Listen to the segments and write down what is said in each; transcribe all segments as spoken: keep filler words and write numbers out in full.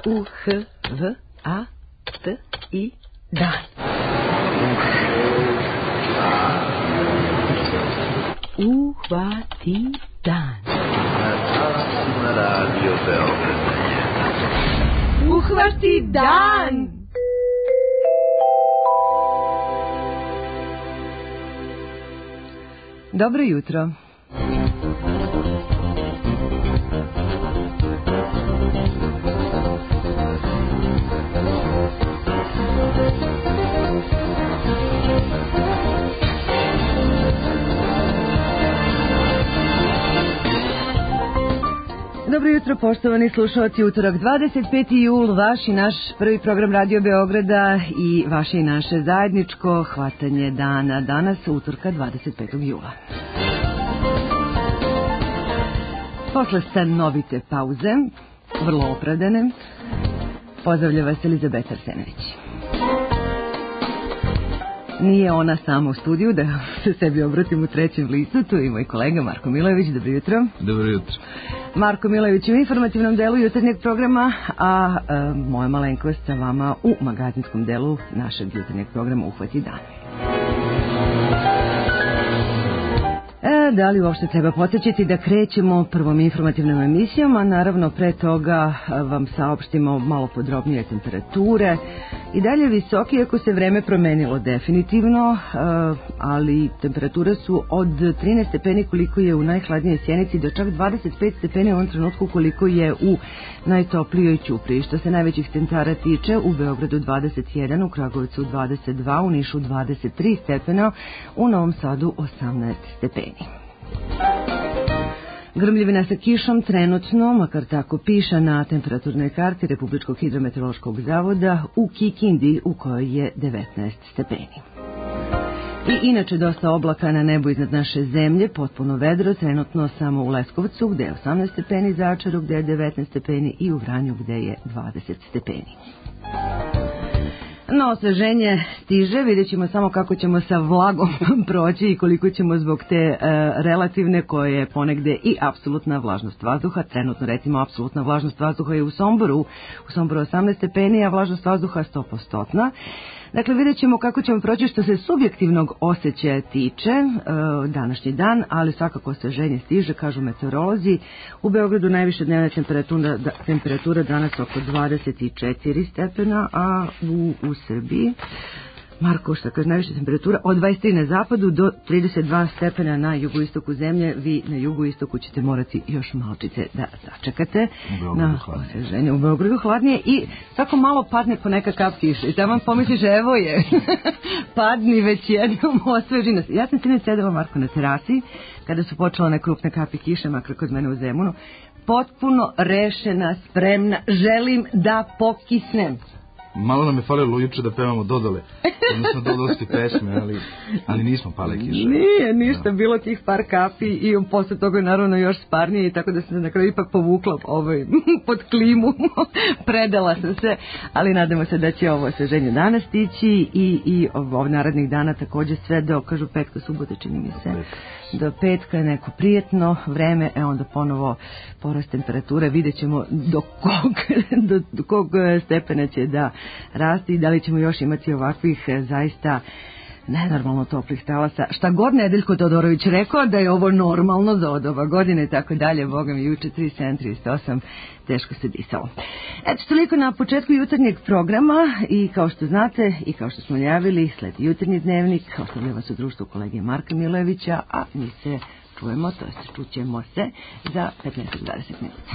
U, H, V, A, T, I, dan. Uhvati dan. Uhvati dan. Dobro jutro. Dobro jutro, poštovani slušalci, utorak dvadeset peti jul, vaš i naš prvi program Radio Beograda i vaše i naše zajedničko hvatanje dana, danas utorka dvadeset petog jula. Posle stanovite pauze, vrlo opravdane, pozdravlja vas Elizabeta Arsenović. Nije ona sama u studiju, da se sebi obratim u trećem licu, tu i moj kolega Marko Milojević. Dobro jutro. Dobro jutro. Marko Milojević u informativnom delu jutarnjeg programa, a e, moja malenkost sa vama u magazinskom delu našeg jutarnjeg programa Uhvati dan. E, da li uopšte treba podsjećati da krećemo prvom informativnom emisijom, a naravno pre toga vam saopštimo malo podrobnije temperature. I dalje visoki, iako se vreme promenilo definitivno, ali temperature su od trinaest stepeni koliko je u najhladnijoj Sjenici do čak dvadeset pet stepeni u ovom trenutku koliko je u najtoplijoj Ćupriji. Što se najvećih centara tiče, u Beogradu dvadeset jedan, u Kragujevcu dvadeset dva, u Nišu dvadeset tri stepena, u Novom Sadu osamnaest stepeni. Grmljivina sa kišom trenutno, makar tako piše na temperaturnoj karti Republičkog hidrometeorološkog zavoda, u Kikindi u kojoj je devetnaest stepeni. I inače dosta oblaka na nebu iznad naše zemlje, potpuno vedro, trenutno samo u Leskovcu gde je osamnaest stepeni, Zaječaru gde je devetnaest stepeni i u Vranju gde je dvadeset stepeni. No, osveženje stiže, vidjet ćemo samo kako ćemo sa vlagom proći i koliko ćemo zbog te e, relativne koje je ponegde i apsolutna vlažnost vazduha. Trenutno recimo apsolutna vlažnost vazduha je u Somboru, u Somboru osamnaest stepeni, a vlažnost vazduha sto posto. Dakle, vidjet ćemo kako ćemo proći što se subjektivnog osjećaja tiče e, današnji dan, ali svakako osveženje stiže, kažu meteorolozi. U Beogradu najviše dnevna temperatura, da, temperatura danas oko dvadeset četiri stepena, a u, u Srbiji, Marko, šta kaže, najviše temperatura od dvadeset tri na zapadu do trideset dva stepena na jugoistoku zemlje. Vi na jugoistoku ćete morati još malčice da začekate na osveženje. U Beogradu hladnije i tako malo padne po neka kap kiše. I tamo pomisliš, evo je, padni već jednom, osveži nas. Ja sam sinoć sedela, Marko, na terasi kada su počela one krupne kapi kiše, makar kod mene u Zemunu. Potpuno rešena, spremna, želim da pokisnem. Malo nam je falilo juče da pevamo Dodole, odnosno Dodolske pesme, ali, ali nismo pale kiše. Nije ništa, da. Bilo tih par kapi i posle toga je naravno još sparnije, tako da sam se na kraju ipak povukla ovaj, pod klimu, predala sam se, ali nadamo se da će ovo osveženje danas stići i, i ovog narednih dana također sve do, kažu, petka, subote, čini mi se. Do petka je neko prijetno vreme, e onda ponovo porast temperature, vidjet ćemo do kog, do, do kog stepena će da rasti i da li ćemo još imati ovakvih zaista nenormalno toplih talasa. Šta god Nedeljko Todorović rekao da je ovo normalno za od ova godine i tako dalje, boga mi juče trideset sedam trideset osam, teško se disalo. Eto, toliko na početku jutarnjeg programa i kao što znate i kao što smo javili, sledi jutarnji dnevnik, ostavlja vas u društvu kolege Marka Milojevića, a mi se čujemo, to jest čućemo se za petnaest do dvadeset minuta.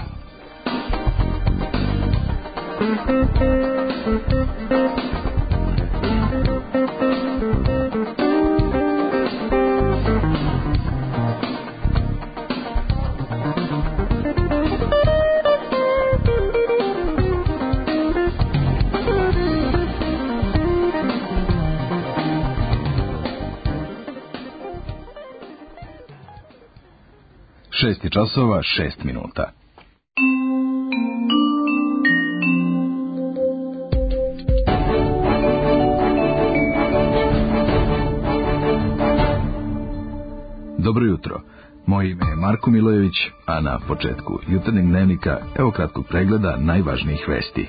Šest časova, šest minuta. Dobro jutro. Moje ime je Marko Milojević, a na početku jutarnjeg dnevnika evo kratkog pregleda najvažnijih vesti.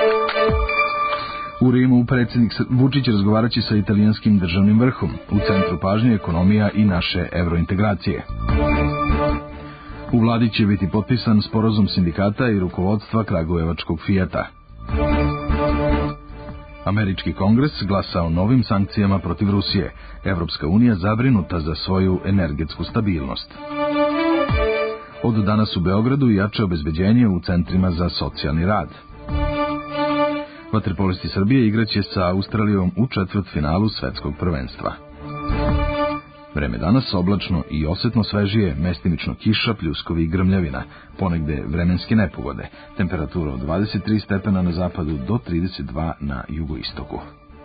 U Rimu predsjednik Vučić razgovarat će sa italijanskim državnim vrhom. U centru pažnje ekonomija i naše evrointegracije. U vladi će biti potpisan sporazum sindikata i rukovodstva kragujevačkog Fijata. Američki kongres glasa o novim sankcijama protiv Rusije. Evropska unija zabrinuta za svoju energetsku stabilnost. Od danas u Beogradu jače obezbeđenje u centrima za socijalni rad. Vaterpolisti Srbije igraće sa Australijom u četvrtfinalu svetskog prvenstva. Vreme danas oblačno i osetno svežije, mestimično kiša, pljuskovi i grmljavina, ponegde vremenske nepogode, temperatura od dvadeset tri stepena na zapadu do trideset dva na jugoistoku.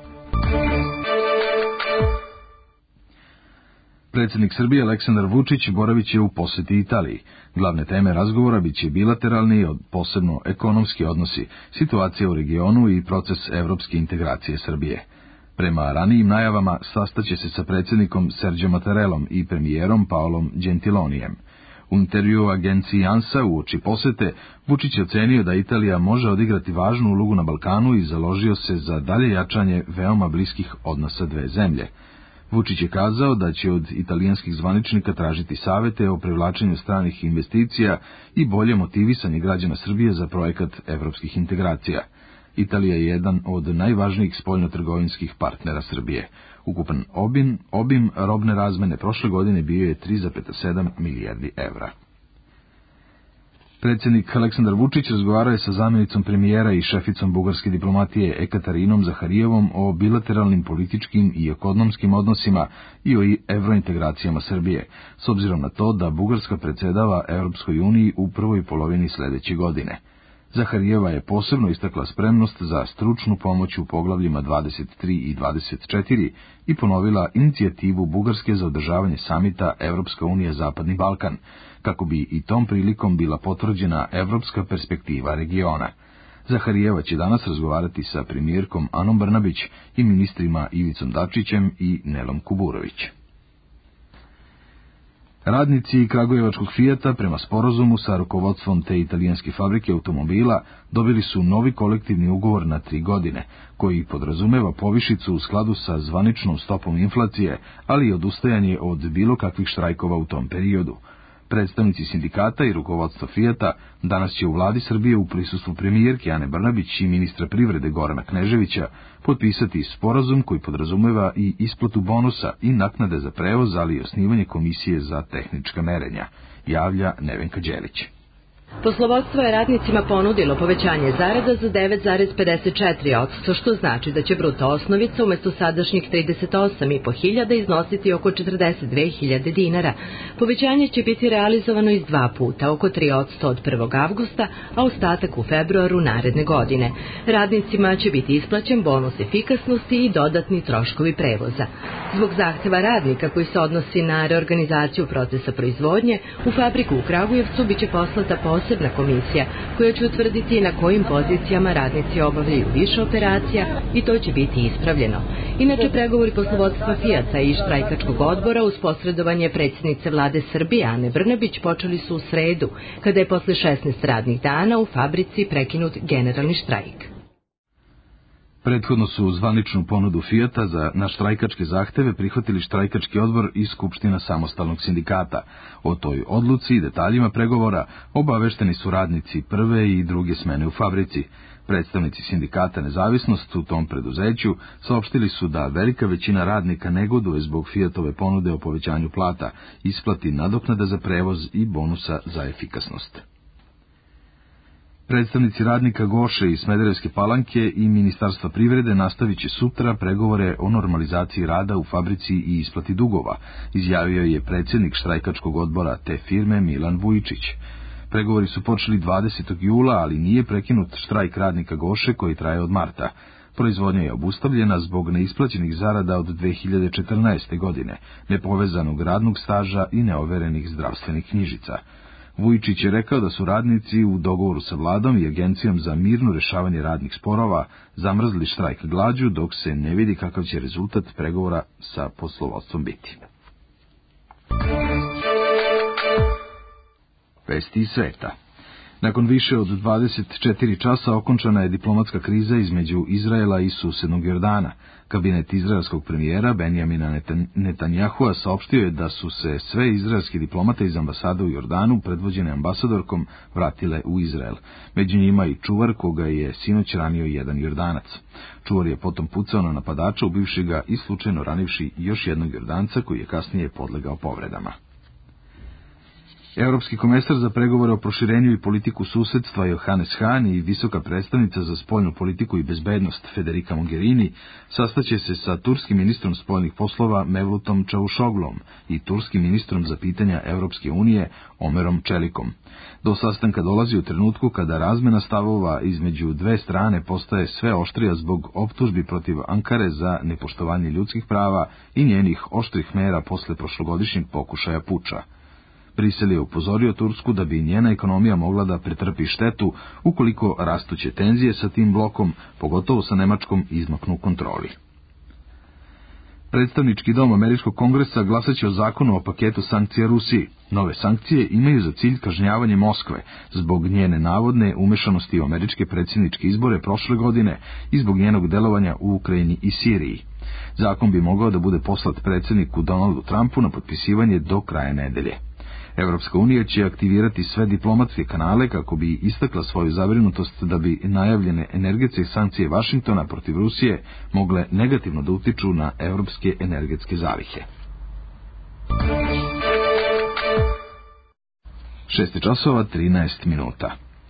Predsjednik Srbije Aleksandar Vučić boravit će u poseti Italiji. Glavne teme razgovora bit će bilateralni, posebno ekonomski odnosi, situacija u regionu i proces evropske integracije Srbije. Prema ranijim najavama sastaće se sa predsjednikom Sergio Mattarellom i premijerom Paolom Gentilonijem. U intervjuu agenciji ANSA uoči posete Vučić je ocenio da Italija može odigrati važnu ulogu na Balkanu i založio se za dalje jačanje veoma bliskih odnosa dve zemlje. Vučić je kazao da će od italijanskih zvaničnika tražiti savete o privlačenju stranih investicija i bolje motivisanje građana Srbije za projekat evropskih integracija. Italija je jedan od najvažnijih spoljnotrgovinskih partnera Srbije. Ukupan obim, obim robne razmene prošle godine bio je tri zarez sedam milijardi evra. Predsjednik Aleksandar Vučić razgovarao je sa zamjenicom premijera i šeficom bugarske diplomatije Ekatarinom Zaharijevom o bilateralnim političkim i ekonomskim odnosima i o evrointegracijama Srbije, s obzirom na to da Bugarska predsjedava Europskoj uniji u prvoj polovini sljedeće godine. Zaharijeva je posebno istakla spremnost za stručnu pomoć u poglavljima dvadeset tri i dvadeset četiri i ponovila inicijativu Bugarske za održavanje samita Evropska unija Zapadni Balkan, kako bi i tom prilikom bila potvrđena evropska perspektiva regiona. Zaharijeva će danas razgovarati sa premijerkom Anom Brnabić i ministrima Ivicom Dačićem i Nelom Kuburović. Radnici kragujevačkog Fijata prema sporazumu sa rukovodstvom te italijanske fabrike automobila dobili su novi kolektivni ugovor na tri godine, koji podrazumeva povišicu u skladu sa zvaničnom stopom inflacije, ali i odustajanje od bilo kakvih štrajkova u tom periodu. Predstavnici sindikata i rukovodstva Fijata danas će u vladi Srbije u prisustvu premijerke Ane Brnabić i ministra privrede Gorana Kneževića potpisati sporazum koji podrazumeva i isplatu bonusa i naknade za prevoz, ali i osnivanje komisije za tehnička merenja, javlja Nevenka Đelić. Poslovodstvo je radnicima ponudilo povećanje zarada za devet zarez pedeset četiri posto, što znači da će bruto osnovica umjesto sadašnjih trideset osam i po hiljada iznositi oko četrdeset dve hiljade dinara. Povećanje će biti realizovano iz dva puta, oko tri posto od prvog avgusta, a ostatak u februaru naredne godine. Radnicima će biti isplaćen bonus efikasnosti i dodatni troškovi prevoza. Zbog zahteva radnika koji se odnosi na reorganizaciju procesa proizvodnje, u fabriku u Kragujevcu biće poslata posebna komisija koja će utvrditi na kojim pozicijama radnici obavljaju više operacija i to će biti ispravljeno. Inače, pregovori poslovodstva Fijata i štrajkačkog odbora uz posredovanje predsjednice vlade Srbije Ane Brnabić počeli su u sredu, kada je posle šesnaest radnih dana u fabrici prekinut generalni štrajk. Prethodno su zvaničnu ponudu Fijata za na štrajkačke zahteve prihvatili štrajkački odbor i Skupština samostalnog sindikata. O toj odluci i detaljima pregovora obavešteni su radnici prve i druge smene u fabrici. Predstavnici sindikata Nezavisnost u tom preduzeću saopštili su da velika većina radnika negoduje zbog Fijatove ponude o povećanju plata, isplati nadoknada za prevoz i bonusa za efikasnost. Predstavnici radnika Goše i Smederevske Palanke i Ministarstva privrede nastavit će sutra pregovore o normalizaciji rada u fabrici i isplati dugova, izjavio je predsjednik štrajkačkog odbora te firme Milan Vujičić. Pregovori su počeli dvadesetog jula, ali nije prekinut štrajk radnika Goše koji traje od marta. Proizvodnja je obustavljena zbog neisplaćenih zarada od dve hiljade četrnaeste. godine, nepovezanog radnog staža i neoverenih zdravstvenih knjižica. Vujičić je rekao da su radnici u dogovoru sa vladom i Agencijom za mirno rješavanje radnih sporova zamrzli štrajk glađu, dok se ne vidi kakav će rezultat pregovora sa poslovodstvom biti. Vesti iz sveta. Nakon više od dvadeset četiri časa okončana je diplomatska kriza između Izraela i susednog Jordana. Kabinet izraelskog premijera Benjamina Netanjahua saopštio je da su se sve izraelski diplomate iz ambasade u Jordanu, predvođene ambasadorkom, vratile u Izrael. Među njima i čuvar koga je sinoć ranio jedan Jordanac. Čuvar je potom pucao na napadača, ubivši ga i slučajno ranivši još jednog Jordanca koji je kasnije podlegao povredama. Europski komesar za pregovore o proširenju i politiku susedstva Johannes Hahn i visoka predstavnica za spoljnu politiku i bezbednost Federica Mogherini sastaće se sa turskim ministrom spoljnih poslova Mevlutom Čavuşoglom i turskim ministrom za pitanja Europske unije Omerom Čelikom. Do sastanka dolazi u trenutku kada razmena stavova između dve strane postaje sve oštrija zbog optužbi protiv Ankare za nepoštovanje ljudskih prava i njenih oštrih mera posle prošlogodišnjeg pokušaja puča. Brisel je upozorio Tursku da bi njena ekonomija mogla da pretrpi štetu ukoliko rastuće tenzije sa tim blokom, pogotovo sa Nemačkom, izmaknu kontroli. Predstavnički dom Američkog kongresa glasaće o zakonu o paketu sankcija Rusiji. Nove sankcije imaju za cilj kažnjavanje Moskve zbog njene navodne umešanosti u američke predsjedničke izbore prošle godine i zbog njenog delovanja u Ukrajini i Siriji. Zakon bi mogao da bude poslat predsjedniku Donaldu Trumpu na potpisivanje do kraja nedelje. Evropska unija će aktivirati sve diplomatske kanale kako bi istakla svoju zabrinutost da bi najavljene energetske sankcije Vašingtona protiv Rusije mogle negativno da utiču na evropske energetske zalihe. šest časova trinaest minuta.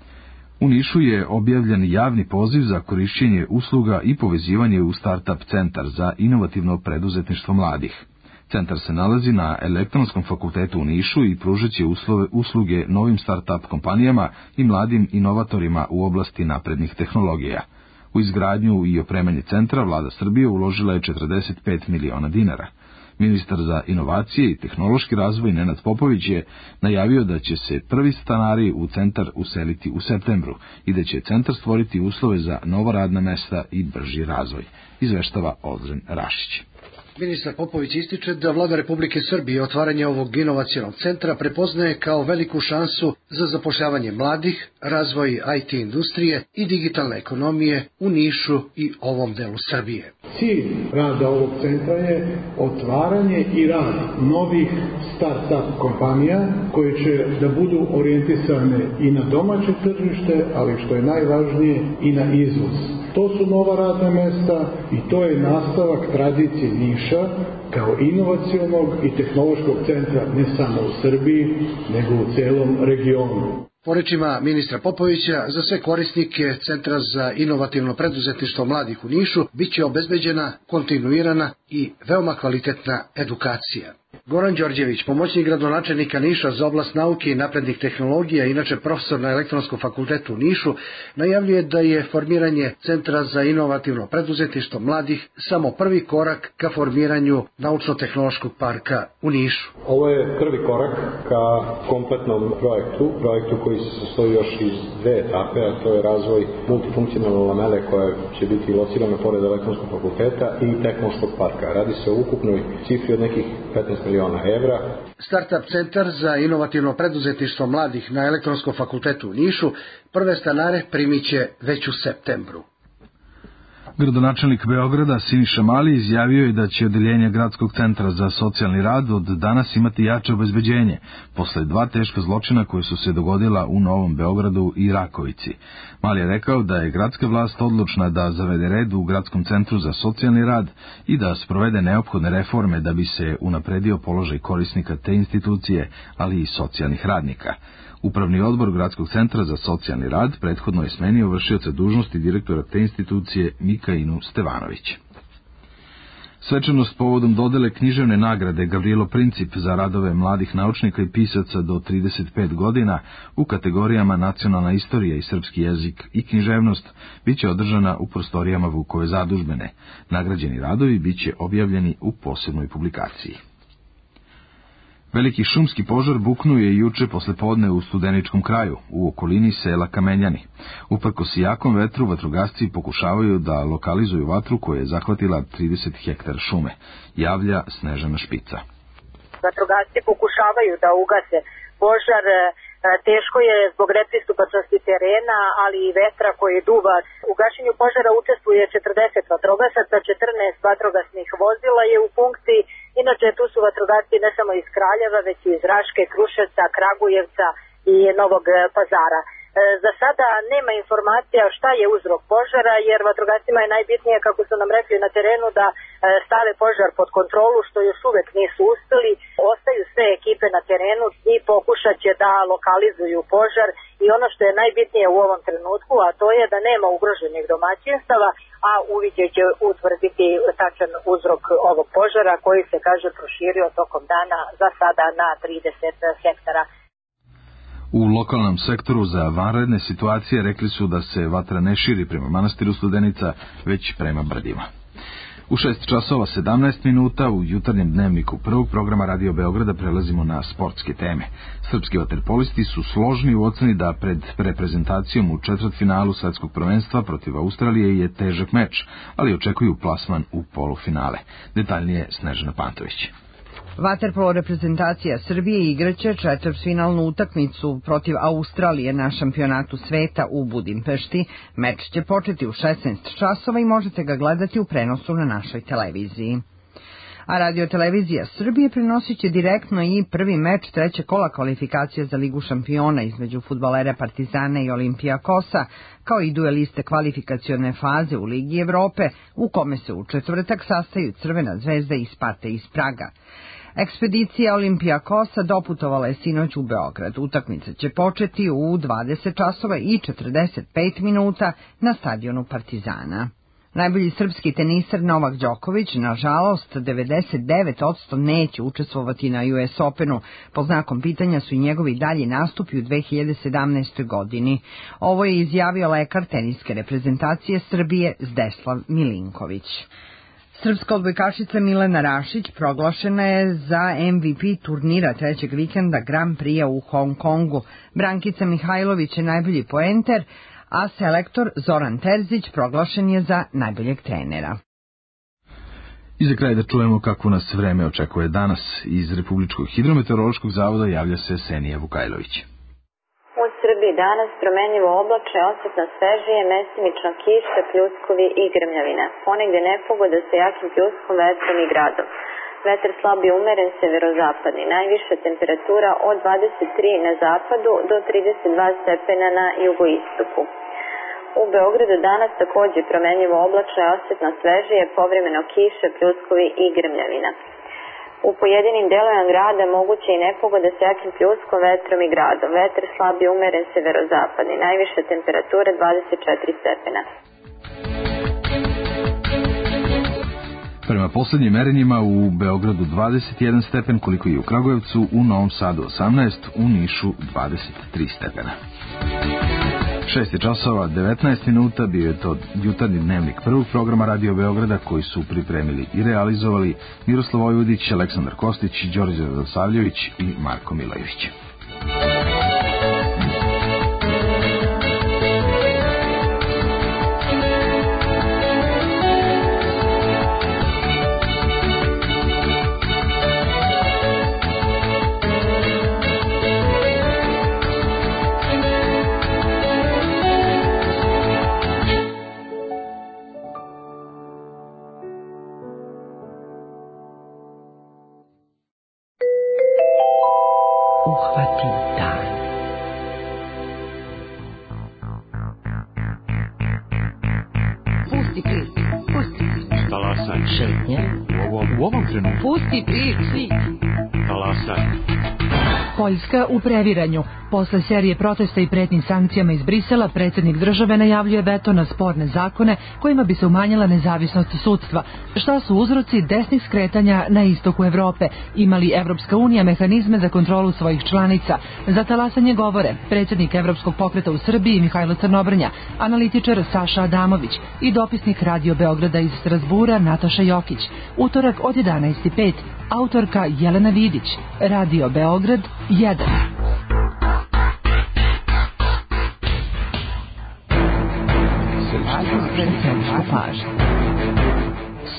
U Nišu je objavljen javni poziv za korišćenje usluga i povezivanje u Startup centar za inovativno preduzetništvo mladih. Centar se nalazi na Elektronskom fakultetu u Nišu i pružat će uslove, usluge novim start-up kompanijama i mladim inovatorima u oblasti naprednih tehnologija. U izgradnju i opremanje centra vlada Srbije uložila je četrdeset pet miliona dinara. Ministar za inovacije i tehnološki razvoj Nenad Popović je najavio da će se prvi stanari u centar useliti u septembru i da će centar stvoriti uslove za nova radna mesta i brži razvoj, izveštava Ozren Rašić. Ministar Popović ističe da vlada Republike Srbije otvaranje ovog inovacionog centra prepoznaje kao veliku šansu za zapošljavanje mladih, razvoj I T industrije i digitalne ekonomije u Nišu i ovom delu Srbije. Cilj rada ovog centra je otvaranje i rad novih start-up kompanija koje će da budu orijentisane i na domaće tržište, ali što je najvažnije i na izvoz. To su nova radna mesta i to je nastavak tradicije Niša kao inovacionog i tehnološkog centra ne samo u Srbiji, nego u celom regionu. Po rečima ministra Popovića, za sve korisnike Centra za inovativno preduzetništvo mladih u Nišu biće obezbeđena kontinuirana i veoma kvalitetna edukacija. Goran Đorđević, pomoćnik gradonačelnika Niša za oblast nauke i naprednih tehnologija, inače profesor na Elektronskom fakultetu u Nišu, najavljuje da je formiranje Centra za inovativno preduzetništvo mladih samo prvi korak ka formiranju naučno-tehnološkog parka u Nišu. Ovo je prvi korak ka kompletnom projektu, projektu koji se sastoji još iz dve etape, a to je razvoj multifunkcionalne lamele koja će biti locirana pored Elektronskog fakulteta i tehnološkog parka. Radi se o ukupnoj cifri od nekih petnaest miliona evra. Startup centar za inovativno preduzetništvo mladih na Elektronskom fakultetu u Nišu prve stanare primiće već u septembru. Gradonačelnik Beograda Siniša Mali izjavio je da će odeljenje Gradskog centra za socijalni rad od danas imati jače obezbeđenje, posle dva teška zločina koje su se dogodila u Novom Beogradu i Rakovici. Mali je rekao da je gradska vlast odlučna da zavede red u Gradskom centru za socijalni rad i da sprovede neophodne reforme da bi se unapredio položaj korisnika te institucije, ali i socijalnih radnika. Upravni odbor Gradskog centra za socijalni rad prethodno je smenio vršioca dužnosti direktora te institucije Mikainu Stevanović. Svečanost povodom dodele književne nagrade Gavrilo Princip za radove mladih naučnika i pisaca do trideset pet godina u kategorijama nacionalna istorija i srpski jezik i književnost biće održana u prostorijama Vukove zadužbine. Nagrađeni radovi biće objavljeni u posebnoj publikaciji. Veliki šumski požar buknuo je juče posle podne u Studeničkom kraju, u okolini sela Kamenjani. Uprkos jakom vetru, vatrogasci pokušavaju da lokalizuju vatru koja je zahvatila trideset hektara šume, javlja Snežana Špica. Vatrogasci pokušavaju da ugase požar Teško je zbog nepristupačnosti terena, ali i vetra koji duva. U gašenju požara učestvuje četrdeset vatrogasaca, četrnaest vatrogasnih vozila je u funkciji. Inače, tu su vatrogasci ne samo iz Kraljeva, već i iz Raške, Kruševca, Kragujevca i Novog Pazara. Za sada nema informacija šta je uzrok požara, jer vatrogascima je najbitnije, kako su nam rekli na terenu, da stave požar pod kontrolu, što još uvek nisu uspeli. Ostaju sve ekipe na terenu i pokušat će da lokalizuju požar. I ono što je najbitnije u ovom trenutku, a to je da nema ugroženih domaćinstava, a uviđaj će utvrditi tačan uzrok ovog požara koji se, kaže, proširio tokom dana za sada na trideset hektara. U lokalnom sektoru za vanredne situacije rekli su da se vatra ne širi prema manastiru Studenica, već prema brdima. U šest časova sedamnaest minuta u jutarnjem dnevniku prvog programa Radio Beograda prelazimo na sportske teme. Srpski vaterpolisti su složni u oceni da pred reprezentacijom u četvrtfinalu svetskog prvenstva protiv Australije je težak meč, ali očekuju plasman u polufinale. Detaljnije Snežana Pantović. Vaterpolo reprezentacija Srbije igraće četvrtfinalnu utakmicu protiv Australije na šampionatu sveta u Budimpešti. Meč će početi u šesnaest časova i možete ga gledati u prenosu na našoj televiziji. A radiotelevizija Srbije prenosit će direktno i prvi meč trećeg kola kvalifikacija za Ligu šampiona između fudbalera Partizana i Olimpijakosa, kao i dueliste kvalifikacione faze u Ligi Evrope, u kome se u četvrtak sastaju Crvena zvezda i Sparta iz Praga. Ekspedicija Olimpijakosa doputovala je sinoć u Beograd. Utakmica će početi u dvadeset časova i četrdeset pet minuta na stadionu Partizana. Najbolji srpski teniser Novak Đoković, nažalost, devedeset devet posto neće učestvovati na U S Openu. Pod znakom pitanja su i njegovi dalji nastupi u dve hiljade sedamnaestoj godini. Ovo je izjavio lekar teniske reprezentacije Srbije Zdeslav Milinković. Srpska odbojkašica Milena Rašić proglašena je za M V P turnira trećeg vikenda Grand Prix u Hong Kongu. Brankica Mihajlović je najbolji poenter, a selektor Zoran Terzić proglašen je za najboljeg trenera. I za kraj da čujemo kako nas vreme očekuje danas. Iz Republičkog hidrometeorološkog zavoda javlja se Senija Vukajlović. U Srbiji danas promenljivo oblačno, osetno svežije, mestimično kiša, pljuskovi i grmljavina. Ponegde nepogoda sa jakim pljuskom, vetrom i gradom. Vetar slab i umeren severozapadni. Najviša temperatura od dvadeset tri na zapadu do trideset dva stepena na jugoistoku. U Beogradu danas takođe promenljivo oblačno, osetno svežije, povremeno kiša, pljuskovi i grmljavina. U pojedinim delovima grada moguće i nepogoda sa jakim pljuskom, vetrom i gradom. Vetar slab i umeren severozapadni. Najviša temperatura dvadeset četiri stepena. Prema poslednjim merenjima u Beogradu dvadeset jedan stepen, koliko i u Kragujevcu, u Novom Sadu osamnaest, u Nišu dvadeset tri stepena. šest časova devetnaest minuta bio je to jutarnji dnevnik prvog programa Radio Beograda, koji su pripremili i realizovali Miroslav Vojvodić, Aleksandar Kostić, Đorđe Radosavljević i Marko Milojević. Uhvati dan. Pusti prič, pusti prič. Talasaj. Šetnje. U ovom, u ovom trenutku. Pusti prič. Talasaj. Poljska u previranju. Posle serije protesta i pretnji sankcijama iz Brisela, predsjednik države najavljuje veto na sporne zakone kojima bi se umanjila nezavisnost sudstva. Šta su uzroci desnih skretanja na istoku Evrope? Ima li Evropska unija mehanizme za kontrolu svojih članica? Za talasanje govore predsjednik Evropskog pokreta u Srbiji Mihajlo Crnobrnja, analitičar Saša Adamović i dopisnik Radio Beograda iz Strasbura Nataša Jokić. Utorak od jedanaest i pet, autorka Jelena Vidić. Radio Beograd jedan.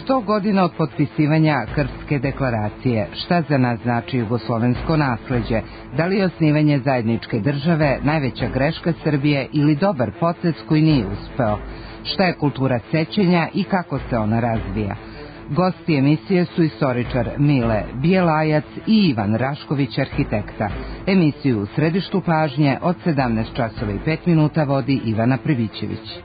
Sto godina od potpisivanja Krfske deklaracije. Šta za nas znači jugoslovensko nasleđe? Da li je osnivanje zajedničke države najveća greška Srbije ili dobar potez koji nije uspeo? Šta je kultura sećanja i kako se ona razvija? Gosti emisije su istoričar Mile Bijelajac i Ivan Rašković, arhitekta. Emisiju u središtu pažnje od sedamnaest časova i pet minuta vodi Ivana Privićević.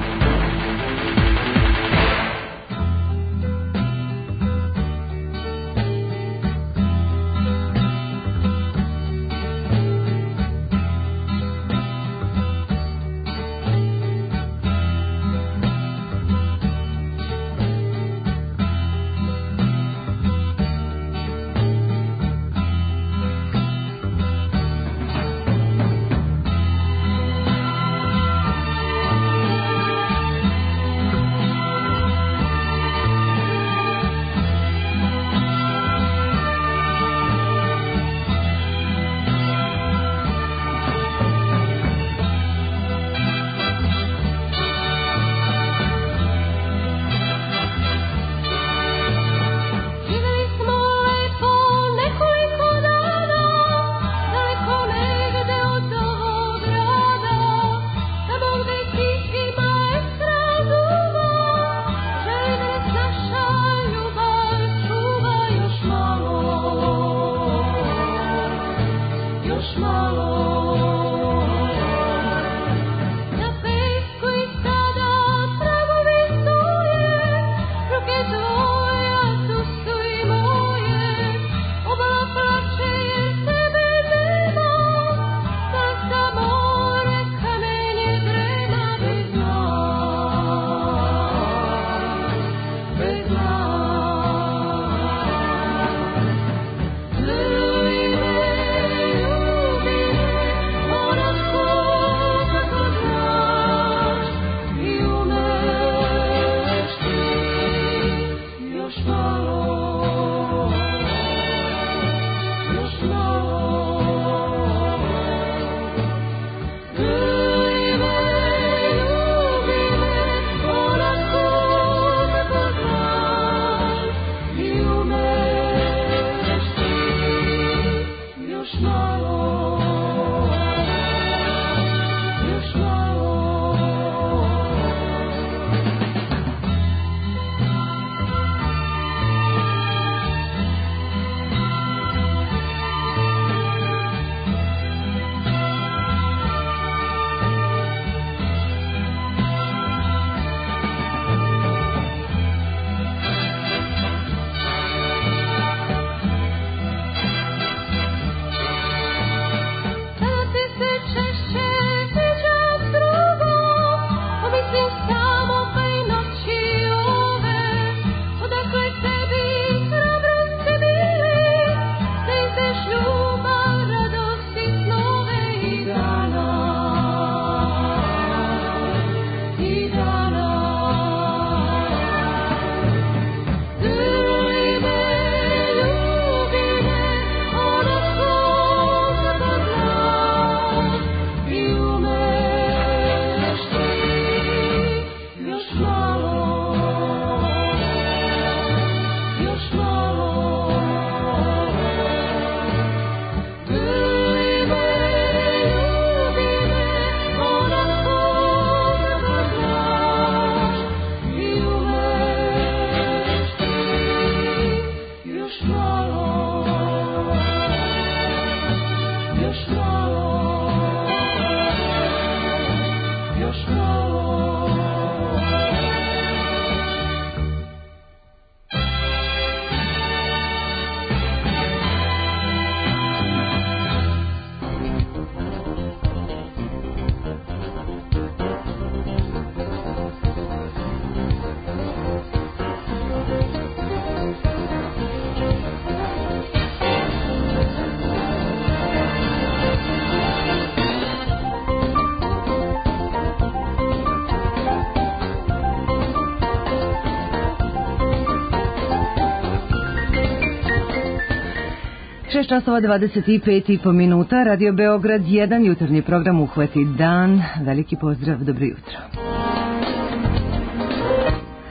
šest časova dvadeset pet i po minuta, Radio Beograd jedan, jutarnji program Uhvati dan. Veliki pozdrav, dobro jutro.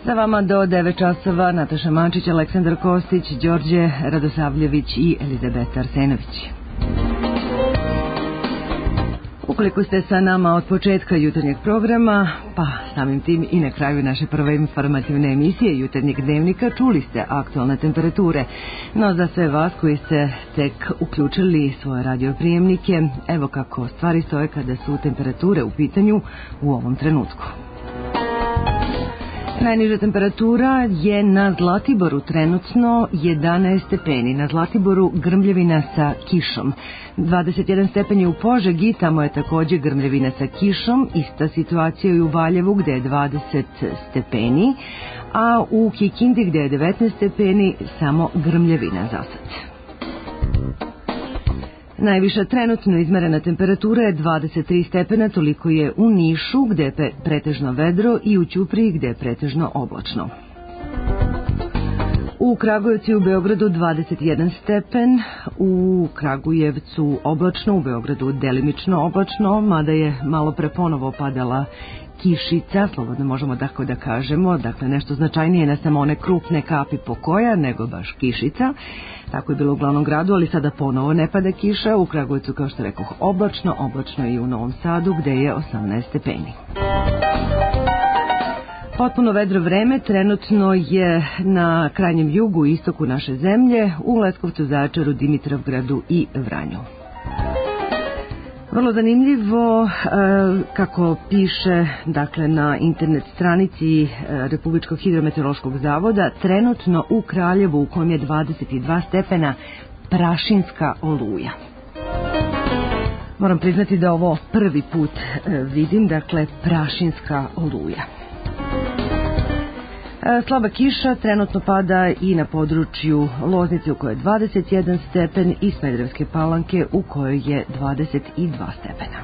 Za vama do devet časova Nataša Mančić, Aleksandar Kostić, Đorđe Radosavljević i Elizabeta Arsenović. Ukoliko ste sa nama od početka jutarnjeg programa, pa samim tim i na kraju naše prve informativne emisije jutarnjeg dnevnika, čuli ste aktualne temperature. No za sve vas koji ste tek uključili svoje radioprijemnike, evo kako stvari stoje kada su temperature u pitanju u ovom trenutku. Najniža temperatura je na Zlatiboru trenutno jedanaest stepeni. Na Zlatiboru grmljevina sa kišom. dvadeset jedan stepen je u Požegi, tamo je također grmljevina sa kišom. Ista situacija je u Valjevu gde je dvadeset stepeni, a u Kikindi gde je devetnaest stepeni samo grmljevina za sad. Najviša trenutno izmerena temperatura je dvadeset tri stepena, toliko je u Nišu gde je pretežno vedro i u Ćupriji gde je pretežno oblačno. U Kragujevcu i u Beogradu dvadeset jedan stepen, u Kragujevcu oblačno, u Beogradu delimično oblačno, mada je malo pre ponovo padala kišica, slobodno možemo tako da kažemo, dakle nešto značajnije na samo one krupne kapi pokoja, nego baš kišica. Tako je bilo u glavnom gradu, ali sada ponovo ne pada kiša. U Kragujevcu, kao što rekoh, oblačno, oblačno i u Novom Sadu gde je osamnaest stepeni. Potpuno vedro vreme trenutno je na krajnjem jugu i istoku naše zemlje, u Leskovcu, Zaječaru, Dimitrovgradu i Vranju. Vrlo zanimljivo, kako piše dakle na internet stranici Republičkog hidrometeorološkog zavoda, trenutno u Kraljevu u kojem je dvadeset dva stepena prašinska oluja. Moram priznati da ovo prvi put vidim, dakle prašinska oluja. Slaba kiša trenutno pada i na području Loznice u kojoj je dvadeset jedan stepen i Smederevske Palanke u kojoj je dvadeset dva stepena.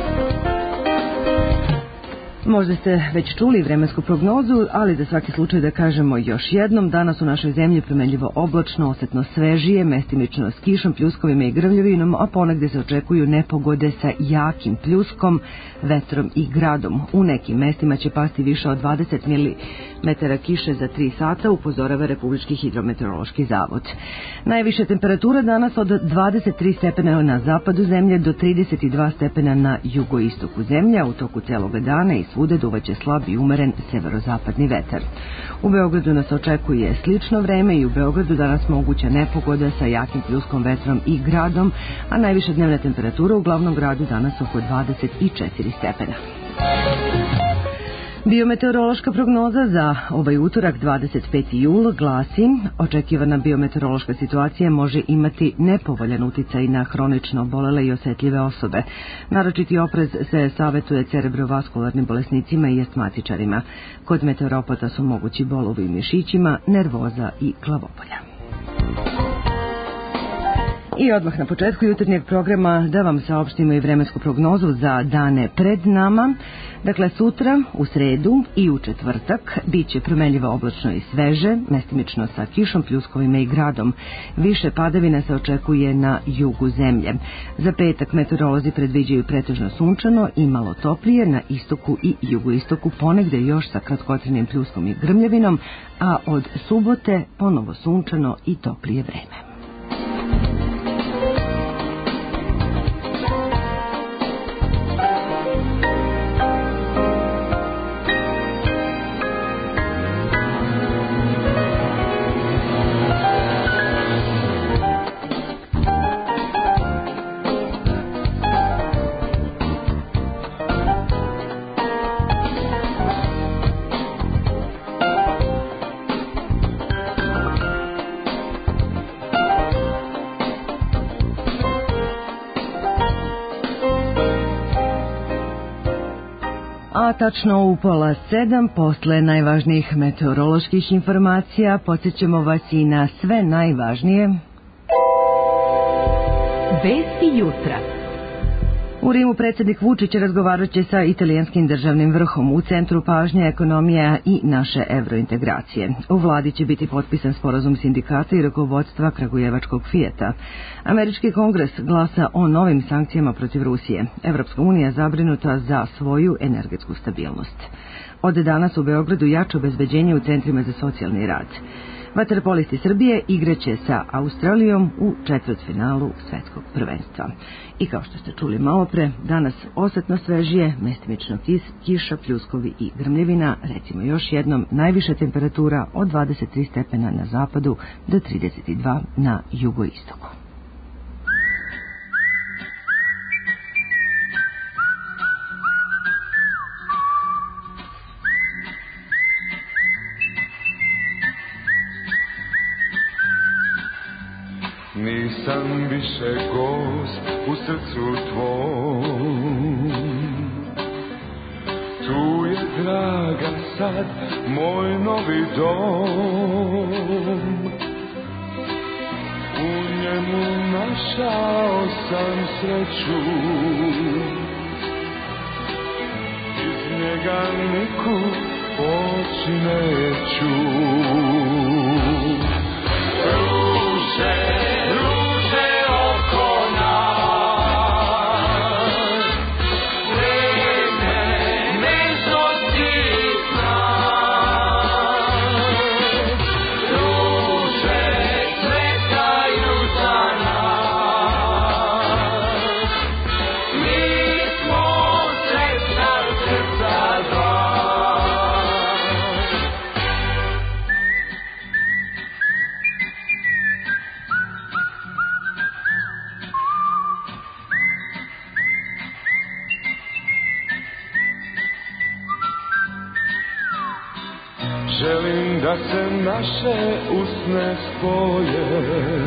Možda ste već čuli vremensku prognozu, ali za svaki slučaj da kažemo još jednom, danas u našoj zemlji promenljivo oblačno, osetno svežije, mestimično s kišom, pljuskovima i grmljevinom, a ponegde se očekuju nepogode sa jakim pljuskom, vetrom i gradom. U nekim mestima će pasti više od dvadeset milimetara kiše za tri sata, upozorava Republički hidrometeorološki zavod. Najviša temperatura danas od dvadeset tri stepena na zapadu zemlje do trideset dva stepena na jugoistoku zemlje, a u toku celog dana i svuda duvaće slab i umeren severozapadni vetar. U Beogradu nas očekuje slično vreme i u Beogradu danas moguća nepogoda sa jakim pljuskom, vetrom i gradom, a najviša dnevna temperatura u glavnom gradu danas oko dvadeset četiri stepena. Biometeorološka prognoza za ovaj utorak dvadeset peti jul glasi: očekivana biometeorološka situacija može imati nepovoljan uticaj na hronično obolele i osetljive osobe. Naročiti oprez se savetuje cerebrovaskularnim bolesnicima i astmatičarima. Kod meteoropata su mogući bolovi u mišićima, nervoza i glavobolja. I odmah na početku jutarnjeg programa da vam saopštimo i vremensku prognozu za dane pred nama. Dakle, sutra, u sredu i u četvrtak bit će promenljivo oblačno i sveže, mestimično sa kišom, pljuskovima i gradom. Više padavina se očekuje na jugu zemlje. Za petak meteorolozi predviđaju pretežno sunčano i malo toplije na istoku i jugoistoku, ponegde još sa kratkotrenim pljuskom i grmljevinom, a od subote ponovo sunčano i toplije vreme. A tačno u pola sedam, posle najvažnijih meteoroloških informacija, podsjećamo vas i na sve najvažnije vesti jutra. U Rimu predsjednik Vučić razgovarat će sa italijanskim državnim vrhom. U centru pažnje ekonomija i naše evrointegracije. U vladi će biti potpisan sporazum sindikata i rukovodstva kragujevačkog Fijata. Američki kongres glasa o novim sankcijama protiv Rusije. Evropska unija zabrinuta za svoju energetsku stabilnost. Od danas u Beogradu jače obezbeđenje u centrima za socijalni rad. Vaterpolisti Srbije igraće sa Australijom u četvrtfinalu svetskog prvenstva. I kao što ste čuli malo pre, danas osetno svežije, mestimično kis, kiša, pljuskovi i grmljevina, recimo još jednom, najviša temperatura od dvadeset tri stepena na zapadu do trideset dva na jugoistoku. Nisam više gost u srcu tvom, tu je draga sad moj novi dom. U njemu našao sam sreću, iz njega nikud poći neću. Ruže, želim da se naše usne spoje,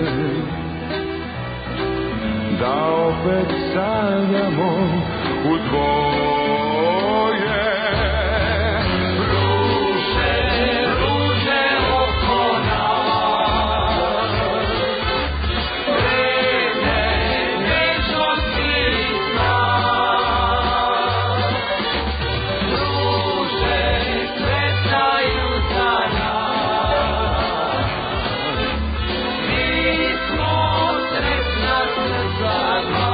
da opet sanjamo u dvoje. Ruže, ruže oko nas, vreme nežnosti nas. Ruže cvetaju za nas, mi smo sretna srca dva.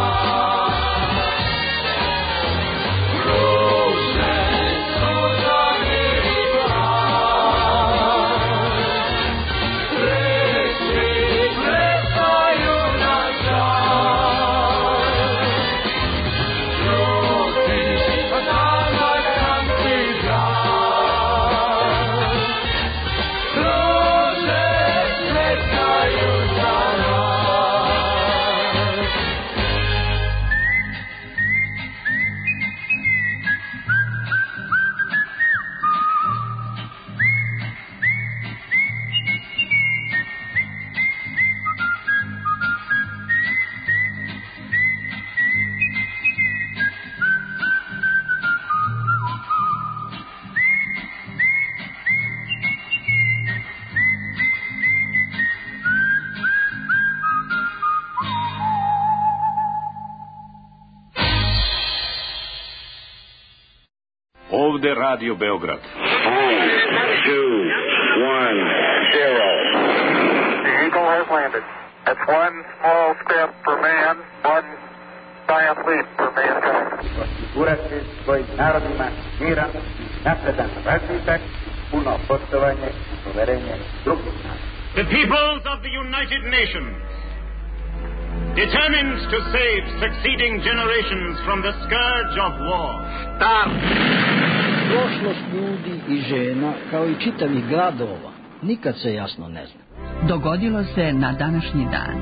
Ovde Radio Beograd. two, one, zero. The Eagle has landed. That's one small step for man, one giant leap for mankind. Osigurati svojim narodima miran, napredan razvitak, puno poštovanje i poverenje drugih naroda. The peoples of the United Nations, determined to save succeeding generations from the scourge of war. Start! Prošlost ljudi i žena, kao i čitavih gradova, nikad se jasno ne zna. Dogodilo se na današnji dan.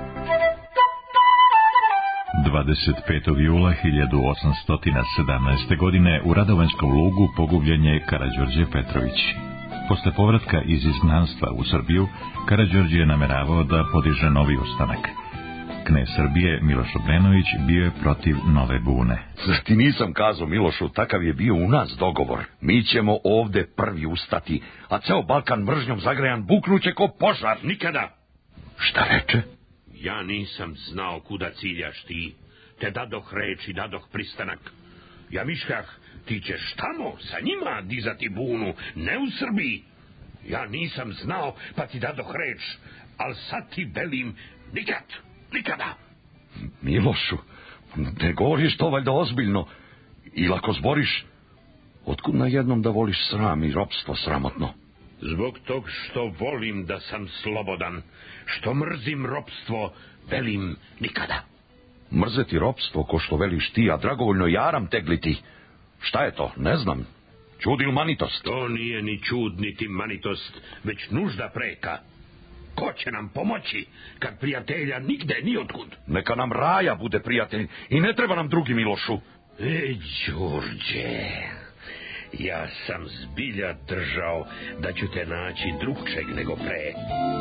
dvadeset petog jula hiljadu osamsto sedamnaeste. godine u Radovanjskom lugu pogubljen je Karađorđe Petrović. Posle povratka iz izgnanstva u Srbiju, Karađorđe je nameravao da podiže novi ustanak. Knez Srbije Miloš Obrenović bio je protiv nove bune. Zar ti nisam kazao, Milošu, takav je bio u nas dogovor. Mi ćemo ovde prvi ustati, a ceo Balkan mržnjom zagrejan buknuće ko požar nikada. Šta reče? Ja nisam znao kuda ciljaš ti, te dadoh reč i dadoh pristanak. Ja mišljah, ti ćeš tamo sa njima dizati bunu, ne u Srbiji. Ja nisam znao, pa ti dadoh reč, al sad ti velim nikad, nikada. Milošu, ne govoriš to valjda ozbiljno. Ili ako zboriš, otkud na jednom da voliš sram i ropstvo sramotno? Zbog tog što volim da sam slobodan, što mrzim ropstvo, velim nikada. Mrzeti ropstvo ko što veliš ti, a dragovoljno jaram tegliti. Šta je to? Ne znam. Čud ili manitost? To nije ni čud, niti manitost, već nužda preka. Ko će nam pomoći, kad prijatelja nigde ni otkud? Neka nam Raja bude prijatelj i ne treba nam drugi, Milošu. E, Đurđe, ja sam zbilja držao da ću te naći drugčeg nego pre.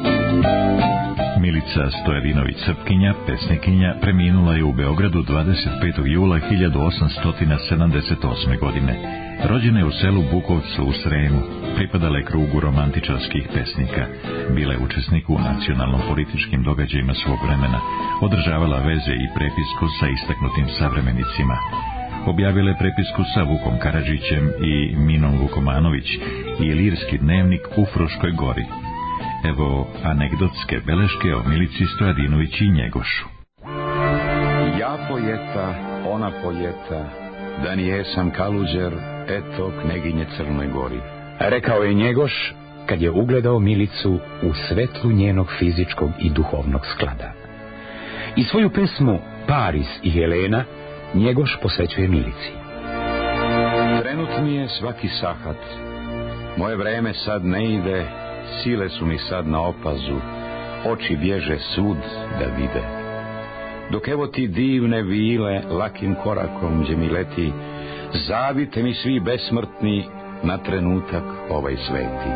Milica Stojadinović Srpkinja, pesnikinja, preminula je u Beogradu dvadeset petog jula hiljadu osamsto sedamdeset osme. godine. Rođena je u selu Bukovcu u Sremu, pripadala je krugu romantičarskih pesnika. Bila je učesnik u nacionalno-političkim događajima svog vremena, održavala veze i prepisku sa istaknutim savremenicima. Objavila je prepisku sa Vukom Karadžićem i Minom Vukomanović i lirski dnevnik u Fruškoj gori. Evo anegdotske beleške o Milici Stojadinović i Njegošu. Ja pojeta, ona pojeta, da nijesam kaluđer, eto kneginje Crnoj Gori. Rekao je Njegoš kad je ugledao Milicu u svetlu njenog fizičkog i duhovnog sklada. I svoju pesmu Paris i Helena Njegoš posvećuje Milici. Trenut mi je svaki sahat, moje vreme sad ne ide, sile su mi sad na opazu, oči bježe sud da vide. Dok evo ti divne vile lakim korakom gdje mi leti, zavite mi svi besmrtni na trenutak ovaj sveti.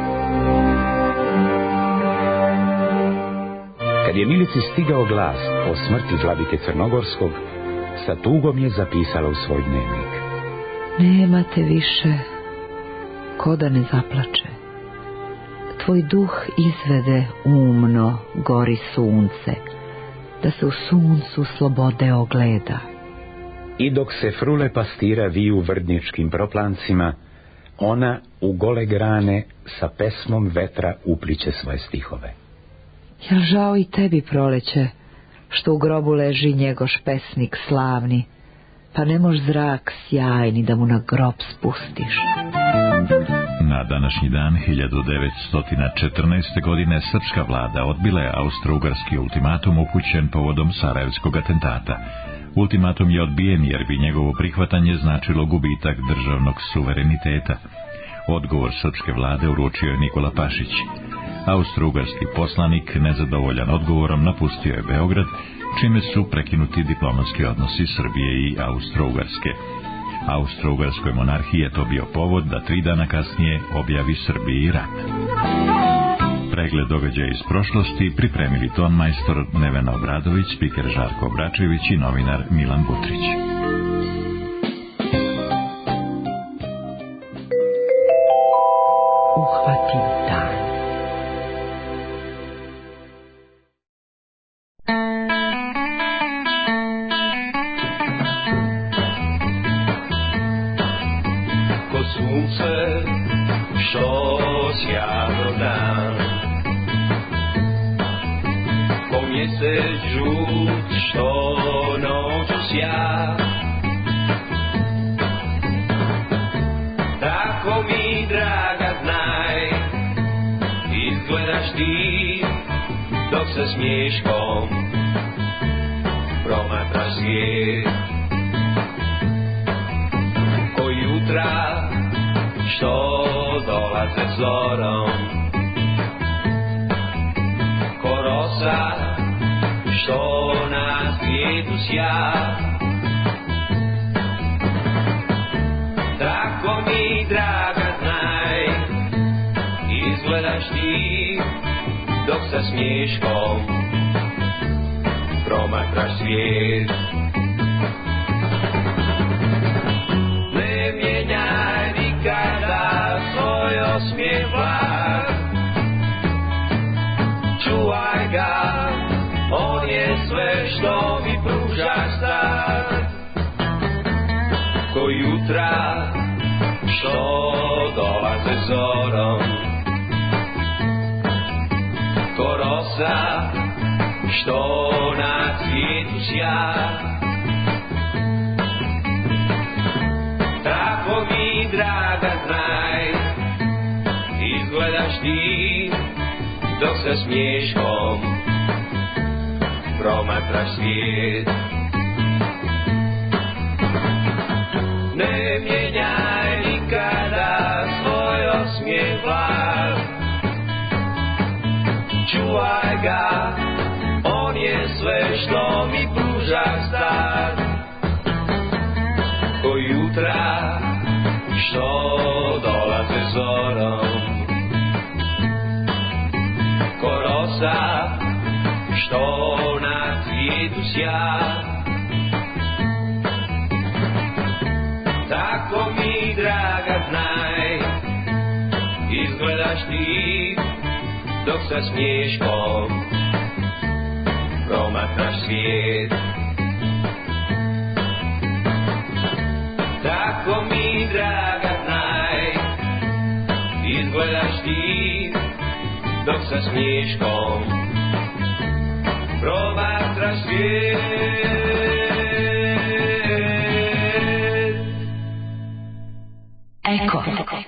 Kad je Milici stigao glas o smrti vladike Crnogorskog, sa tugom je zapisala u svoj dnevnik. Nema te više, ko da ne zaplače. Tvoj duh izvede umno, gori sunce, da se u suncu slobode ogleda. I dok se frule pastira viju vrdničkim proplancima, ona u gole grane sa pesmom vetra upliče svoje stihove. Jel žao i tebi proleće, što u grobu leži Njegoš pesnik slavni, pa ne mož zrak sjajni da mu na grob spustiš. Na današnji dan hiljadu devetsto četrnaeste. godine srpska vlada odbila je austro-ugarski ultimatum upućen povodom sarajevskog atentata. Ultimatum je odbijen jer bi njegovo prihvatanje značilo gubitak državnog suvereniteta. Odgovor srpske vlade uručio je Nikola Pašić. Austro-ugarski poslanik, nezadovoljan odgovorom, napustio je Beograd, čime su prekinuti diplomatski odnosi Srbije i Austro-ugarske. Austro-ugarskoj monarhiji je to bio povod da tri dana kasnije objavi Srbiji rat. Pregled događaja iz prošlosti pripremili tonmajstor Nevena Obradović, spiker Žarko Obračević i novinar Milan Butrić. Uhvatim dan. Ko sunce što sjajno dan, ko mjesec žut što noću sja, tako mi draga znaj, izgledaš ti dok se smiješkom promatraš svijet. Ko jutra što dolaze zorom, ko rosa što na svijetu sja, tako mi draga znaj, izgledaš ti dok sa smiješkom promatraš svijet. Ne mijenjaj nikada svoj osmijeh blag, čuvaj ga, on je sve što mi pružaš sad. jutra što dolaze zorom, ko rosa što na cvijetu sja. Tako mi, draga, znaj, izgledaš ti dok sa smiješkom promatraš svijet. Ne mijenjaj nikada svoj osmijeh blag, čuvaj ga, on je sve što mi pruža star. Ko jutra što dolaze zorom, ko rosa što na cvijetu sja. Tako mi, draga, znaj, izgledaš ti dok sa smiješkom promatraš svijet. Tako mi, draga, znaj, izgledaš ti dok sa smiješkom promatraš svijet. Eko.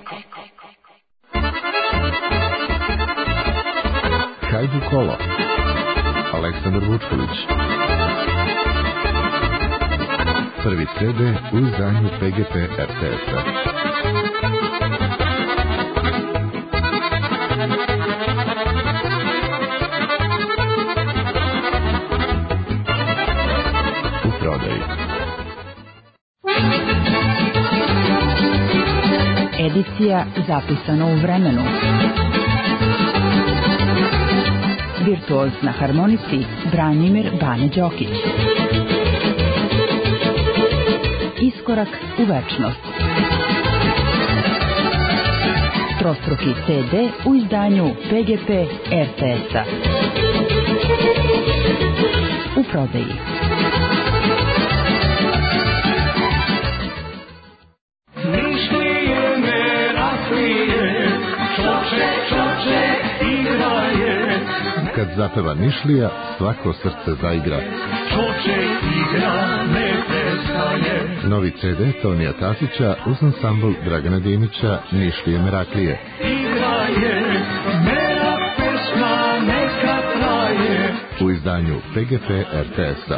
Hajdu kolo. Aleksandar Vučković. Prvi ce de u izdanju pe ge pe er te es-a. U prodaji. Edicija zapisana u vremenu. Virtuoz na harmonici Branimir Bane Đokić. Iskorak u večnost. Trostruki ce de u izdanju pe ge pe er te es-a. U prodaji. Nišlije me naklije, čoče, čoče, igraje. Kad zapeva Nišlija, svako srce zaigra. Čoče, igra, ne prestaje. Novi ce de Tonija Tasića uz ansambl Dragana Dimića, Nišlije Meraklije. Igraje, mera pesma neka traje. U izdanju pe ge pe er te es-a.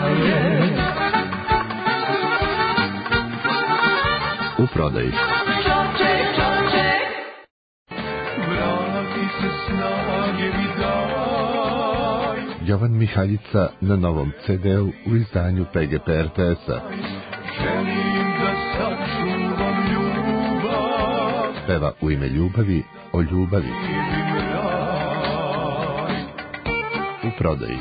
U prodaji. Čoče, čoče, vrati se snage mi daj. Jovan Mihaljica na novom ce de-u u izdanju pe ge pe er te es-a. Želim da sačuvam ljubav. Peva u ime ljubavi o ljubavi. U prodaji.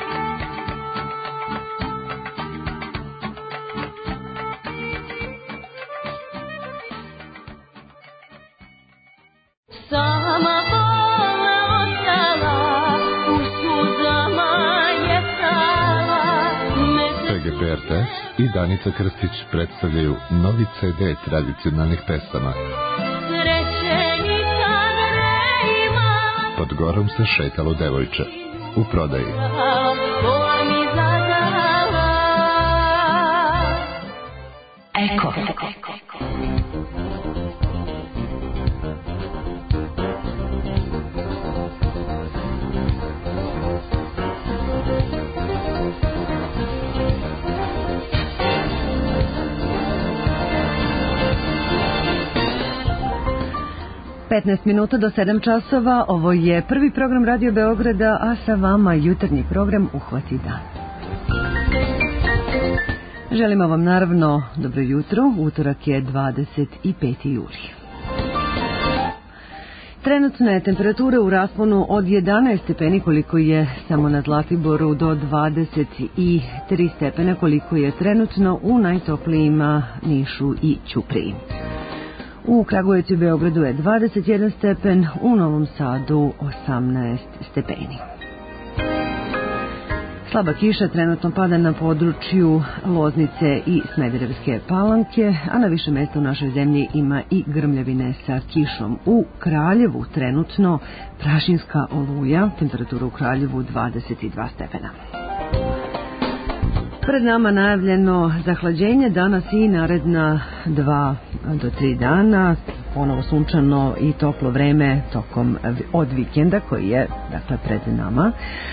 Sama bola ostala, u suzama je stala. pe ge pe er te es i Danica Krstić predstavljaju novi ce de tradicionalnih pesama. Srećenica vrema, Pod gorom se šetalo devojče. U prodaji. to mi zadala. Eko. petnaest minuta do sedam časova, ovo je prvi program Radio Beograda, a sa vama jutarnji program Uhvati dan. Želimo vam naravno dobro jutro, utorak je dvadeset peti juli. Trenutna je temperatura u rasponu od jedanaest stepeni koliko je samo na Zlatiboru do dvadeset tri stepena koliko je trenutno u najtoplijima Nišu i Ćupriji. U Kragujevcu i Beogradu je dvadeset jedan stepen, u Novom Sadu osamnaest stepeni. Slaba kiša trenutno pada na području Loznice i Smederevske Palanke, a na više mjesta u našoj zemlji ima i grmljavine sa kišom. U Kraljevu trenutno prašinska oluja, temperatura u Kraljevu dvadeset dva stepena. Pred nama najavljeno zahlađenje danas i naredna dva do tri dana, ponovo sunčano i toplo vreme tokom od vikenda koji je dakle pred nama.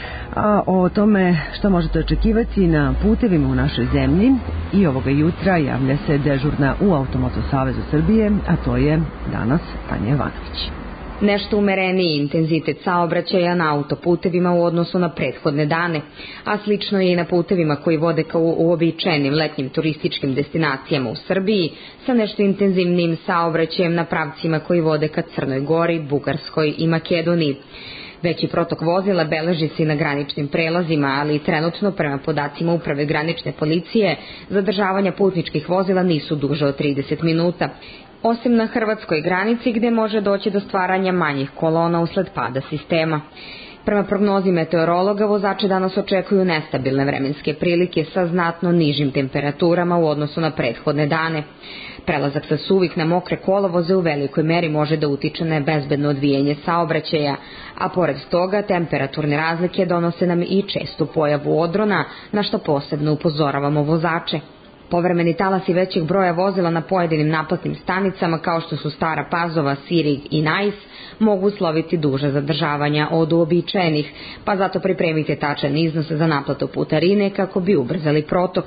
A o tome što možete očekivati na putevima u našoj zemlji i ovoga jutra javlja se dežurna u Automoto Savezu Srbije, a to je danas Tanja Jovanović. Nešto umereniji intenzitet saobraćaja na autoputevima u odnosu na prethodne dane, a slično je i na putevima koji vode ka uobičajenim letnjim turističkim destinacijama u Srbiji, sa nešto intenzivnijim saobraćajem na pravcima koji vode ka Crnoj Gori, Bugarskoj i Makedoniji. Veći protok vozila beleži se i na graničnim prelazima, ali i trenutno prema podacima Uprave granične policije zadržavanja putničkih vozila nisu duže od trideset minuta. Osim na hrvatskoj granici gde može doći do stvaranja manjih kolona usled pada sistema. Prema prognozi meteorologa, vozače danas očekuju nestabilne vremenske prilike sa znatno nižim temperaturama u odnosu na prethodne dane. Prelazak sa suvih na mokre kolovoze u velikoj meri može da utiče na bezbedno odvijanje saobraćaja, a pored toga temperaturne razlike donose nam i čestu pojavu odrona, na što posebno upozoravamo vozače. Povremeni talasi većeg broja vozila na pojedinim naplatnim stanicama kao što su Stara Pazova, Sirig i Najs mogu usloviti duže zadržavanja od uobičajenih, pa zato pripremite tačan iznos za naplatu putarine kako bi ubrzali protok.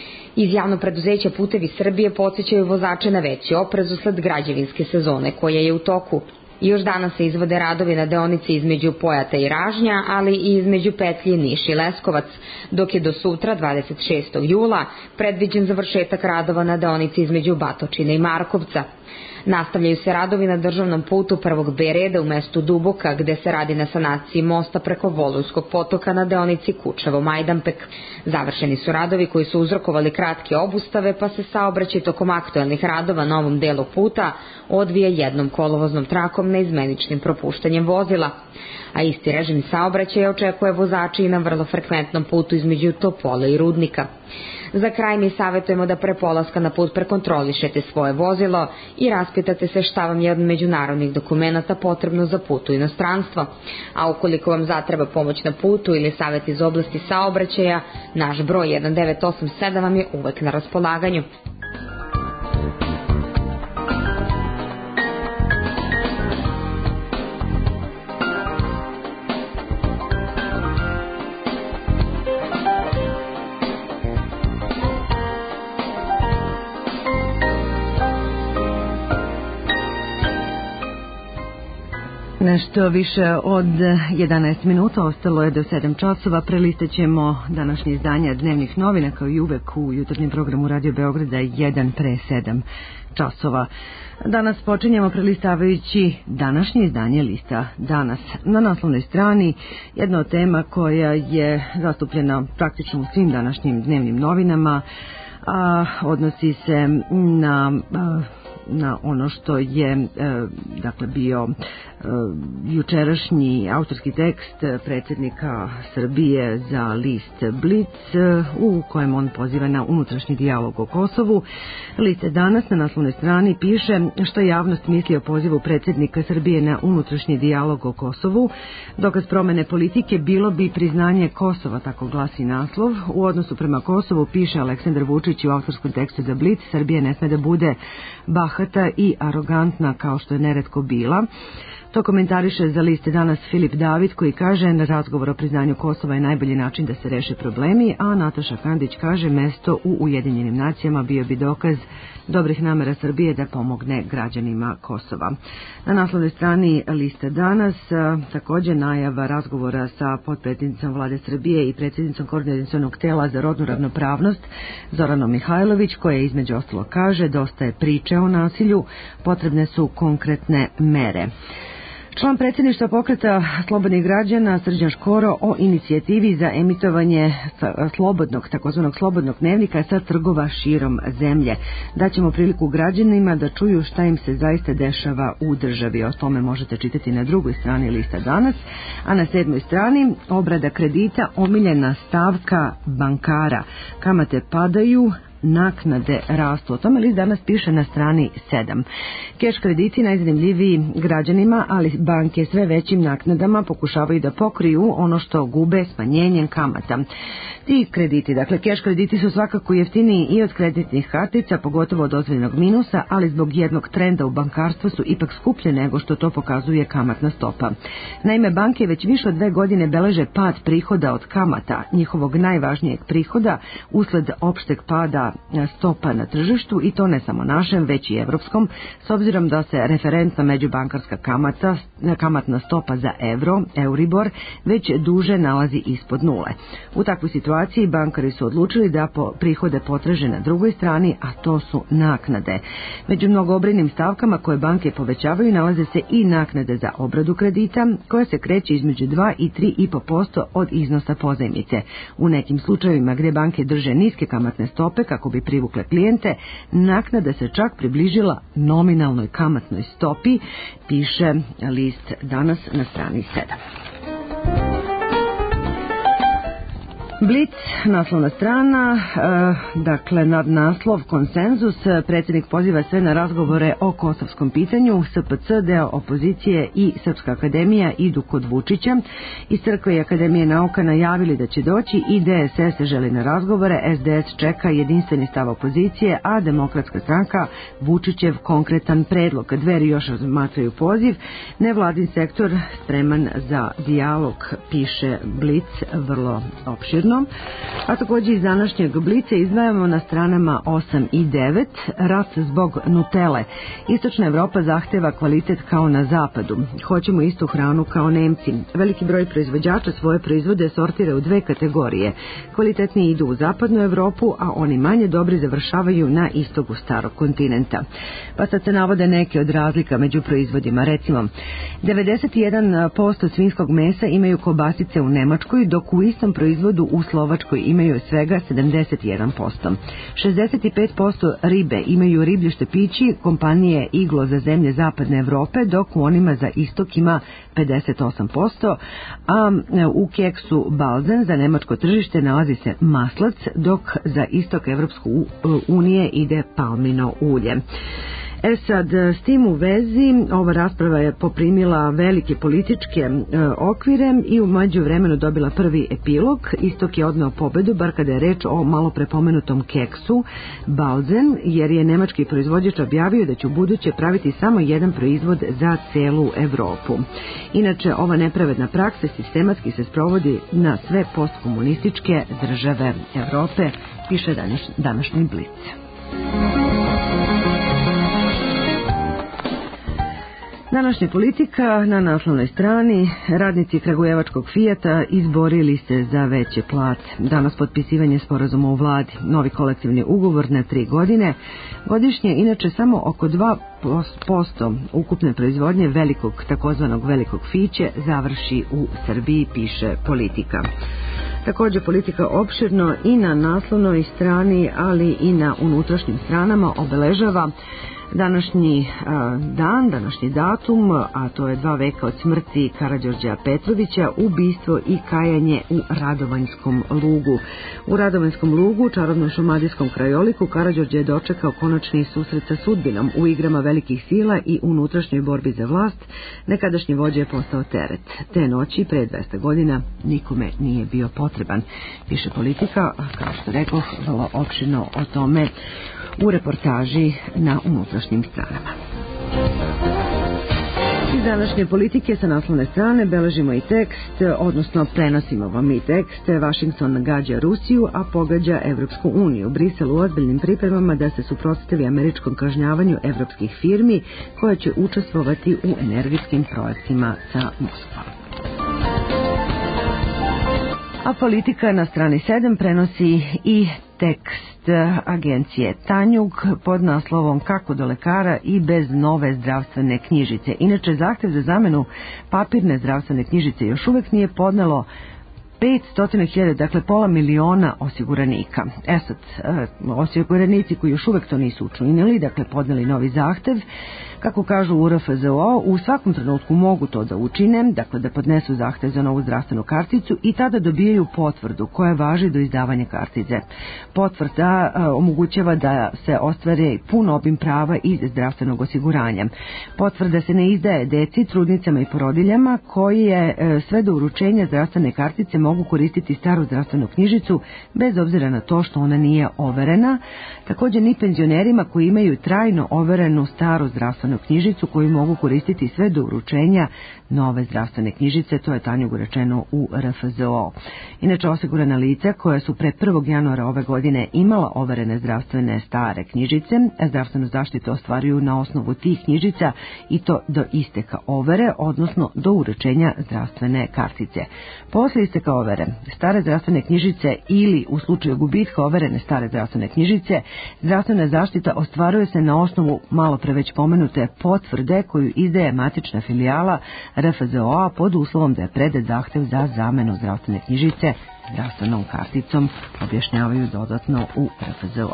Iz javnog preduzeća Putevi Srbije podsjećaju vozače na veći oprez usled građevinske sezone koja je u toku. Još danas se izvode radovi na deonici između Pojata i Ražnja, ali i između petlji Niš i Leskovac, dok je do sutra, dvadeset šestog jula, predviđen završetak radova na deonici između Batočine i Markovca. Nastavljaju se radovi na državnom putu prvog B reda u mestu Duboka, gde se radi na sanaciji mosta preko Volujskog potoka na deonici Kučevo-Majdanpek. Završeni su radovi koji su uzrokovali kratke obustave, pa se saobraćaj tokom aktuelnih radova na ovom delu puta odvija jednom kolovoznom trakom neizmeničnim propuštanjem vozila. A isti režim saobraćaja očekuje vozači i na vrlo frekventnom putu između Topole i Rudnika. Za kraj mi savjetujemo da pre polaska na put prekontrolišete svoje vozilo i raspitate se šta vam je od međunarodnih dokumenata potrebno za put u inostranstvo. A ukoliko vam zatreba pomoć na putu ili savjet iz oblasti saobraćaja, naš broj jedan devet osam sedam vam je uvek na raspolaganju. Nešto više od jedanaest minuta, ostalo je do sedam časova. Prelistat ćemo današnje izdanja dnevnih novina kao i uvek u jutarnjem programu Radio Beograda jedan pre sedam časova. Danas počinjemo prelistavajući današnje izdanje lista Danas. Na naslovnoj strani jedna od tema koja je zastupljena praktično u svim današnjim dnevnim novinama, a odnosi se na na ono što je e, dakle bio e, jučerašnji autorski tekst predsjednika Srbije za list Blic e, u kojem on poziva na unutrašnji dijalog o Kosovu. List Danas na naslovnoj strani piše što javnost misli o pozivu predsjednika Srbije na unutrašnji dijalog o Kosovu. Dokaz promene politike bilo bi priznanje Kosova, tako glasi naslov. U odnosu prema Kosovu, piše Aleksandar Vučić u autorskom tekstu za Blic, Srbija ne sme da bude bahata i arogantna kao što je neretko bila. To komentariše za list Danas Filip David koji kaže na razgovor o priznanju Kosova je najbolji način da se reše problemi, a Nataša Kandić kaže mesto u Ujedinjenim nacijama bio bi dokaz dobrih namera Srbije da pomogne građanima Kosova. Na naslovnoj strani lista Danas također najava razgovora sa potpredsjednicom Vlade Srbije i predsjednicom Koordinacionog tela za rodnu ravnopravnost Zoranom Mihajlović, koja između ostalo kaže dosta je priče o nasilju, potrebne su konkretne mere. Član predsjedništva pokreta Slobodnih građana Srđan Škoro o inicijativi za emitovanje slobodnog, takozvanog slobodnog dnevnika sa trgova širom zemlje. Daćemo priliku građanima da čuju šta im se zaista dešava u državi. O tome možete čitati na drugoj strani lista Danas, a na sedmoj strani obrada kredita, omiljena stavka bankara. Kamate padaju, naknade rastu. O tome list Danas piše na strani sedam. Keš krediti najzanimljiviji građanima, ali banke sve većim naknadama pokušavaju da pokriju ono što gube smanjenjem kamata. Ti krediti, dakle keš krediti su svakako jeftiniji i od kreditnih kartica, pogotovo od dozvoljenog minusa, ali zbog jednog trenda u bankarstvu su ipak skuplje nego što to pokazuje kamatna stopa. Naime, banke već više od dve godine beleže pad prihoda od kamata, njihovog najvažnijeg prihoda, usled opšteg pada stopa na tržištu, i to ne samo našem, već i evropskom, s obzirom da se referentna međubankarska kamata, kamatna stopa za evro, Euribor, već duže nalazi ispod nule. U takvoj situaciji bankari su odlučili da po prihode potraže na drugoj strani, a to su naknade. Među mnogobrojnim stavkama koje banke povećavaju nalaze se i naknade za obradu kredita, koja se kreće između dva i tri i po posto od iznosa pozajmice. U nekim slučajevima gdje banke drže niske kamatne stope kako bi privukle klijente, naknada se čak približila nominalnoj kamatnoj stopi, piše list Danas na strani sedam. Blic, naslovna strana, e, dakle nad naslov konsenzus, predsjednik poziva sve na razgovore o kosovskom pitanju, S P C, deo opozicije i Srpska akademija idu kod Vučića. Iz Crkve i Akademije nauka najavili da će doći i D S S želi na razgovore, S D S čeka jedinstveni stav opozicije, a Demokratska stranka Vučićev konkretan predlog. Dveri još razmatraju poziv, nevladin sektor spreman za dijalog, piše Blic vrlo opširno. A također iz današnjeg Blica izdvajamo na stranama osam i devet rat zbog Nutele. Istočna Evropa zahteva kvalitet kao na zapadu. Hoćemo istu hranu kao Nemci. Veliki broj proizvođača svoje proizvode sortira u dve kategorije. Kvalitetniji idu u zapadnu Evropu, a oni manje dobri završavaju na istogu starog kontinenta. Pa sad se navode neke od razlika među proizvodima. Recimo, devedeset jedan posto svinjskog mesa imaju kobasice u Nemačkoj, dok u istom proizvodu u Slovačkoj imaju svega sedamdeset jedan posto. šezdeset pet posto ribe imaju riblje štepići kompanije Iglo za zemlje zapadne Evrope, dok u onima za istok ima pedeset osam posto, a u keksu Balzen za nemačko tržište nalazi se maslac, dok za istok Evropske unije ide palmino ulje. E sad, s tim u vezi, ova rasprava je poprimila velike političke e, okvire i u međuvremenu dobila prvi epilog. Istok je odneo pobedu, bar kada je reč o malo prepomenutom keksu Balzen, jer je nemački proizvođač objavio da će u buduće praviti samo jedan proizvod za celu Evropu. Inače, ova nepravedna praksa sistematski se sprovodi na sve postkomunističke države Evrope, piše današnji, današnji Blic. Današnja politika na naslovnoj strani, radnici kragujevačkog Fijata izborili se za veće plate. Danas potpisivanje sporazuma u vladi, novi kolektivni ugovor na tri godine. Godišnje inače samo oko dva posto ukupne proizvodnje velikog, takozvanog velikog fiće završi u Srbiji, piše politika. Također politika opširno i na naslovnoj strani, ali i na unutrašnjim stranama obeležava današnji a, dan, današnji datum, a to je dva veka od smrti Karađorđa Petrovića, ubistvo i kajanje u Radovanjskom lugu. U Radovanjskom lugu, čarobnom šumadijskom krajoliku, Karađorđe je dočekao konačni susret sa sudbinom. U igrama velikih sila i unutrašnjoj borbi za vlast, nekadašnji vođa je postao teret. Te noći, pre dvesta godina, nikome nije bio potreban, piše politika, a kao što rekao, vrlo opširno o tome u reportaži na unutrašnjim stranama. Iz današnje politike sa naslovne strane beležimo i tekst, odnosno prenosimo vam i tekst. Washington gađa Rusiju, a pogađa Evropsku uniju. Brisel u ozbiljnim pripremama da se suprotstavi američkom kažnjavanju evropskih firmi koje će učestvovati u energetskim projektima sa Moskvom. A politika na strani sedam prenosi i tekst agencije Tanjug pod naslovom Kako do lekara i bez nove zdravstvene knjižice. Inače, zahtev za zamenu papirne zdravstvene knjižice još uvek nije podnelo petsto hiljada, dakle pola miliona osiguranika. E sad, osiguranici koji još uvek to nisu učinili, dakle podneli novi zahtev, kako kažu u R F Z O, u svakom trenutku mogu to da učine, dakle da podnesu zahtev za novu zdravstvenu karticu i tada dobijaju potvrdu koja važi do izdavanja kartice. Potvrda a, omogućava da se ostvare pun obim prava iz zdravstvenog osiguranja. Potvrda se ne izdaje deci, trudnicama i porodiljama koje a, sve do uručenja zdravstvene kartice mogu koristiti staru zdravstvenu knjižicu bez obzira na to što ona nije overena. Također ni penzionerima koji imaju trajno overenu staru zdravstvenu knjižicu koju mogu koristiti sve do uručenja nove zdravstvene knjižice, to je Tanjugu rečeno u R F Z O. Inače, osigurana lica koja su pre prvog januara ove godine imala overene zdravstvene stare knjižice, zdravstvenu zaštitu ostvaruju na osnovu tih knjižica i to do isteka overe, odnosno do uručenja zdravstvene kartice. Posle isteka overe stare zdravstvene knjižice ili u slučaju gubitka overene stare zdravstvene knjižice, zdravstvena zaštita ostvaruje se na osnovu malo pre već pomenute potvrde koju izdaje matična filijala R F Z O-a pod uslovom da je predat zahtev za zamenu zdravstvene knjižice zdravstvenom karticom, objašnjavaju dodatno u R F Z O.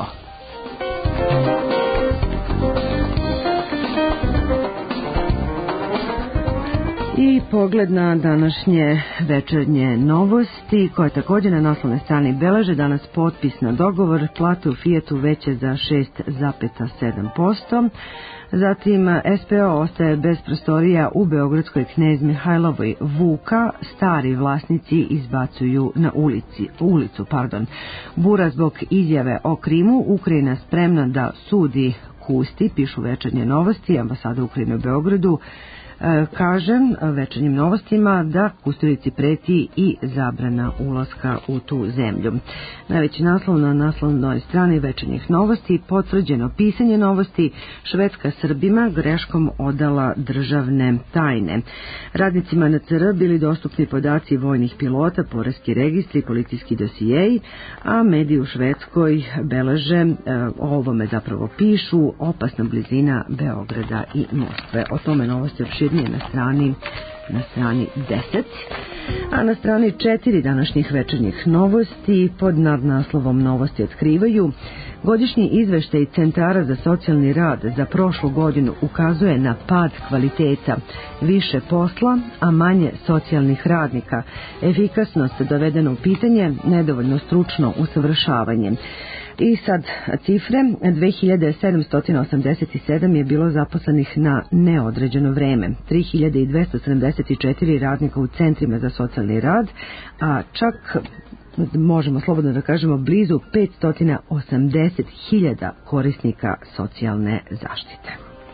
I pogled na današnje večernje novosti, koje također na naslovnoj strani beleže danas potpis na dogovor, plate u Fijatu veće za šest zarez sedam posto. Zatim S P O ostaje bez prostorija u Beogradskoj Knez Mihajlovoj Vuka, stari vlasnici izbacuju na ulici, ulicu. Pardon. Bura zbog izjave o Krimu, Ukrajina spremna da sudi Kusti, pišu večernje novosti, ambasada Ukrajine u Beogradu. Kažem večernjim novostima da Kusturici preti i zabrana ulaska u tu zemlju. Najveći naslov na naslovnoj strani večernjih novosti, potvrđeno pisanje novosti, Švedska Srbima greškom odala državne tajne. Radnicima N C R bili dostupni podaci vojnih pilota, poreski registri, policijski dosijeji, a mediji u Švedskoj beleže, o ovome zapravo pišu, opasna blizina Beograda i Moskve. O tome novosti opširnije na strani na strani deset, a na strani četiri današnjih večernjih novosti pod nadnaslovom Novosti otkrivaju, godišnji izveštaj centara za socijalni rad za prošlu godinu ukazuje na pad kvaliteta, više posla, a manje socijalnih radnika, efikasnost dovedena u pitanje, nedovoljno stručno usavršavanje. I sad cifre, dve hiljade sedamsto osamdeset sedam je bilo zaposlenih na neodređeno vreme, tri hiljade dvesta sedamdeset četiri radnika u centrima za socijalni rad, a čak možemo slobodno da kažemo blizu petsto osamdeset hiljada korisnika socijalne zaštite.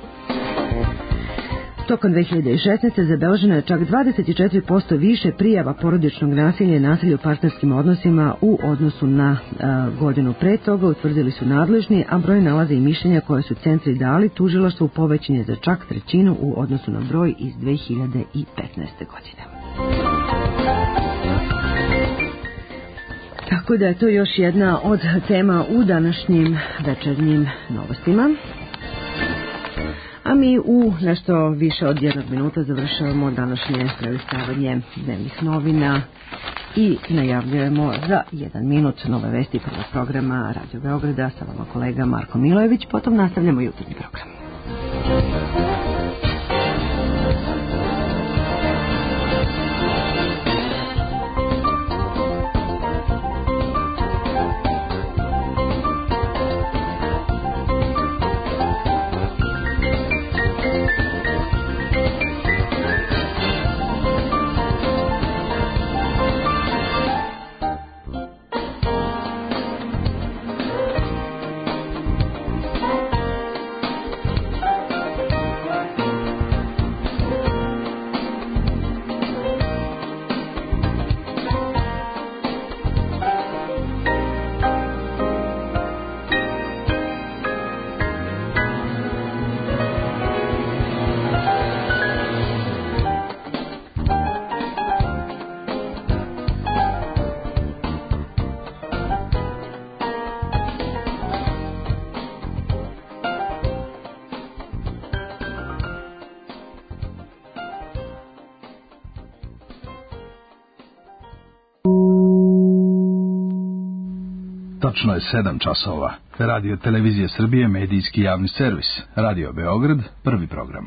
Tokom dve hiljade šesnaeste. zabeleženo je čak dvadeset četiri posto više prijava porodičnog nasilja i nasilja u partnerskim odnosima u odnosu na a, godinu pre toga, utvrdili su nadležni, a broj nalaza i mišljenja koje su centri dali tužilaštvu povećan je za čak trećinu u odnosu na broj iz dve hiljade petnaeste. godine. Tako da je to još jedna od tema u današnjim večernjim novostima. A mi u nešto više od jednog minuta završavamo današnje prelistavanje dnevnih novina i najavljujemo za jedan minut nove vesti prvog programa Radio Beograda sa vama kolega Marko Milojević, potom nastavljamo jutarnji program. Tačno je sedam časova. Radio Televizije Srbije, medijski javni servis. Radio Beograd, prvi program.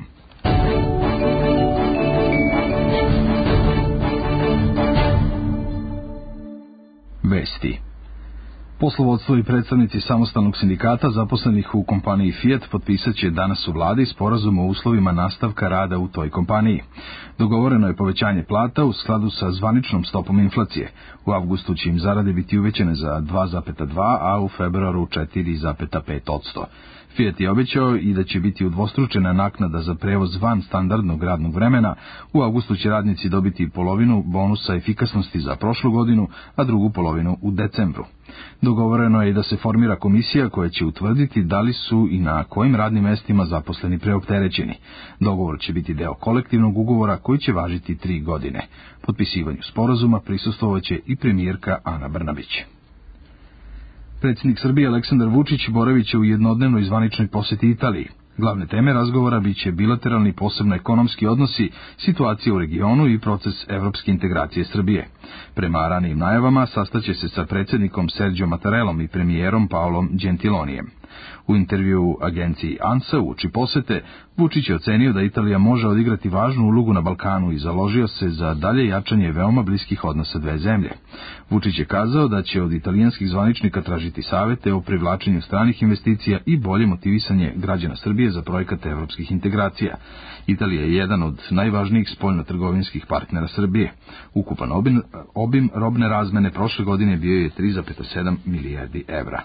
Vesti. Poslovodstvo i predstavnici samostalnog sindikata zaposlenih u kompaniji Fiat potpisat će danas u vladi sporazum o uslovima nastavka rada u toj kompaniji. Dogovoreno je povećanje plata u skladu sa zvaničnom stopom inflacije. U avgustu će im zarade biti uvećane za dva zarez dva, a u februaru četiri zarez pet posto. Fiat je obećao i da će biti udvostručena naknada za prevoz van standardnog radnog vremena. U avgustu će radnici dobiti polovinu bonusa efikasnosti za prošlu godinu, a drugu polovinu u decembru. Dogovoreno je i da se formira komisija koja će utvrditi da li su i na kojim radnim mestima zaposleni preopterećeni. Dogovor će biti deo kolektivnog ugovora koji će važiti tri godine. Potpisivanju sporazuma prisustvovaće i premijerka Ana Brnabić. Predsjednik Srbije Aleksandar Vučić boravit će u jednodnevnoj zvaničnoj poseti Italiji. Glavne teme razgovora biće bilateralni posebno ekonomski odnosi, situacija u regionu i proces evropske integracije Srbije. Prema ranijim najavama sastaće se sa predsjednikom Sergio Mattarellom i premijerom Paolom Gentilonijem. U intervju agenciji ANSA uoči posete, Vučić je ocenio da Italija može odigrati važnu ulogu na Balkanu i založio se za dalje jačanje veoma bliskih odnosa dve zemlje. Vučić je kazao da će od italijanskih zvaničnika tražiti savete o privlačenju stranih investicija i bolje motivisanje građana Srbije za projekat evropskih integracija. Italija je jedan od najvažnijih spoljno-trgovinskih partnera Srbije. Ukupan obim, obim robne razmene prošle godine bio je tri zarez sedam milijardi evra.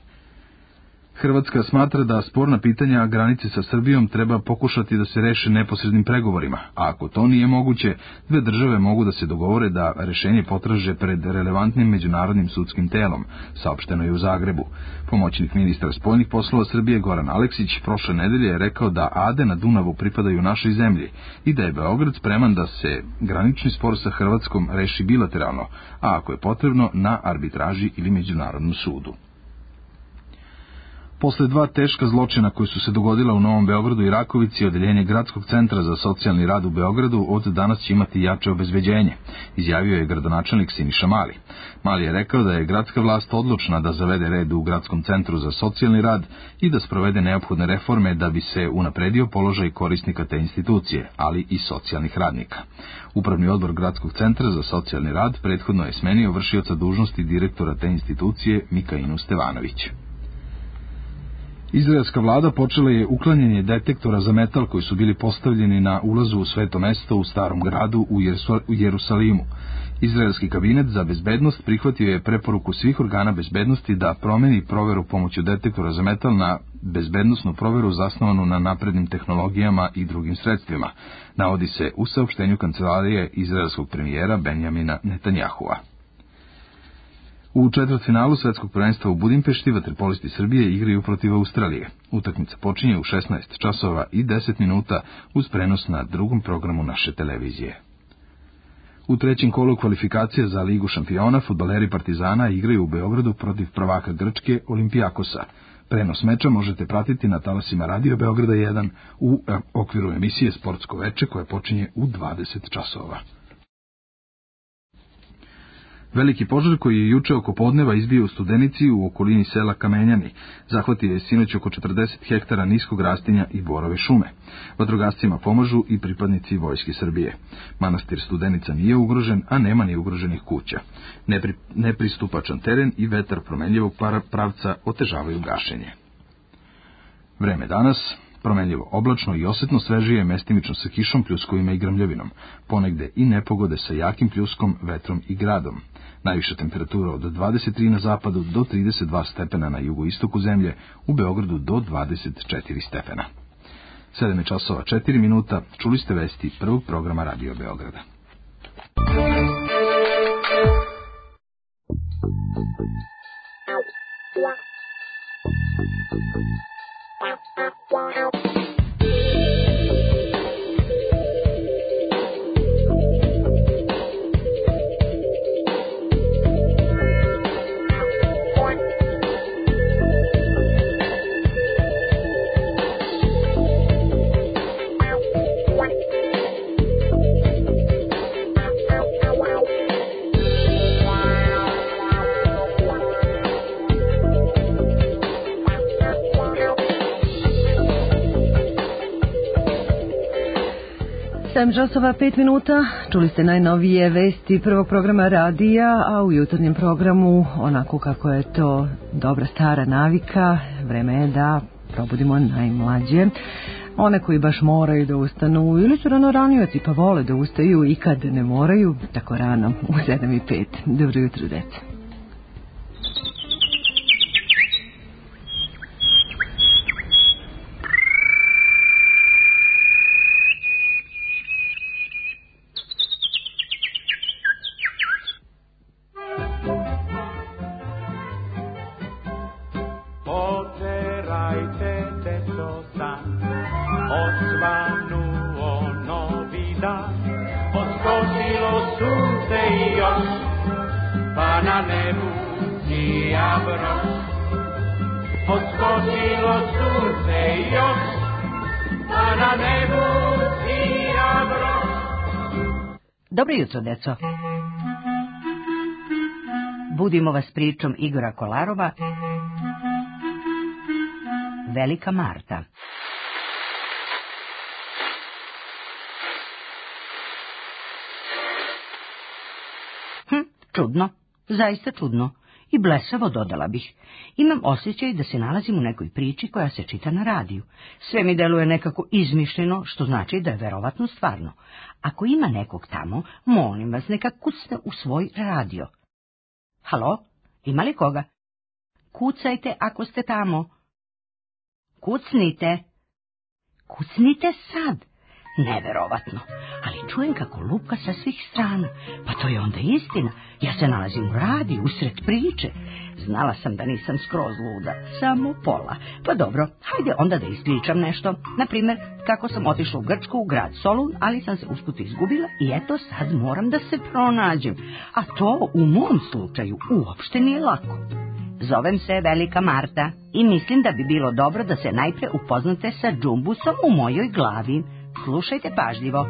Hrvatska smatra da sporna pitanja granice sa Srbijom treba pokušati da se reše neposrednim pregovorima, a ako to nije moguće, dve države mogu da se dogovore da rešenje potraže pred relevantnim međunarodnim sudskim telom, saopšteno je u Zagrebu. Pomoćnik ministra spoljnih poslova Srbije Goran Aleksić prošle nedelje je rekao da Ade na Dunavu pripadaju našoj zemlji i da je Beograd spreman da se granični spor sa Hrvatskom reši bilateralno, a ako je potrebno na arbitraži ili međunarodnom sudu. Posle dva teška zločina koji su se dogodila u Novom Beogradu i Rakovici, odeljenje Gradskog centra za socijalni rad u Beogradu od danas će imati jače obezbeđenje, izjavio je gradonačelnik Siniša Mali. Mali je rekao da je gradska vlast odlučna da zavede red u Gradskom centru za socijalni rad i da sprovede neophodne reforme da bi se unapredio položaj korisnika te institucije, ali i socijalnih radnika. Upravni odbor Gradskog centra za socijalni rad prethodno je smenio vršioca dužnosti direktora te institucije Mikainu Stevanović. Izraelska vlada počela je uklanjanje detektora za metal koji su bili postavljeni na ulazu u sveto mesto u Starom gradu u Jerusalimu. Izraelski kabinet za bezbednost prihvatio je preporuku svih organa bezbednosti da promeni proveru pomoću detektora za metal na bezbednosnu proveru zasnovanu na naprednim tehnologijama i drugim sredstvima, navodi se u saopštenju kancelarije izraelskog premijera Benjamina Netanjahua. U četvrtfinalu svetskog prvenstva u Budimpešti vaterpolisti Srbije igraju protiv Australije. Utakmica počinje u šesnaest časova i deset minuta uz prenos na drugom programu naše televizije. U trećem kolu kvalifikacija za Ligu šampiona fudbaleri Partizana igraju u Beogradu protiv prvaka Grčke Olimpijakosa. Prenos meča možete pratiti na talasima Radio Beograda jedan u okviru emisije Sportsko veče koja počinje u dvadeset časova. Veliki požar koji je juče oko podneva izbio u Studenici u okolini sela Kamenjani, zahvatio je sinoć oko četrdeset hektara niskog rastinja i borove šume. Vatrogascima pomažu i pripadnici Vojske Srbije. Manastir Studenica nije ugrožen, a nema ni ugroženih kuća. Nepri, nepristupačan teren i vetar promenljivog pravca otežavaju gašenje. Vreme danas promenljivo oblačno i osetno svežije, mestimično sa kišom, pljuskovima i grmljavinom, ponegde i nepogode sa jakim pljuskom, vetrom i gradom. Najviša temperatura od dvadeset tri na zapadu do trideset dva stepena na jugoistoku zemlje, u Beogradu do dvadeset četiri stepena. sedam je časova četiri minuta, čuli ste vesti prvog programa Radio Beograda. sedam časova pet minuta, čuli ste najnovije vesti prvog programa radija, a u jutarnjem programu, onako kako je to dobra stara navika, vreme je da probudimo najmlađe. One koji baš moraju da ustanu ili su rano ranioci pa vole da ustaju i kad ne moraju, tako rano u sedam i pet. Dobro jutro, deca. Dobro jutro, deco. Budimo vas pričom Igora Kolarova, Velika Marta. Hm, čudno, zaista čudno. I blesavo, dodala bih. Imam osjećaj da se nalazim u nekoj priči koja se čita na radiju. Sve mi deluje nekako izmišljeno, što znači da je verovatno stvarno. Ako ima nekog tamo, molim vas, neka kucne u svoj radio. Halo, ima li koga? Kucajte ako ste tamo. Kucnite. Kucnite sad. Neverovatno, ali čujem kako lupka sa svih strana. Pa to je onda istina. Ja se nalazim u radiju, usred priče. Znala sam da nisam skroz luda, samo pola. Pa dobro, hajde onda da ispričam nešto. Naprimjer, kako sam otišla u Grčku, u grad Solun, ali sam se usput izgubila i eto sad moram da se pronađem. A to u mom slučaju uopšte nije lako. Zovem se Velika Marta i mislim da bi bilo dobro da se najpre upoznate sa džumbusom u mojoj glavi. Slušajte pažljivo.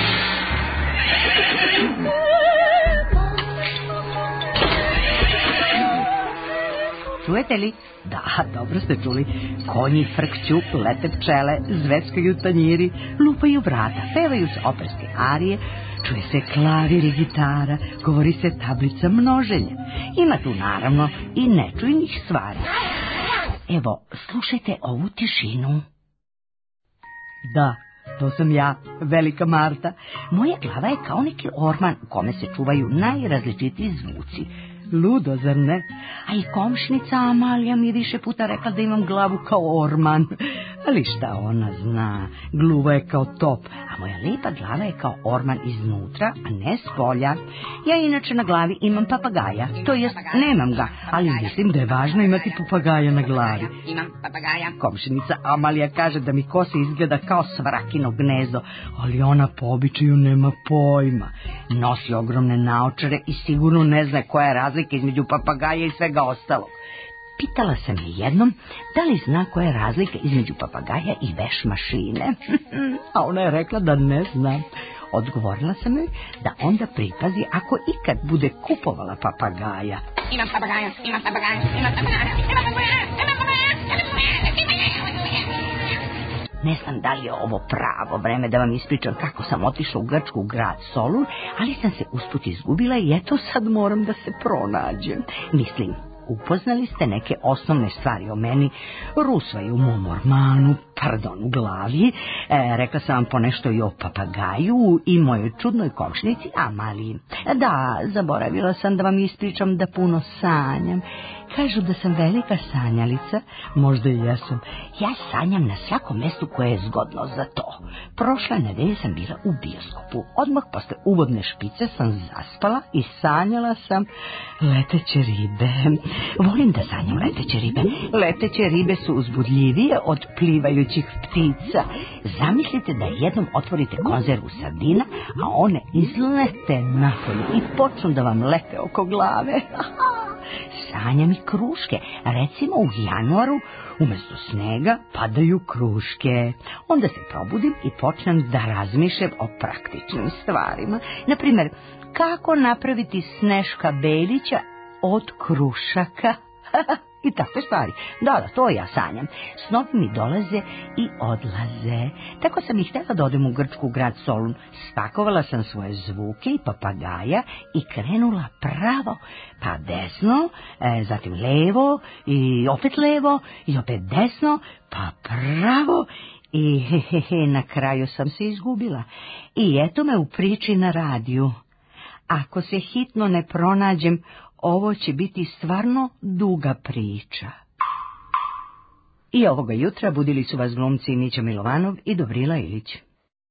Čujete li? Da, dobro ste čuli. Konji frkću, lete pčele, zveckaju tanjiri, lupaju vrata, pevaju se operske arije, čuje se klavir i gitara, govori se tablica množenja. Ima tu naravno i nečujnih stvari. Evo, slušajte ovu tišinu. Da, to sam ja, Velika Marta. Moja glava je kao neki orman u kome se čuvaju najrazličitiji zvuci. Ludo, zar ne? A i komšnica Amalija mi je više puta rekla da imam glavu kao orman. Ali šta ona zna? Gluva je kao top, a moja lijepa glava je kao orman iznutra, a ne s polja. Ja inače na glavi imam papagaja, to jest nemam ga, ali mislim da je važno imati papagaja na glavi. Imam papagaja. Komšinica Amalija kaže da mi kosa izgleda kao svrakino gnezdo, ali ona po običaju nema pojma. Nosi ogromne naočare i sigurno ne zna koja je razlika između papagaja i svega ostalog. Pitala sam je jednom da li zna koja je razlika između papagaja i veš mašine, a ona je rekla da ne zna. Odgovorila sam joj da onda pripazi ako ikad bude kupovala papagaja. Imam papagaja, imam papagaja, imam papagaja, imam papagaja, imam papagaja, Ne znam da li je ovo pravo vreme da vam ispričam kako sam otišla u Grčku, u grad Solun, ali sam se usput izgubila i eto sad moram da se pronađem. Mislim, upoznali ste neke osnovne stvari o meni, rusva je u mom ormanu, pardon, u glavi, e, rekla sam vam ponešto i o papagaju i mojoj čudnoj komšnici Amaliji. Da, zaboravila sam da vam ispričam da puno sanjam. Kažu da sam velika sanjalica, možda i jesam. Ja sanjam na svakom mestu koje je zgodno za to. Prošle nedelje sam bila u bioskopu. Odmah posle uvodne špice sam zaspala i sanjala sam leteće ribe. Volim da sanjam leteće ribe. Leteće ribe su uzbudljivije od plivajućih ptica. Zamislite da jednom otvorite konzervu sardina, a one izlete napolje i počnu da vam lete oko glave. Sanjam i kruške. Recimo u januaru umjesto snega padaju kruške. Onda se probudim i počnem da razmišljam o praktičnim stvarima. Naprimjer, kako napraviti Sneška Belića od krušaka. I takve stvari. Da, da, to ja sanjam. Snovi mi dolaze i odlaze. Tako sam i htjela da odem u Grčku, u grad Solun. Spakovala sam svoje zvuke i papagaja i krenula pravo, pa desno, e, zatim levo i opet levo i opet desno, pa pravo i he, he, he, na kraju sam se izgubila. I eto me u priči na radiju. Ako se hitno ne pronađem, ovo će biti stvarno duga priča. I ovoga jutra budili su vas glumci Mića Milovanov i Dobrila Ilić.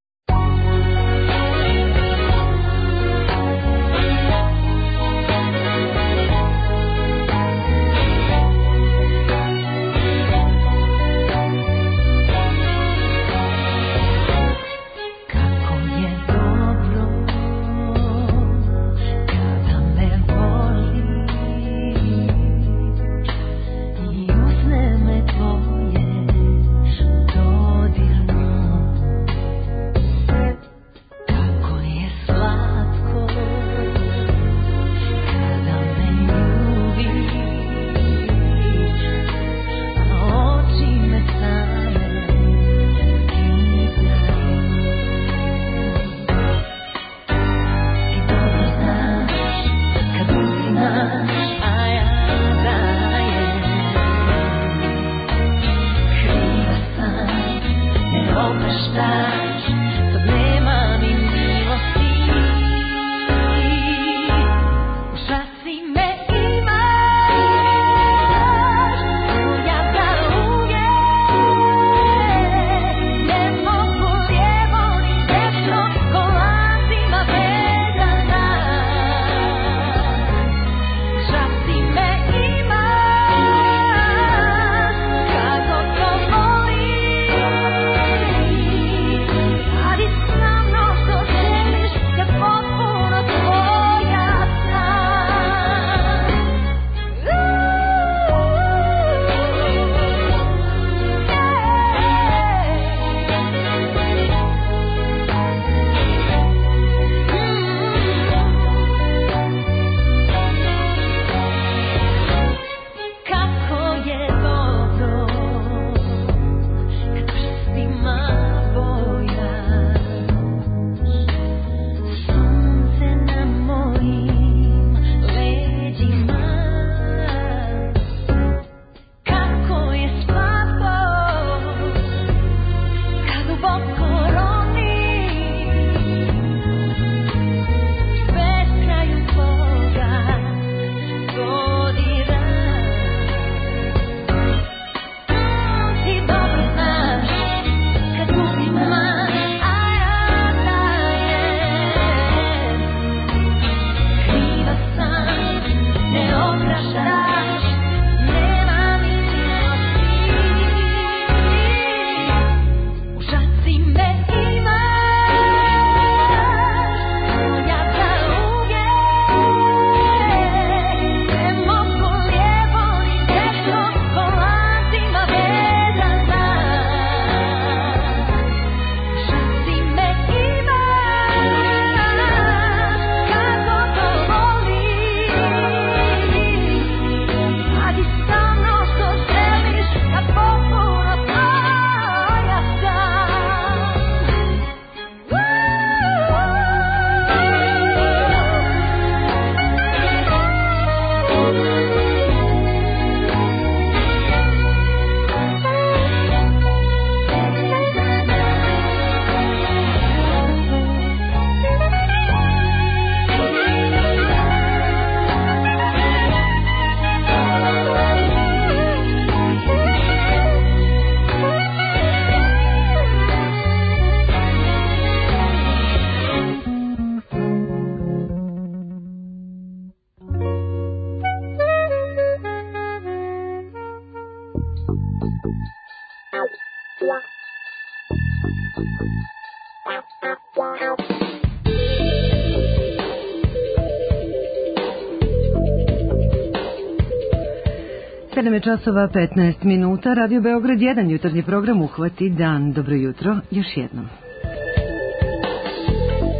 sedam je časova petnaest minuta, Radio Beograd jedan, jutarnji program Uhvati dan. Dobro jutro, još jednom.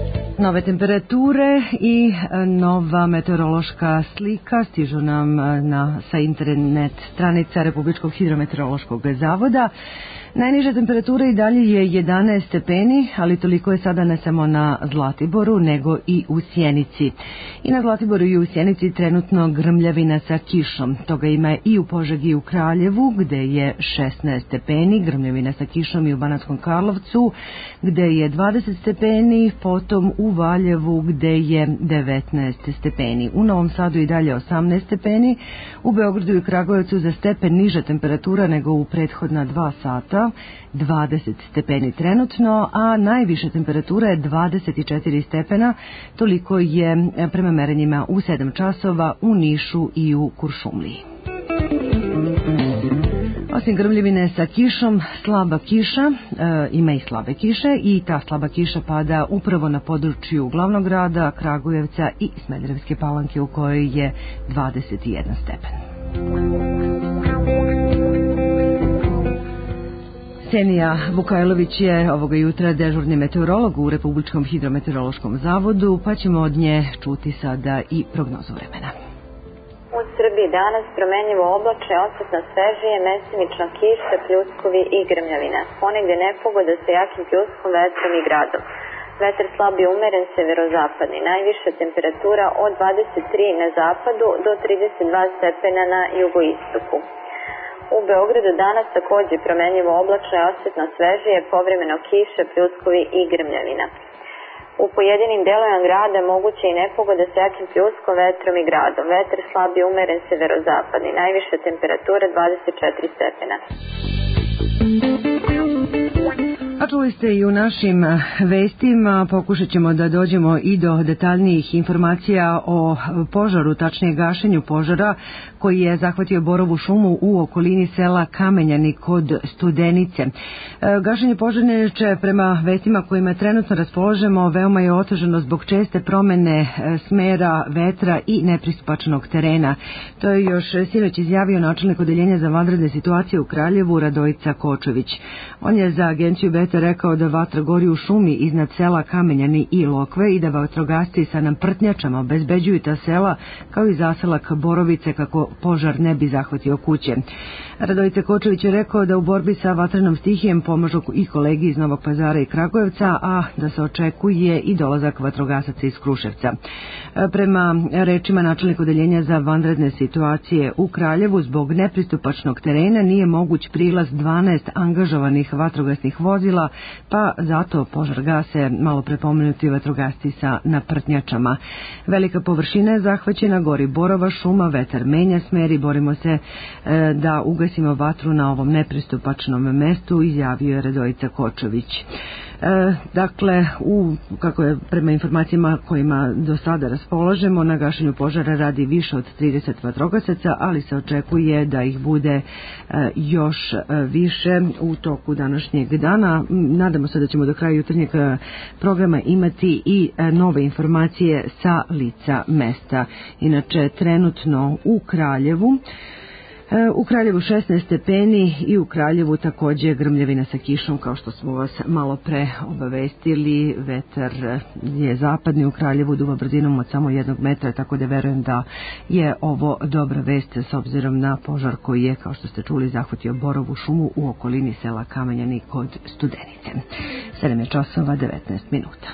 Nove temperature i nova meteorološka slika stižu nam na, sa internet stranica Republičkog hidrometeorološkog zavoda. Najniža temperatura i dalje je jedanaest stepeni, ali toliko je sada ne samo na Zlatiboru, nego i u Sjenici. I na Zlatiboru i u Sjenici trenutno grmljavina sa kišom. Toga ima i u Požegi i u Kraljevu, gde je šesnaest stepeni, grmljavina sa kišom i u Banatskom Karlovcu, gde je dvadeset stepeni, potom u Valjevu, gde je devetnaest stepeni. U Novom Sadu i dalje osamnaest stepeni, u Beogradu i Kragujevcu za stepen niža temperatura nego u prethodna dva sata, dvadeset stepeni trenutno, a najviša temperatura je dvadeset četiri stepena, toliko je prema merenjima u sedam časova u Nišu i u Kuršumliji. Osim grmljevine sa kišom, slaba kiša, e, ima i slabe kiše i ta slaba kiša pada upravo na području glavnog grada, Kragujevca i Smederevske Palanke u kojoj je dvadeset jedan stepen. Senija Vukajlović je ovoga jutra dežurni meteorolog u Republičkom hidrometeorološkom zavodu, pa ćemo od nje čuti sada i prognozu vremena. U Srbiji danas promenljivo oblačno, osetno svežije, mestimično kiša, pljuskovi i grmljavina. Ponegde nepogoda sa jakim pljuskom, vetrom i gradom. Vetar slab i umeren severozapadni. Najviša temperatura od dvadeset tri na zapadu do trideset dva stepena na jugoistoku. U Beogradu danas takođe promenljivo oblačno i osetno svežije, povremeno kiša, pljuskovi i grmljavina. U pojedinim delovima grada moguće i nepogoda sa jakim pljuskom, vetrom i gradom. Vetar slab i umeren severozapadni. Najviša temperatura dvadeset četiri stepena. A čuli ste i u našim vestima, pokušat ćemo da dođemo i do detaljnijih informacija o požaru, tačnije gašenju požara koji je zahvatio borovu šumu u okolini sela Kamenjani kod Studenice. Gašenje požarniče prema vestima kojima trenutno raspoložemo veoma je otežano zbog česte promene smera vetra i nepristupačnog terena. To je još sinoć izjavio načelnik odeljenja za vanredne situacije u Kraljevu Radojica Kočović. On je za agenciju B T rekao da vatra gori u šumi iznad sela Kamenjani i Lokve i da vatrogasci sa namprtnjačama obezbeđuju ta sela kao i zaselak Borovice kako požar ne bi zahvatio kuće. Radojica Kočović je rekao da u borbi sa vatrenom stihijem pomažu i kolegi iz Novog Pazara i Kragujevca, a da se očekuje i dolazak vatrogasaca iz Kruševca. Prema rečima načelnika odeljenja za vanredne situacije u Kraljevu, zbog nepristupačnog terena nije moguć prilaz dvanaest angažovanih vatrogasnih vozila, pa zato požar gase malo prepomenuti vatrogasci sa naprtnjačama. Velika površina je zahvaćena, gori borova šuma, vetar menja smer i borimo se e, da ugasimo vatru na ovom nepristupačnom mestu, izjavio je Radojica Kočović. E, dakle, u, kako je prema informacijama kojima do sada raspolažemo, na gašenju požara radi više od trideset vatrogasaca, ali se očekuje da ih bude e, još e, više u toku današnjeg dana. Nadamo se da ćemo do kraja jutarnjeg programa imati i e, nove informacije sa lica mesta. Inače, trenutno u Kraljevu U Kraljevu šesnaest stepeni i u Kraljevu takođe grmljavina sa kišom, kao što smo vas malo pre obavestili. Vetar je zapadni u Kraljevu, duva brzinom od samo jednog metra, tako da verujem da je ovo dobra vest s obzirom na požar koji je, kao što ste čuli, zahvatio borovu šumu u okolini sela Kamenjani kod Studenice. sedam je časova devetnaest minuta.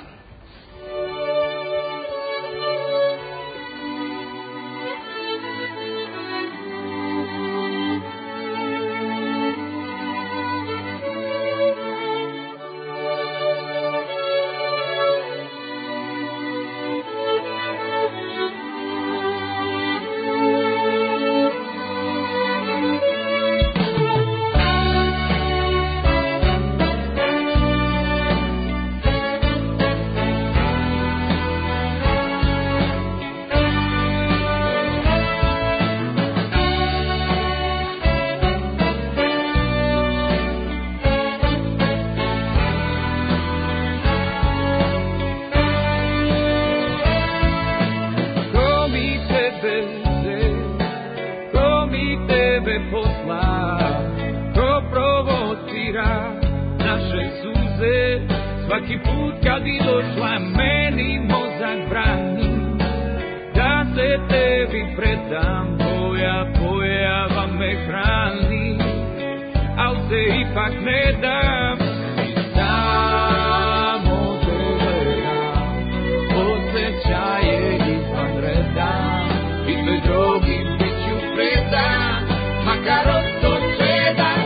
svaki put kad bi došla meni mozak brani da se tebi predam, tvoja pojava me hrani, al se ipak ne dam. I samo te gledam, osjećaje izvan reda, i tvoj drugim bit ću predan, makar od to čedan.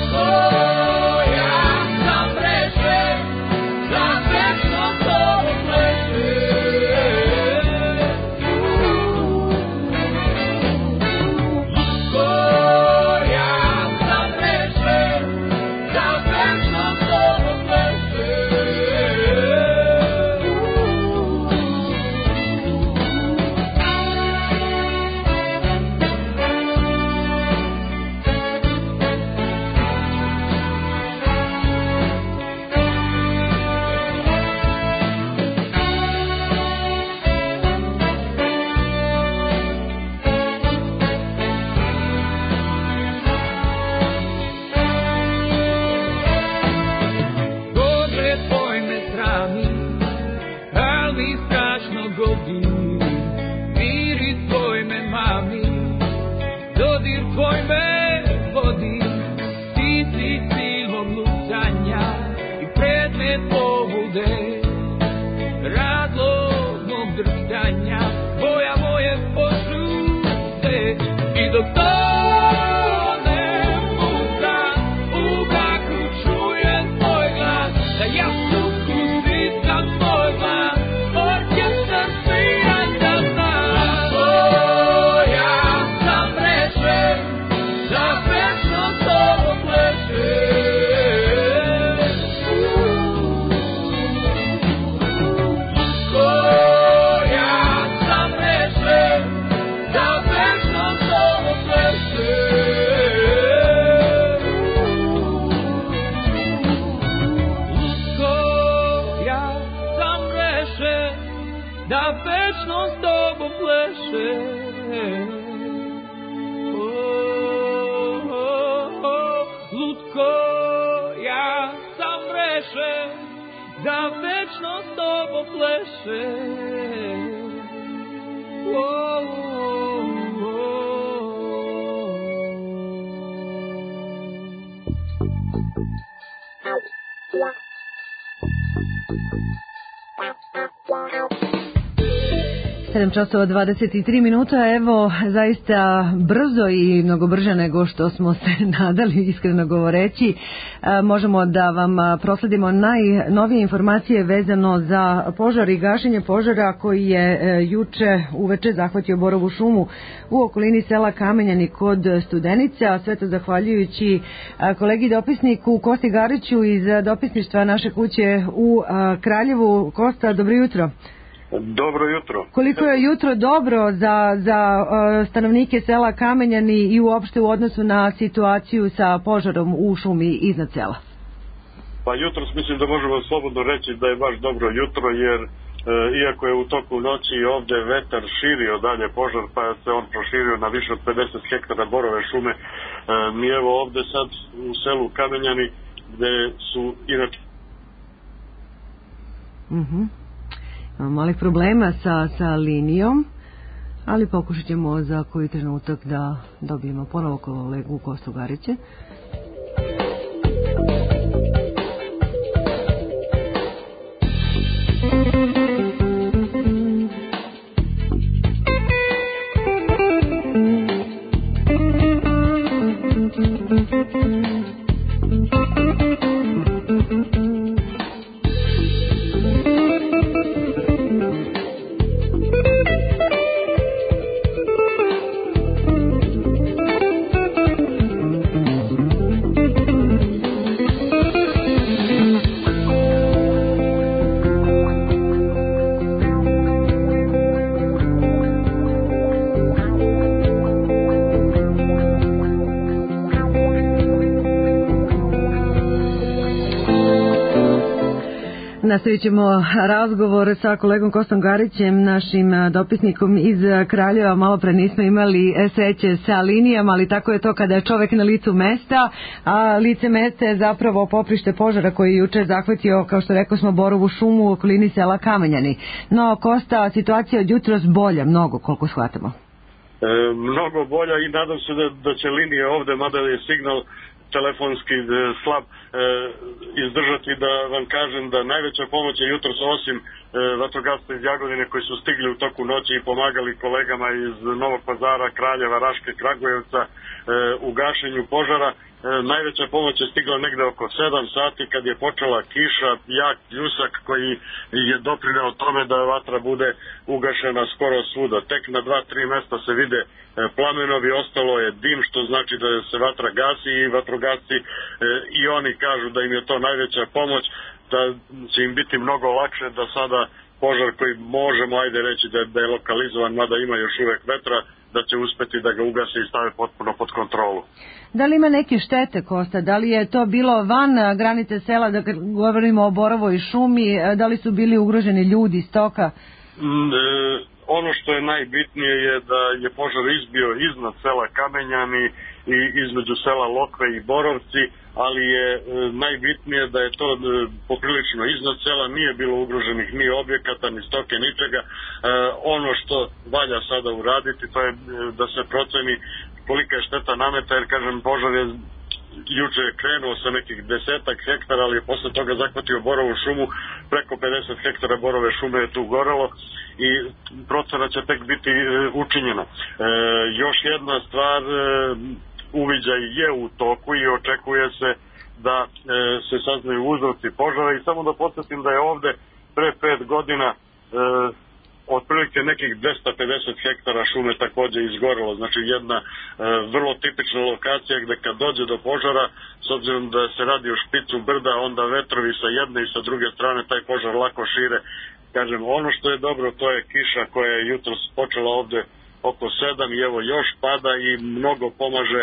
sedam časova dvadeset tri minuta, evo, zaista brzo i mnogo brže nego što smo se nadali, iskreno govoreći. E, možemo da vam prosledimo najnovije informacije vezano za požar i gašenje požara koji je e, juče uveče zahvatio Borovu šumu u okolini sela Kamenjani kod Studenice, a sve to zahvaljujući a, kolegi dopisniku Kosti Gariću iz dopisništva naše kuće u a, Kraljevu. Kosta, dobro jutro. Dobro jutro. Koliko je jutro dobro za, za uh, stanovnike sela Kamenjani i uopšte u odnosu na situaciju sa požarom u šumi iznad sela? Pa jutro mislim da možemo slobodno reći da je baš dobro jutro, jer e, iako je u toku noći ovde vetar širio dalje požar, pa se on proširio na više od pedeset hektara borove šume, e, mi evo ovde sad u selu Kamenjani gde su inače mhm Imamo malih problema sa, sa linijom, ali pokušat ćemo za koji trenutak da dobijemo ponovo kolegu Kostu Garića. nastavit ćemo razgovor sa kolegom Kostom Garićem, našim dopisnikom iz Kraljeva. Malo pre nismo imali sreće sa linijama, ali tako je to kada je čovek na licu mesta, a lice mesta je zapravo poprište požara koji je juče zahvatio, kao što rekao smo, Borovu šumu u okolini sela Kamenjani. No, Kosta, situacija od jutros bolja, mnogo, koliko shvatamo. E, mnogo bolja i nadam se da, da će linije ovde, mada je signal telefonski slab, e, izdržati, da vam kažem da najveća pomoć je jutros, osim e, vatrogasca iz Jagodine koji su stigli u toku noći i pomagali kolegama iz Novog Pazara, Kraljeva, Raške, Kragujevca e, u gašenju požara. E, najveća pomoć je stigla negde oko sedam sati kad je počela kiša, jak pljusak koji je doprineo tome da vatra bude ugašena skoro svuda. Tek na dva, tri mesta se vide plamenovi, ostalo je dim, što znači da se vatra gasi i vatrogasci e, i oni kažu da im je to najveća pomoć, da će im biti mnogo lakše da sada požar koji možemo, ajde reći da, da je lokalizovan, mada ima još uvek vetra, da će uspeti da ga ugase i stave potpuno pod kontrolu. Da li ima neke štete, Kosta? Da li je to bilo van granice sela, da govorimo o Borovoj šumi, da li su bili ugroženi ljudi, stoka? Mm, e, ono što je najbitnije je da je požar izbio iznad sela Kamenjani i između sela Lokve i Borovci, ali je e, najbitnije da je to e, poprilično iznad sela, nije bilo ugroženih ni objekata, ni stoke, ničega. E, ono što valja sada uraditi, to je e, da se proceni kolika je šteta nameta, jer kažem, požar je juče je krenuo sa nekih desetak hektara, ali je posle toga zahvatio Borovu šumu, preko pedeset hektara Borove šume je tu gorelo i procena će tek biti e, učinjena. E, još jedna stvar, e, uviđaj je u toku i očekuje se da e, se saznaju uzroci požara i samo da podsjetim da je ovde pre pet godina e, otprilike nekih dvesta pedeset hektara šume takođe izgorelo, znači jedna e, vrlo tipična lokacija gde kad dođe do požara, s obzirom da se radi o špicu brda, onda vetrovi sa jedne i sa druge strane taj požar lako šire. Kažem, ono što je dobro, to je kiša koja je jutros počela ovde oko sedam i evo još pada i mnogo pomaže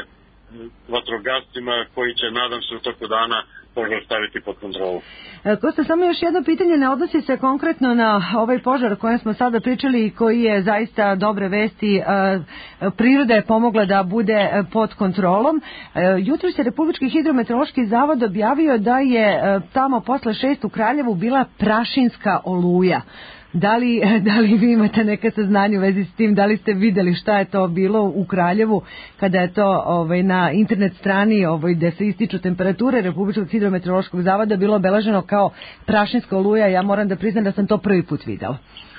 vatrogascima koji će, nadam se, u toku dana požar staviti pod kontrolu. Kosta, samo još jedno pitanje, ne odnosi se konkretno na ovaj požar o kojem smo sada pričali i koji je zaista dobre vesti. Priroda je pomogla da bude pod kontrolom. Jutros je Republički hidrometeorološki zavod objavio da je tamo posle šest u Kraljevu bila prašinska oluja. Da li, da li vi imate neka saznanja u vezi s tim, da li ste videli šta je to bilo u Kraljevu kada je to ovaj, na internet strani ovaj, gde se ističu temperature Republičkog hidrometeorološkog zavoda bilo obeleženo kao prašinska oluja? Ja moram da priznam da sam to prvi put videla.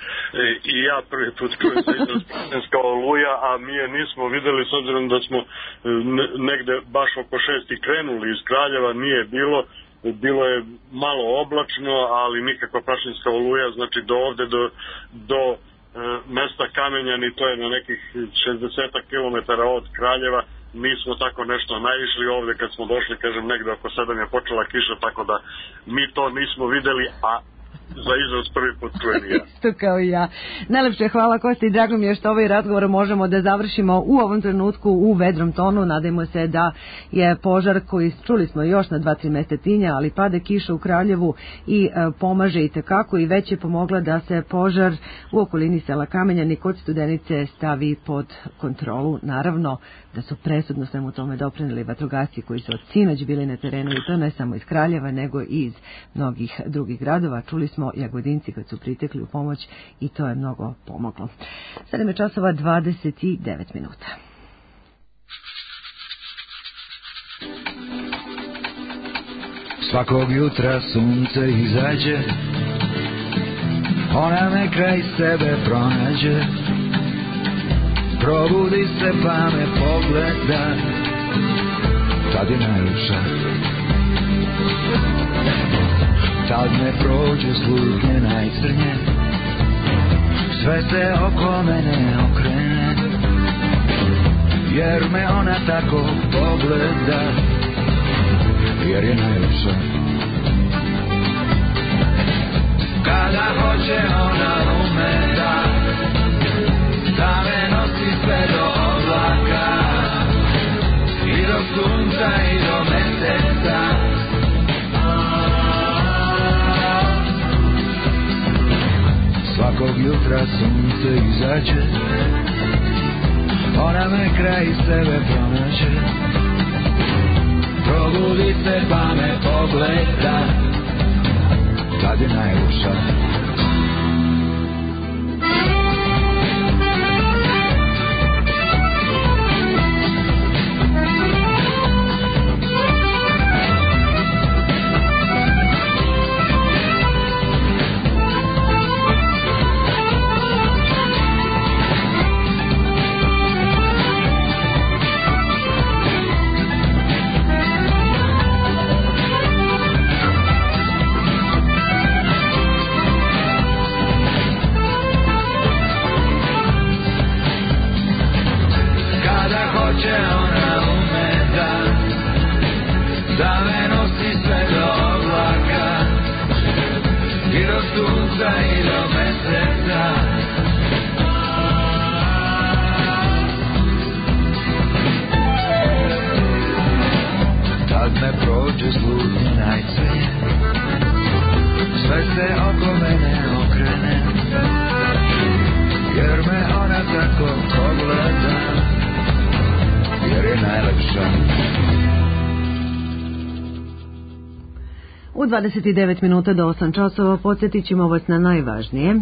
I ja prvi put čujem za izraz prašinska oluja, a mi je nismo videli s obzirom da smo negde baš oko šest i krenuli iz Kraljeva, nije bilo. Bilo je malo oblačno, ali nikakva prašinska oluja, znači do ovde, do, do e, mesta Kamenjani, to je na nekih šezdeset kilometara od Kraljeva, nismo tako nešto naišli. Ovde kad smo došli, kažem, negde oko sedam je počela kiša, tako da mi to nismo videli, a za izraz prvi put čujem ja. Isto kao i ja. Najlepše hvala, Kosta, i drago mi je što ovaj razgovor možemo da završimo u ovom trenutku u vedrom tonu. Nadajmo se da je požar koji čuli smo još na dva tri mesetinja, ali pada kiša u Kraljevu i e, pomaže i tekako i već je pomogla da se požar u okolini sela Kamenjani kod Studenice stavi pod kontrolu. Naravno da su presudno svemu tome doprineli vatrogasci koji su od sinoć bili na terenu, i to ne samo iz Kraljeva nego i iz mnogih drugih gradova. Čuli smo Jagodinci kad su pritekli u pomoć i to je mnogo pomoglo. sedam je časova dvadeset devet minuta. Svakog jutra sunce izađe, ona me kraj sebe pronađe, probudi se pa me pogleda, tad je najljepša. Tad me prođe slutnje najcrnje, sve se oko mene okrene, jer me ona tako pogleda, jer je najljepša. Kada hoće ona ume da, da me nosi sve do oblaka, i do sunca i do meseca. Svakog jutra sunce izađe, ona me kraj sebe pronađe. Probudi se pa me pogleda, tad je najluša. U dvadeset devet minuta do osam časova podsjetit ćemo vas na najvažnije.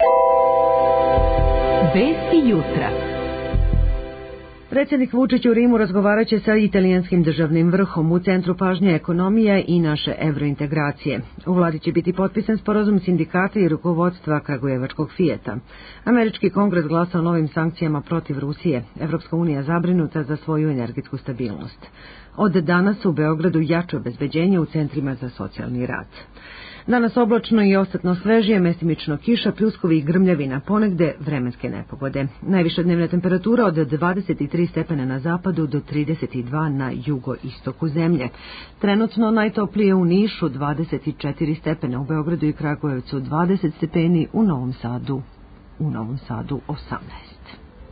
Vesti jutra. Predsjednik Vučić u Rimu razgovarat će sa italijanskim državnim vrhom. U centru pažnje ekonomija i naše evrointegracije. U vladi će biti potpisan sporazum sindikata i rukovodstva kragujevačkog Fijeta. Američki kongres glasa o novim sankcijama protiv Rusije. Evropska unija zabrinuta za svoju energetsku stabilnost. Od danas u Beogradu jače obezbeđenje u centrima za socijalni rad. Danas oblačno i ostatno svežije, mestimično kiša, pljuskovi i grmljavina, ponegde vremenske nepogode. Najviša dnevna temperatura od dvadeset tri stepena na zapadu do trideset dva na jugoistoku zemlje. Trenutno najtoplije u Nišu dvadeset četiri stepena, u Beogradu i Kragujevcu dvadeset stepeni, u Novom Sadu, u Novom Sadu osamnaest.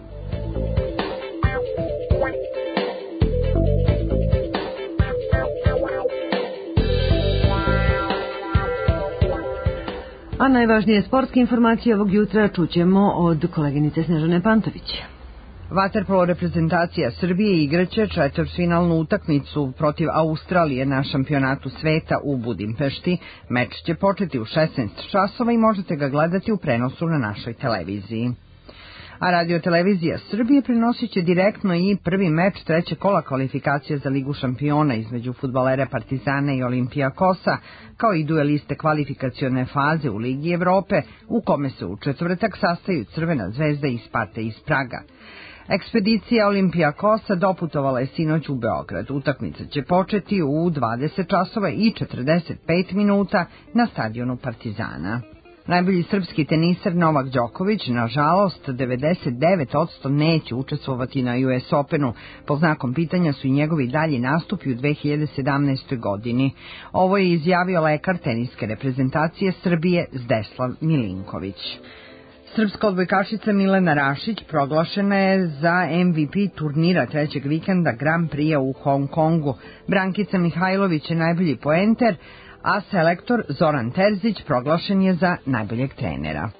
A najvažnije sportske informacije ovog jutra čućemo od koleginice Snežane Pantović. Vaterpolo reprezentacija Srbije igraće četvrtfinalnu utakmicu protiv Australije na šampionatu sveta u Budimpešti. Meč će početi u šesnaest časova i možete ga gledati u prenosu na našoj televiziji. A radiotelevizija Srbije prenosit će direktno i prvi meč trećeg kola kvalifikacije za Ligu šampiona između fudbalera Partizana i Olimpijakosa, kao i dueliste kvalifikacione faze u Ligi Evrope, u kome se u četvrtak sastaju Crvena zvezda i Sparta iz Praga. Ekspedicija Olimpijakosa doputovala je sinoć u Beograd. Utakmica će početi u dvadeset časova i četrdeset pet minuta na stadionu Partizana. Najbolji srpski teniser Novak Đoković, nažalost, devedeset devet posto neće učestvovati na U S Openu. Pod znakom pitanja su i njegovi dalji nastupi u dve hiljade sedamnaestoj godini. Ovo je izjavio lekar teniske reprezentacije Srbije Zdeslav Milinković. Srpska odbojkašica Milena Rašić proglašena je za M V P turnira trećeg vikenda Grand Prix u Hong Kongu. Brankica Mihajlović je najbolji poenter, a selektor Zoran Terzić proglašen je za najboljeg trenera.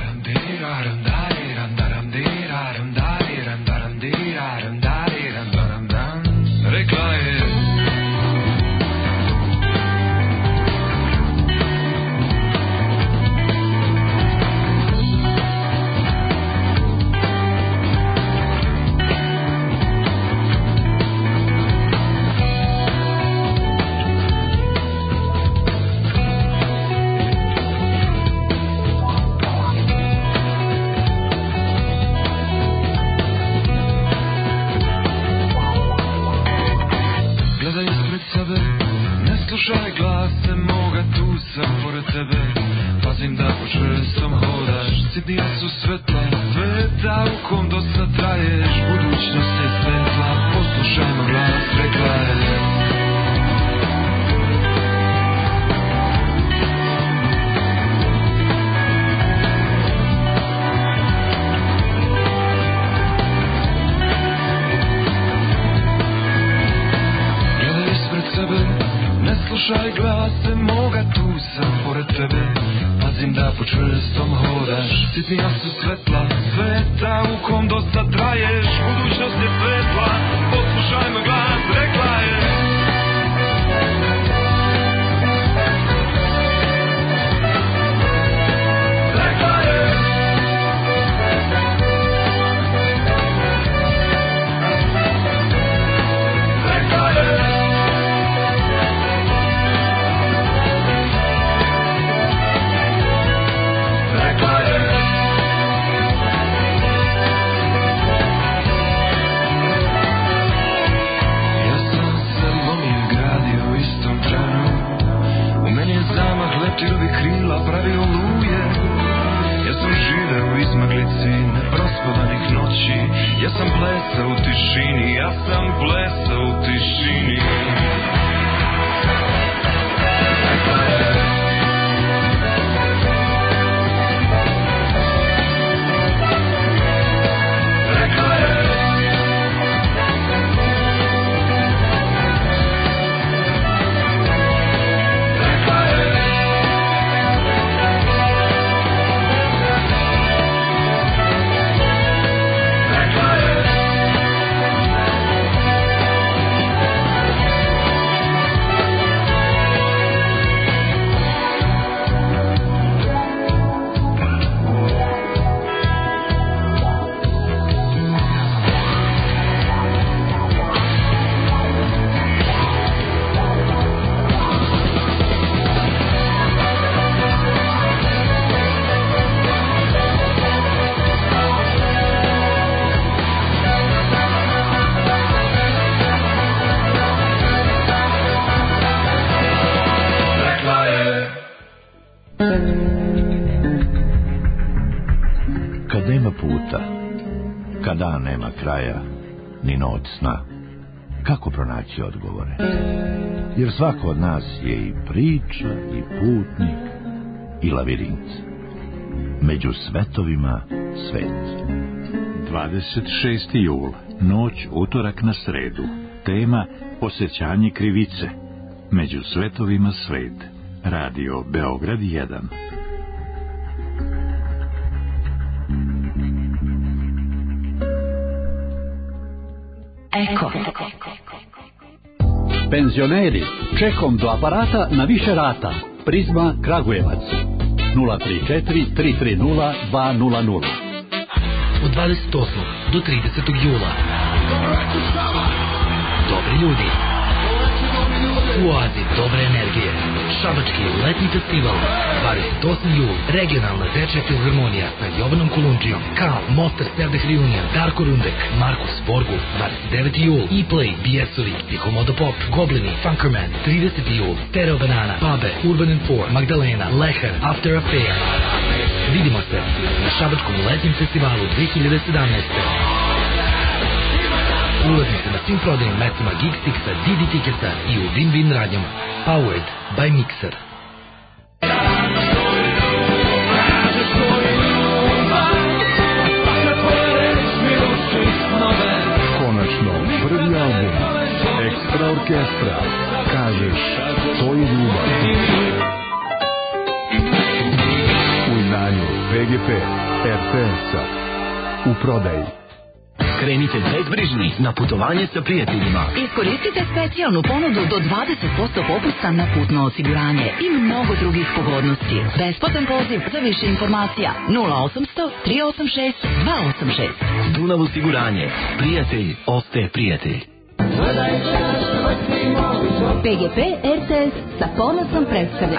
Rekla je slušaj glase moga, tu sam pored tebe. Pazim da po čvrstom hodaš, sitnija su svetla sveta u kom dosta traješ. Budućnost je svetla, poslušajmo glas, rekla je. Gledaj ispred sebe, ne slušaj glase moga, tu sam pored tebe. Pazim da da po čvrstom hodaš. Sitnija su svetla, sveta u kom dosta traješ. Budućnost je svetla, poslušaj moj glas, rekla je. Rekla je. Rekla je. Leptirovi krila pravi oluje. Ja sam živeo u izmaglici neprospavanih noći. Ja sam plesao u tišini, ja sam plesao u tišini. Rekla je. Rekla je. Kad nema puta, kad dan nema kraja, ni noć sna, kako pronaći odgovore? Jer svako od nas je i priča, i putnik, i lavirint. Među svetovima svet. dvadeset šesti jul, noć utorak na sredu. Tema osjećanje krivice. Među svetovima svet. Radio Beograd jedan. Eko. Penzioneri, čekom do aparata na više rata. Prizma Kragujevac. nula tri četiri tri tri nula dva nula nula. Od dvadeset osmog do tridesetog jula. Dobri ljudi. U oazi dobre energije. Šabački letnji festival. dvadeset osmi jul. Regionalna dečja filharmonija sa Jovanom Kulundžijom. Kal, Mostar Serdeh Reunion, Darko Rundek, Markus Borgu. dvadeset deveti jul. E-Play, B S-ovi, Psihomodo Pop, Goblini, Funkerman. trideseti jul. Stereo Banana, Babe, Urban and Four, Magdalena, Lehar, After Affair. Vidimo se na Šabačkom letnjem festivalu dve hiljade sedamnaeste. Ulaznice na svim prodajnim mestima Geekstixa, D D Ticketa i u Win-Win radnjama. Powered by Mixer. Konačno, prvi album Ekstra Orkestra. Kažeš, to je ljubav. U izdanju P G P R T S-a. U prodaji. Krenite bezbrižni na putovanje sa prijateljima. Iskoristite specijalnu ponudu do dvadeset posto popusta na putno osiguranje i mnogo drugih pogodnosti. Besplatan poziv za više informacija nula osamsto tri osam šest dva osam šest. Dunav osiguranje. Prijatelj ostaje prijatelj. P G P R T S sa ponosom predstavlja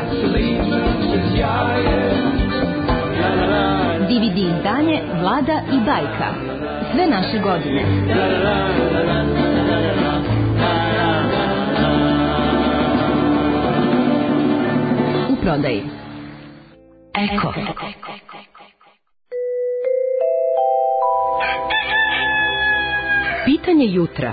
D V D izdanje Vlada i Bajka. Sve naše godine. U prodaji. Eko. Pitanje jutra.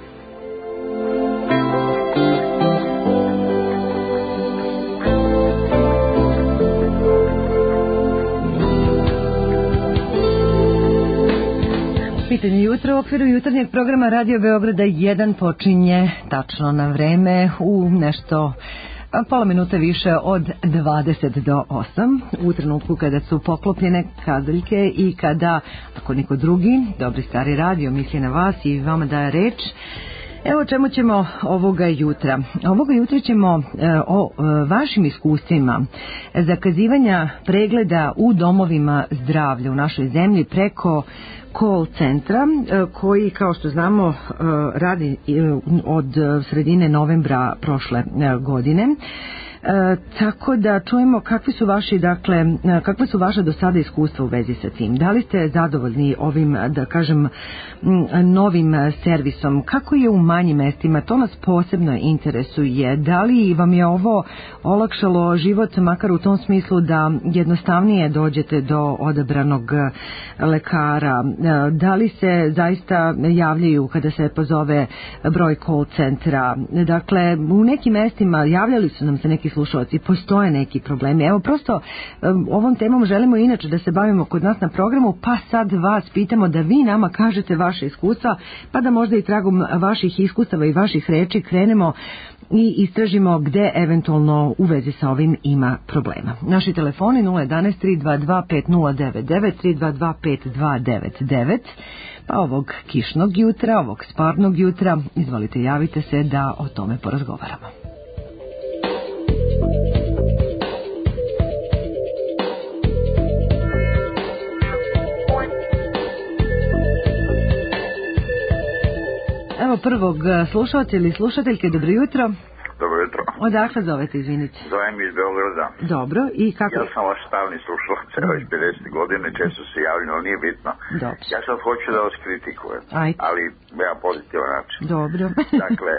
Pitanje jutra u okviru jutarnjeg programa Radio Beograda jedan počinje tačno na vreme u nešto Pola minute više od dvadeset do osam, u trenutku kada su poklopljene kazaljke i kada, ako niko drugi, dobri stari radio misli na vas i vama daje reč. Evo o čemu ćemo ovoga jutra. Ovoga jutra ćemo e, o e, vašim iskustvima zakazivanja pregleda u domovima zdravlja u našoj zemlji preko call centra e, koji, kao što znamo, e, radi e, od sredine novembra prošle e, godine. E, tako da čujemo kakvi su vaši, dakle, kakve su vaše do sada iskustva u vezi sa tim. Da li ste zadovoljni ovim, da kažem, novim servisom? Kako je u manjim mestima? To nas posebno interesuje. Da li vam je ovo olakšalo život, makar u tom smislu da jednostavnije dođete do odabranog lekara? Da li se zaista javljaju kada se pozove broj call centra? Dakle, u nekim mestima javljali su nam se neki slušalci, postoje neki problemi. Evo, prosto ovom temom želimo inače da se bavimo kod nas na programu, pa sad vas pitamo da vi nama kažete vaše iskustva, pa da možda i tragom vaših iskustava i vaših reči krenemo i istražimo gde eventualno u vezi sa ovim ima problema. Naši telefoni nula jedan tri dva dva pet nula devet devet tri dva dva pet dva devet devet. Pa ovog kišnog jutra, ovog sparnog jutra, izvolite, javite se da o tome porazgovaramo. Evo prvog slušalca ili slušateljke, dobro jutro. Dobro jutro. Odakle zovete, izvinite? Zovem iz Beograda. Dobro, i kako? Ja sam vaš stalni slušalac, evo iz pedeset godine, često se javljam, ali nije bitno. Dobro. Ja sad hoću da vas kritikujem, Ajde. ali ja pozitivan način. Dobro. Dakle,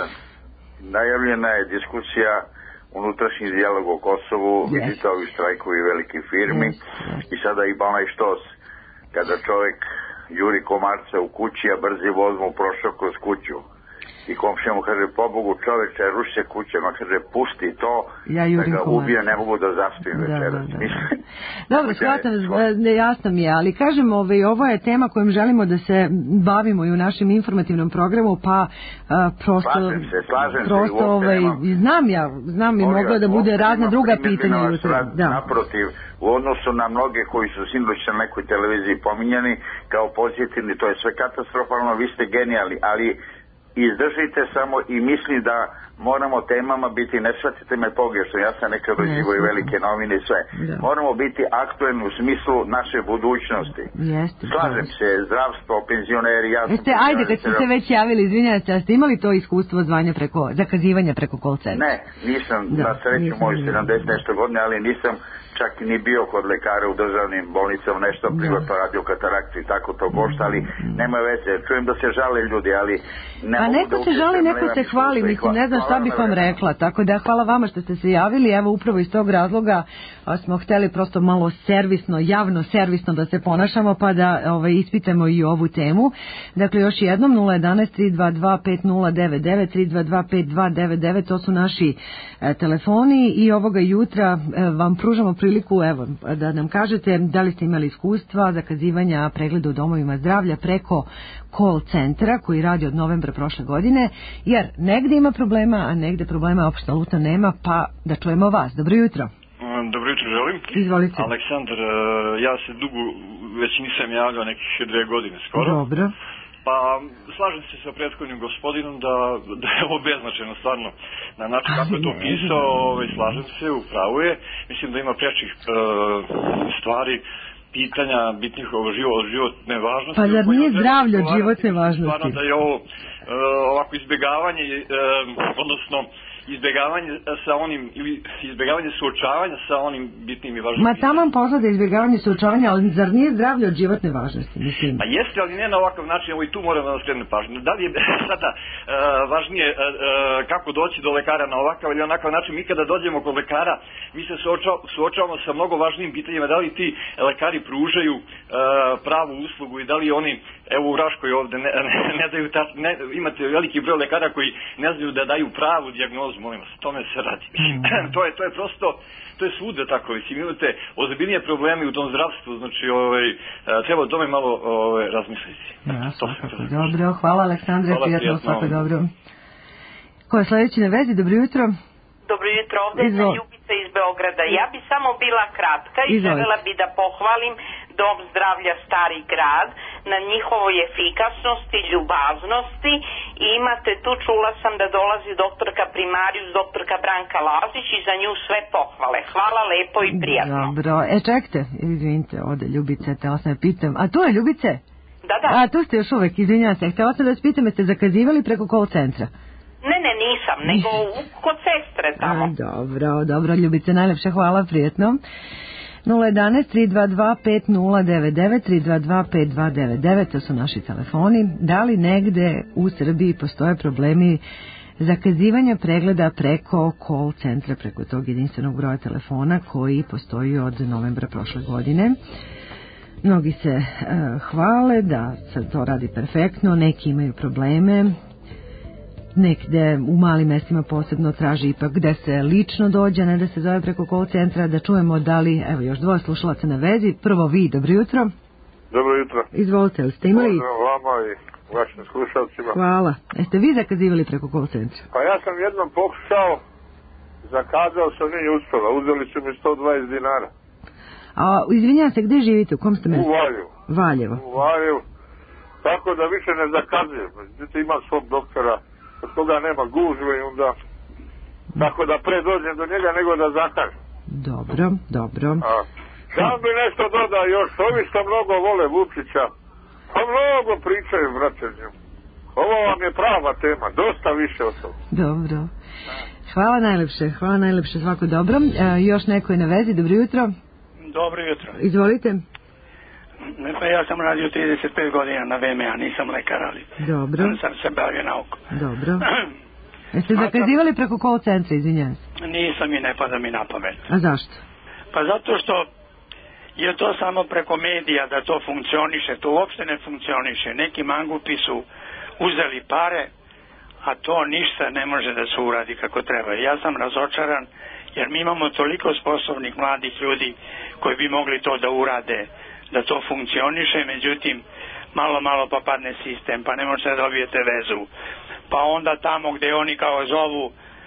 najavljena je diskusija unutrašnji dijalog o Kosovu, yes. Vidite ovi štrajkovi velikih firmi, yes. Yes. I sada ima onaj štos, kada čovjek juri komarca u kući, a brzi voz mu prošao kroz kuću. I komšija mu kaže, pobogu čoveče, ruši se kuće, ma kaže, pusti to, ja da ga ubije, ne mogu da zaspim da, večeras. Da, da, da. Dobro, shvatam, jasno mi je, ali kažem, ovaj, ovo je tema kojom želimo da se bavimo i u našem informativnom programu, pa a, prosto... Slažem se, slažem prosto, se. Ovaj, znam ja, znam i mogla da bude razna druga pitanja. Da. Naprotiv, u odnosu na mnoge koji su sinoć na nekoj televiziji pominjani kao pozitivni, to je sve katastrofalno, vi ste genijalni, ali izdržite samo i misli da moramo temama biti, ne shvatite me pogrešno, ja sam nekad doživio i velike novine i sve. Da. Moramo biti aktuelni u smislu naše budućnosti. Jeste, slažem se, zdravstvo, penzioneri, ja sam... Jeste, ajde, kad ste se već javili, izvinjate, a ste imali to iskustvo zvanja preko, zakazivanja preko call centra? Ne, nisam, da, na sreću moju sedamdeset nešto godine, ali nisam čak ni bio kod lekara u državnim bolnicama, nešto privatno radio kataraktu i tako to košta, ali nema veze. Čujem da se žale ljudi, ali ne a mogu neko da se žali, neko se hvali, mislim, ne znam šta bih vam rekla, tako da hvala vama što ste se javili, evo upravo iz tog razloga smo hteli prosto malo servisno, javno servisno da se ponašamo, pa da ovaj, ispitamo i ovu temu. Dakle, još jednom, nula jedan tri dva dva pet nula devet devet tri dva dva pet dva devet devet, to su naši e, telefoni i ovoga jutra e, vam pružamo priliku, evo, da nam kažete da li ste imali iskustva zakazivanja pregleda u domovima zdravlja preko call centra koji radi od novembra prošle godine, jer negde ima problema, a negde problema apsolutno nema, pa da čujemo vas. Dobro jutro. Dobro jutro, želim. Izvolite. Aleksandar, ja se dugo već nisam javljao, nekih dve godine skoro. Dobro. Pa slažem se sa prethodnim gospodinom da, da je ovo beznačajno stvarno na način kako je to pisao, ovaj, slažem se, upravo je. Mislim da ima prečih uh, stvari, pitanja bitnih o život, životne važnosti. Pa zar nije zdravlje od životne važnosti? Stvarno da je ovo uh, ovako izbjegavanje, uh, odnosno izbjegavanje sa onim, ili izbjegavanje suočavanja sa onim bitnim i važnim. Ma taman posla da izbjegavanje suočavanja, ali zar nije zdravlje od životne važnosti? Mislim. Pa jeste, ali ne na ovakav način, evo i tu moram da nas skrenem pažnju. Da li je sada uh, važnije uh, kako doći do lekara na ovakav ili onakav način? Mi kada dođemo kod lekara, mi se suoča, suočavamo sa mnogo važnijim pitanjima. Da li ti lekari pružaju uh, pravu uslugu i da li oni, evo u Raškoj ovde, ne, ne, ne daju, ta, ne, imate veliki broj lekara koji ne znaju da daju pravu dijagnozu, molim vas, tome se radi. Mm. to, je, to je prosto, to je svude tako, mislim, imate ozbiljnije probleme u tom zdravstvu, znači, ovaj, treba o tome malo ovaj, razmisliti. Ja, svakako, dobro, hvala Aleksandre, prijatno, svako dobro. Ko je sljedeći na vezi, dobro jutro? Dobro jutro, ovdje je Ljubica iz Beograda. Ja bi samo bila kratka i želela bi da pohvalim Dom zdravlja Stari grad na njihovoj efikasnosti, ljubaznosti i imate tu, čula sam da dolazi doktorka primarijus, doktorka Branka Lazić i za nju sve pohvale. Hvala lepo i prijatno. Dobro, e čekajte, izvinite, ode Ljubice, htjela sam da pitam, a tu je Ljubice? Da, da. A tu ste još uvek, izvinjala se, htjela sam da vas pitam, jeste zakazivali preko call centra? Ne, ne, nisam, nego kod sestre tamo. A, dobro, dobro, Ljubice, najlepše hvala, prijetno. nula jedan tri dva dva pet nula devet devet tri dva dva pet dva devet devet, to su naši telefoni. Da li negde u Srbiji postoje problemi zakazivanja pregleda preko call centra, preko tog jedinstvenog broja telefona koji postoji od novembra prošle godine? Mnogi se uh, hvale da se to radi perfektno, neki imaju probleme, nekde u malim mestima posebno traži ipak gde se lično dođe, ne da se zove preko call centra. Da čujemo da li, evo još dvoje slušalaca na vezi. Prvo vi, dobro jutro. Dobro jutro. Izvolite, li ste imali? Pozdrav vama i vašim slušalcima. Hvala. Jeste vi zakazivali preko call centra? Pa ja sam jednom pokušao, zakazao sam, nije uspjela, uzeli su mi sto dvadeset dinara. A izvinjam se, gdje živite, u kom ste mjestu? U Valjevu. Valjevo. U Valjevu. Tako da više ne zakazujem. Međutim, imam svog doktora, od toga nema gužve i onda tako da pre dođem do njega nego da zakažem. Dobro, dobro. A, sam bi nešto dodao još, ovi što mnogo vole Vučića, pa mnogo pričaju, brate, njemu. Ovo vam je prava tema, dosta više od toga. Dobro. Hvala najlepše, hvala najlepše, svako dobro. E, još neko je na vezi, dobro jutro. Dobro jutro. Izvolite. Pa ja sam radio trideset pet godina na V M A, nisam lekar, ali dobro. Sam se bavio naukom. Dobro. Jeste zakazivali preko call centra, izvinjam se? Nisam i ne pada mi na pamet. A zašto? Pa zato što je to samo preko medija da to funkcioniše, to uopšte ne funkcioniše. Neki mangupi su uzeli pare, a to ništa ne može da se uradi kako treba. Ja sam razočaran jer mi imamo toliko sposobnih mladih ljudi koji bi mogli to da urade, da to funkcioniše, međutim malo malo pa padne sistem, pa ne možete da dobijete vezu, pa onda tamo gde oni kao zovu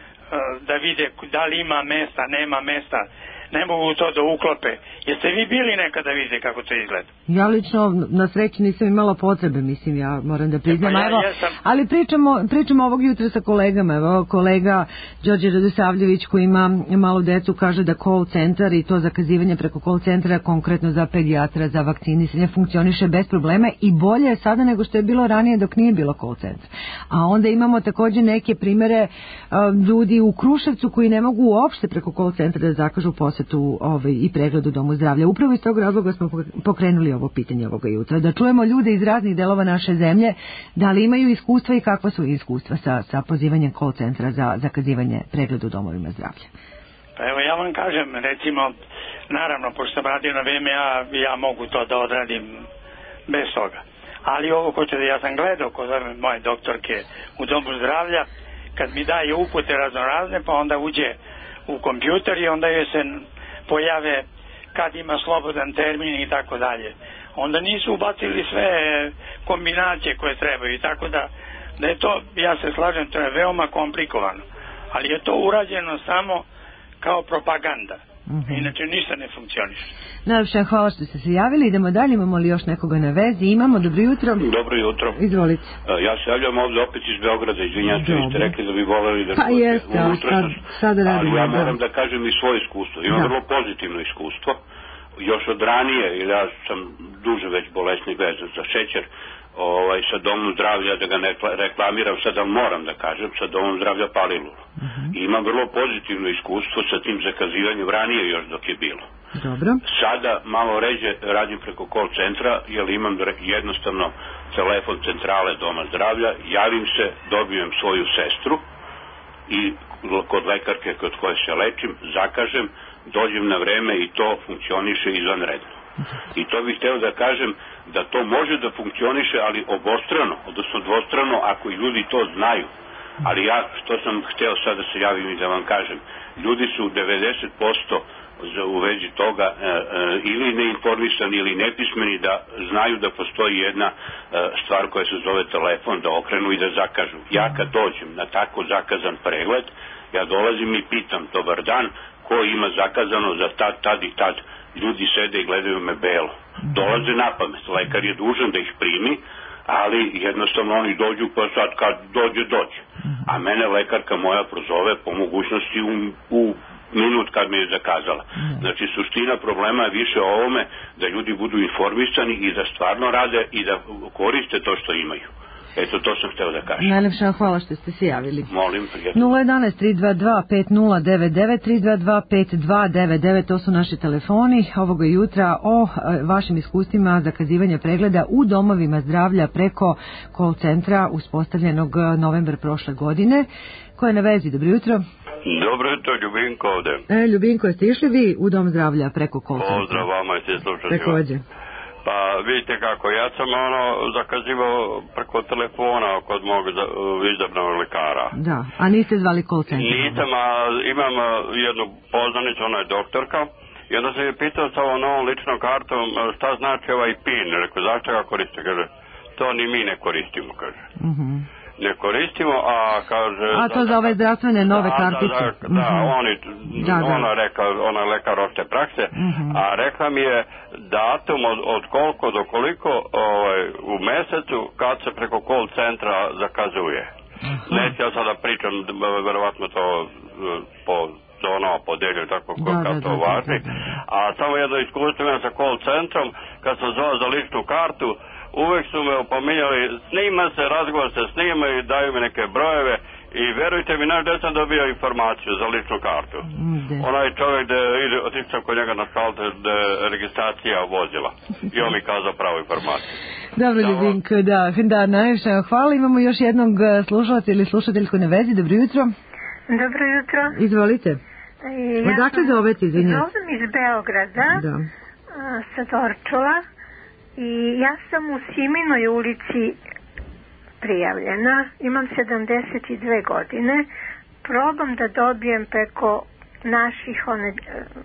da vide da li ima mesta, nema mesta, ne mogu to da uklope. Jeste vi bili nekada vidite kako to izgleda? Ja lično na sreću nisam imala potrebe, mislim, ja moram da priznam. Ja, evo, jesam... Ali pričamo, pričamo ovog jutra sa kolegama. Evo, kolega Đorđe Radosavljević koji ima malu decu kaže da call centar i to zakazivanje preko call centra konkretno za pedijatra, za vakcinisanje funkcioniše bez problema i bolje je sada nego što je bilo ranije dok nije bilo call centra. A onda imamo također neke primere uh, ljudi u Kruševcu koji ne mogu uopšte preko call centra da zakažu posetu ovaj, i pregled u domu zdravlja. Upravo iz tog razloga smo pokrenuli ovo pitanje ovoga jutra. Da čujemo ljude iz raznih delova naše zemlje, da li imaju iskustva i kakva su iskustva sa, sa pozivanjem call centra za zakazivanje pregleda u domovima zdravlja. Pa evo ja vam kažem, recimo, naravno, pošto sam radio na V M A, ja mogu to da odradim bez toga. Ali ovo hoće da ja sam gledao kod moje doktorke u domu zdravlja, kad mi daje upute raznorazne, pa onda uđe u kompjuter i onda joj se pojave kad ima slobodan termin i tako dalje. Onda nisu ubacili sve kombinacije koje trebaju i tako da, da je to, ja se slažem, to je veoma komplikovano. Ali je to urađeno samo kao propaganda. Mm-hmm. Inače ništa ne funkcioniše. Najlepše hvala što ste se javili. Idemo dalje, imamo li još nekoga na vezi? Imamo, dobro jutro. Dobro jutro. Izvolite. Ja se javljam ovdje opet iz Beograda, izvinjam se, vi ste rekli da bi voleli da... Pa jeste, ali sad, sad radimo. Ali ja moram da kažem i svoje iskustvo. Imam da. vrlo pozitivno iskustvo. Još od ranije, jer ja sam duže već bolesnik vezan za šećer, ovaj, sa domom zdravlja, da ga ne reklamiram, sad ali moram da kažem, sa domom zdravlja Palilula. Uh-huh. I imam vrlo pozitivno iskustvo sa tim zakazivanjem ranije još dok je bilo. Dobro. Sada malo ređe radim preko call centra, jer imam jednostavno telefon centrale doma zdravlja, javim se, dobijem svoju sestru i kod lekarke kod koje se lečim, zakažem, dođem na vreme i to funkcioniše izvanredno. I to bih hteo da kažem da to može da funkcioniše, ali obostrano, odnosno dvostrano, ako i ljudi to znaju. Ali ja što sam hteo sad da se javim i da vam kažem, ljudi su devedeset posto u vezi toga e, e, ili neinformisani ili nepismeni da znaju da postoji jedna e, stvar koja se zove telefon, da okrenu i da zakažu. Ja kad dođem na tako zakazan pregled, Ja dolazim i pitam, dobar dan, ko ima zakazano za tad, tad i tad. Ljudi sede i gledaju me belo. Dolaze na pamet, lekar je dužan da ih primi, ali jednostavno oni dođu, pa sad kad dođe, dođe. A mene lekarka moja prozove po mogućnosti u, u minut kad me je zakazala. Znači, suština problema je više o ovome da ljudi budu informisani i da stvarno rade i da koriste to što imaju. Eto, to sam hteo da kažem. Najlepša hvala što ste se javili. Molim, prijatno. nula jedan tri dva dva pet nula devet devet tri dva dva pet dva devet devet, to su naši telefoni ovoga jutra o vašim iskustvima zakazivanja pregleda u domovima zdravlja preko call centra uspostavljenog novembar prošle godine. Ko je na vezi? Dobro jutro. Dobro jutro, Ljubinko ovde. E, Ljubinko, jeste išli vi u dom zdravlja preko call centra? Pozdrav vama i svi slušateljima. Takođe. Pa vidite kako, ja sam ono zakazivao preko telefona kod mog izabranog lekara. Da, a niste zvali call centar? Nisam, a imam jednu poznanicu, ona je doktorka, i onda sam je pitao sa ovom novom ličnom kartom šta znači ovaj PIN, rekao zašto ga koriste, kaže, to ni mi ne koristimo, kaže. Mhm. Ne koristimo, a kaže... A to za ove zdravstvene nove da, kartice? Da, da, da, oni, da, da. Ona rekla, ona lekar opšte prakse, uh-huh. a rekla mi je datum od, od koliko do koliko ovaj, u mesecu kad se preko call centra zakazuje. Uh-huh. Neću ja sada pričam, verovatno to po zonama podelju, tako da, kako da, to da, važi. Da, da, da. A samo jedno iskustvo imam sa call centrom, kad sam zvao za ličnu kartu, uvek su me opominjali, snima se, razgovor se snima i daju mi neke brojeve i verujte mi, naš gde sam dobio informaciju za ličnu kartu. De. Onaj čovjek gde ide, otišao kod njega na šalter gde registracija vozila i on mi kazao pravu informaciju. Dobro, Ljubinko, da, da, najviše hvala. Imamo još jednog slušalca ili slušateljku na vezi. Dobro jutro. Dobro jutro. Izvolite. Ja Odakle zovete, izvinjate? Zovem iz Beograda, da. Sa Dorčula. I ja sam u Siminoj ulici prijavljena, imam sedamdeset dve godine, probam da dobijem preko naših one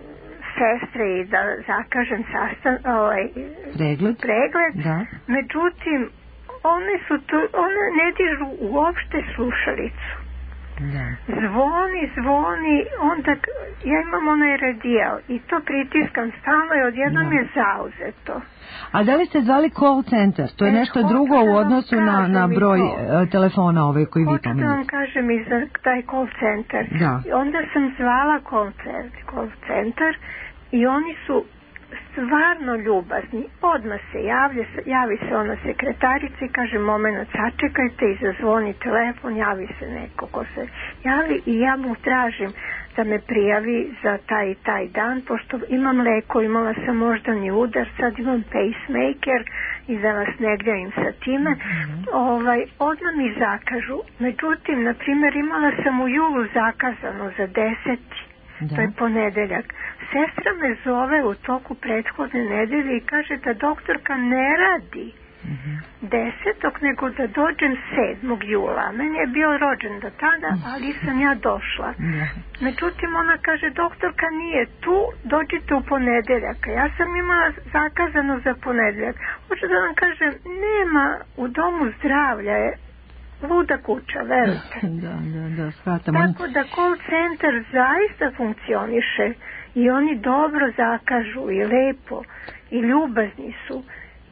sestre i da zakažem sastan, ovaj, pregled, pregled. Da. Međutim, one, su tu, one ne dižu uopšte slušalicu. Da. Zvoni, zvoni, onda ja imam onaj radijal i to pritiskam stalno i odjednom je zauzeto. A da li ste zvali call center? To je e, nešto drugo u odnosu na, na broj to. telefona ove koji vi pomenete. Hoću da vam kažem i za taj call center. Da. Onda sam zvala call center, call center i oni su stvarno ljubazni. Odmah se javlja, javi se ona sekretarica i kaže moment, sačekajte i zazvoni telefon, javi se neko ko se javi i ja mu tražim da me prijavi za taj i taj dan, pošto imam leko, imala sam moždani udar, sad imam pacemaker i da vas ne gljajim sa time. Mm-hmm. Ovaj, odmah mi zakažu. Međutim, na primjer, imala sam u julu zakazano za deseti. Da. To je ponedeljak. Sestra me zove u toku prethodne nedelje i kaže da doktorka ne radi mm-hmm. desetog, nego da dođem sedmog jula. Meni je bio rođen do tada, ali sam ja došla. Mm-hmm. Međutim, ona kaže, doktorka nije tu, dođite u ponedeljak. Ja sam imala zakazano za ponedeljak. Hoću da vam kažem, nema u domu zdravlja je luda kuća, verujte. Da, da, da, shvatam. Tako da call center zaista funkcioniše i oni dobro zakažu i lepo i ljubazni su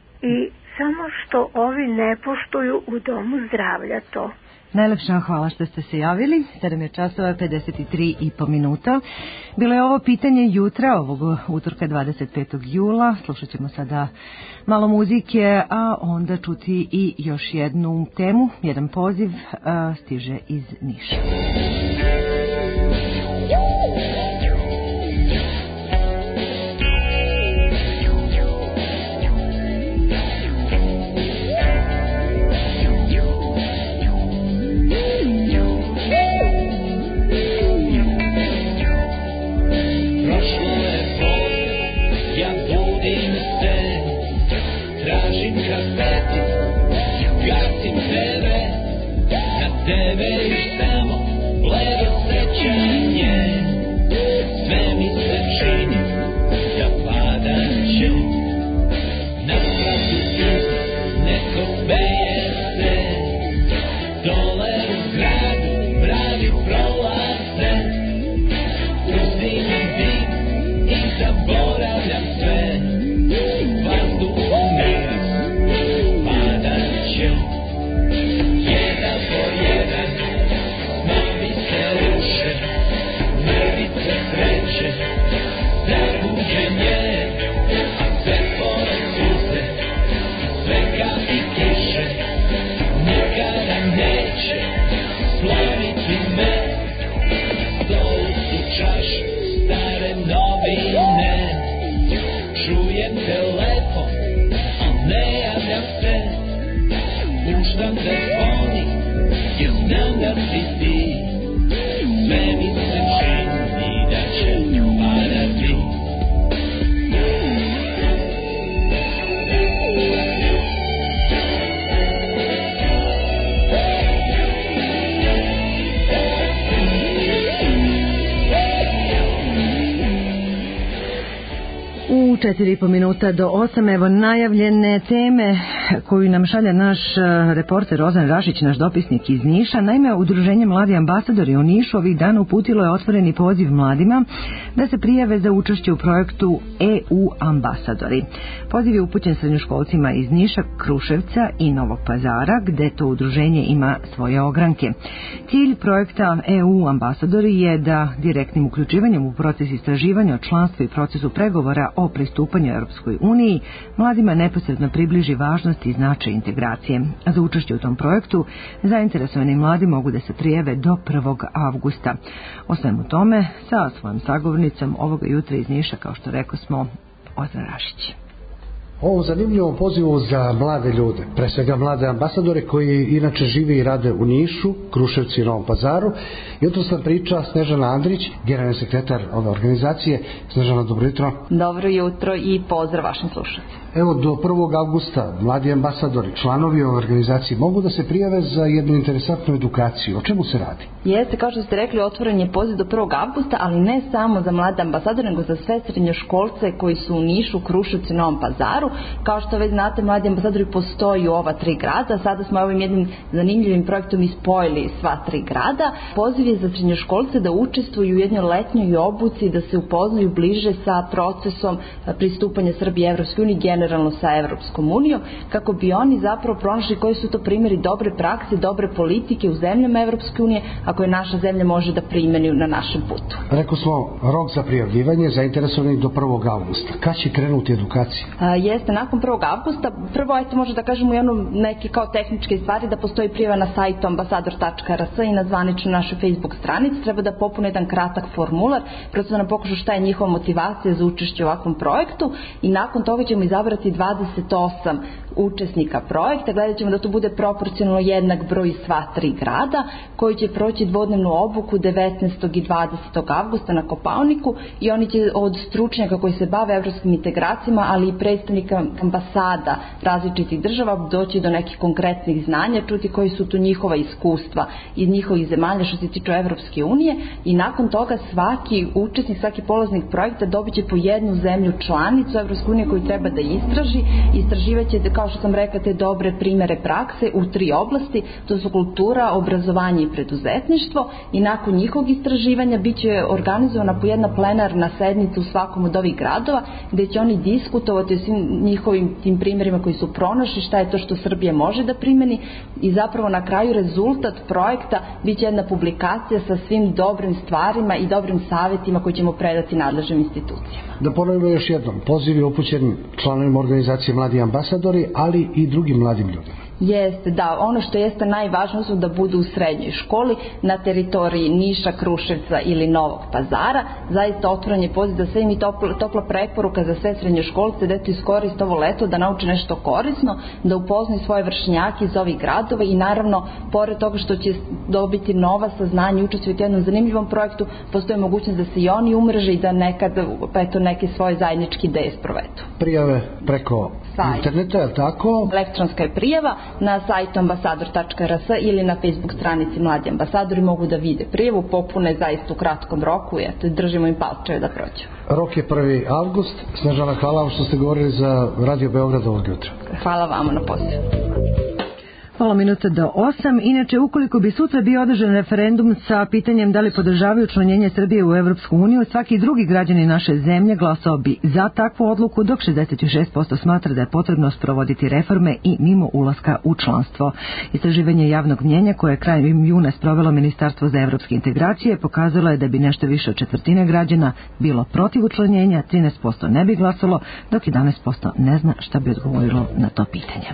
i samo što ovi ne poštuju u domu zdravlja to. Najlepša hvala što ste se javili. sedam je časova, pedeset tri i po minuta. Bilo je ovo pitanje jutra, ovog utorka dvadeset petog jula. Slušat ćemo sada malo muzike, a onda čuti i još jednu temu. Jedan poziv a, stiže iz Niša. Tebe i samo gleda puštam te zvoni, jer znam da si ti. Sve mi se čini da će padati. U četiri i po minuta do osam, evo najavljene teme koju nam šalje naš reporter Rozan Rašić, naš dopisnik iz Niša. Naime, Udruženje Mladi ambasadori u Nišu ovih dana uputilo je otvoreni poziv mladima da se prijave za učešće u projektu E U ambasadori. Poziv je upućen srednjoškolcima iz Niša, Kruševca i Novog Pazara, gde to udruženje ima svoje ogranke. Cilj projekta E U ambasadori je da direktnim uključivanjem u proces istraživanja o članstvu i procesu pregovora o pristupanju Europskoj uniji mladima neposredno približi važnost i značaj integracije. Za učešće u tom projektu zainteresovani mladi mogu da se prijave do prvog avgusta. O svemu tome sa svojom sagovornicom ovoga jutra iz Niša, kao što rekao smo, Ozan Rašić. Ovo zanimljivom pozivu za mlade ljude, pre svega mlade ambasadore koji inače žive i rade u Nišu, Kruševcu i Novom Pazaru. Jutro sam priča Snežana Andrić, generalni sekretar ove organizacije. Snežana, dobro jutro. Dobro jutro i pozdrav vašim slušateljima. Evo, do prvog avgusta mladi ambasadori, članovi ove organizacije, mogu da se prijave za jednu interesantnu edukaciju. O čemu se radi? Jeste, kao što ste rekli, otvoren je poziv do prvog avgusta, ali ne samo za mlade ambasadore, nego za sve srednjoškolce koji su u Nišu, Kruševcu i Novom Pazaru. Kao što već znate, mladi ambasadori postoji u ova tri grada. Sada smo ovim jednim zanimljivim projektom ispojili sva tri grada. Poziv je za srednjoškolce da učestvuju u jednoj letnjoj obuci, da se upoznaju bliže sa procesom pristupanja Srbije Evropskoj uniji, generalno sa Evropskom unijom, kako bi oni zapravo pronašli koji su to primjeri dobre prakse, dobre politike u zemljama Evropske unije, a koje naša zemlja može da primeni na našem putu. Rekao smo, rok za prijavljivanje zainteresovanih do prvog avgusta. Kad će krenuti edukacija? A, jeste, nakon prvog avgusta. Prvo, eto, možda da kažemo i ono neke kao tehničke stvari, da postoji prijava na sajtu ambasador tačka r s i na zvaničnoj našoj Facebook stranici. Treba da popune jedan kratak formular, prosto da nam pokažu šta je njihova motivacija za učešće u ovakvom projektu, i nakon toga ćemo izabrati dvadeset osam učesnika projekta. Gledat ćemo da to bude proporcionalno jednak broj sva tri grada, koji će proći dvodnevnu obuku devetnaestog i dvadesetog avgusta na Kopaoniku, i oni će od stručnjaka koji se bave evropskim integracijama, ali i predstavnika ambasada različitih država doći do nekih konkretnih znanja, čuti koji su tu njihova iskustva iz njihovih zemalja što se tiče Evropske unije, i nakon toga svaki učesnik, svaki polaznik projekta dobit će po jednu zemlju članicu Evropske unije koju treba da istraži. Istraživaće, kao što sam rekla, te dobre primere prakse u tri oblasti, to su kultura, obrazovanje i preduzetništvo, i nakon njihovog istraživanja bit će organizovana po jedna plenarna sednica u svakom od ovih gradova, gde će oni diskutovati o svim njihovim tim primjerima koji su pronašli, šta je to što Srbija može da primeni, i zapravo na kraju rezultat projekta bit će jedna publikacija sa svim dobrim stvarima i dobrim savjetima koji ćemo predati nadležnim institucijama. Da ponovimo još jednom, poziv je upućen članovima organizacije Mladi ambasadori, ali i drugim mladim ljudima. Jeste, da, ono što jeste najvažnije su da budu u srednjoj školi na teritoriji Niša, Kruševca ili Novog Pazara. Zaista otvoren je poziv za sve, i topla, topla preporuka za sve srednjoškolce da eto iskoriste ovo leto, da nauče nešto korisno, da upoznaju svoje vršnjake iz ovih gradova, i naravno, pored toga što će dobiti nova saznanja i učestvovati u jednom zanimljivom projektu, postoji mogućnost da se i oni umreže i da nekad pa eto, neke svoje zajedničke ideje sprovedu. Prijave preko Sajt. interneta, je li tako? Elektronska je prijava na sajtu ambasador tačka r s ili na Facebook stranici Mladi ambasadori, mogu da vide prijavu, popune zaista u kratkom roku, i eto, držimo im palčeve da prođu. Rok je prvi avgust. Snežana, hvala vam što ste govorili za Radio Beograd ovog jutra. Hvala vama na pozivu. Pola minuta do osam. Inače, ukoliko bi sutra bio održan referendum sa pitanjem da li podržavaju učlanjenje Srbije u Evropsku uniju, svaki drugi građanin naše zemlje glasao bi za takvu odluku, dok šezdeset šest posto smatra da je potrebno sprovoditi reforme i mimo ulaska u članstvo. Istraživanje javnog mnjenja koje je krajem juna sprovelo Ministarstvo za evropske integracije pokazalo je da bi nešto više od četvrtine građana bilo protiv učlanjenja, trinaest posto ne bi glasalo, dok jedanaest posto ne zna šta bi odgovorilo na to pitanje.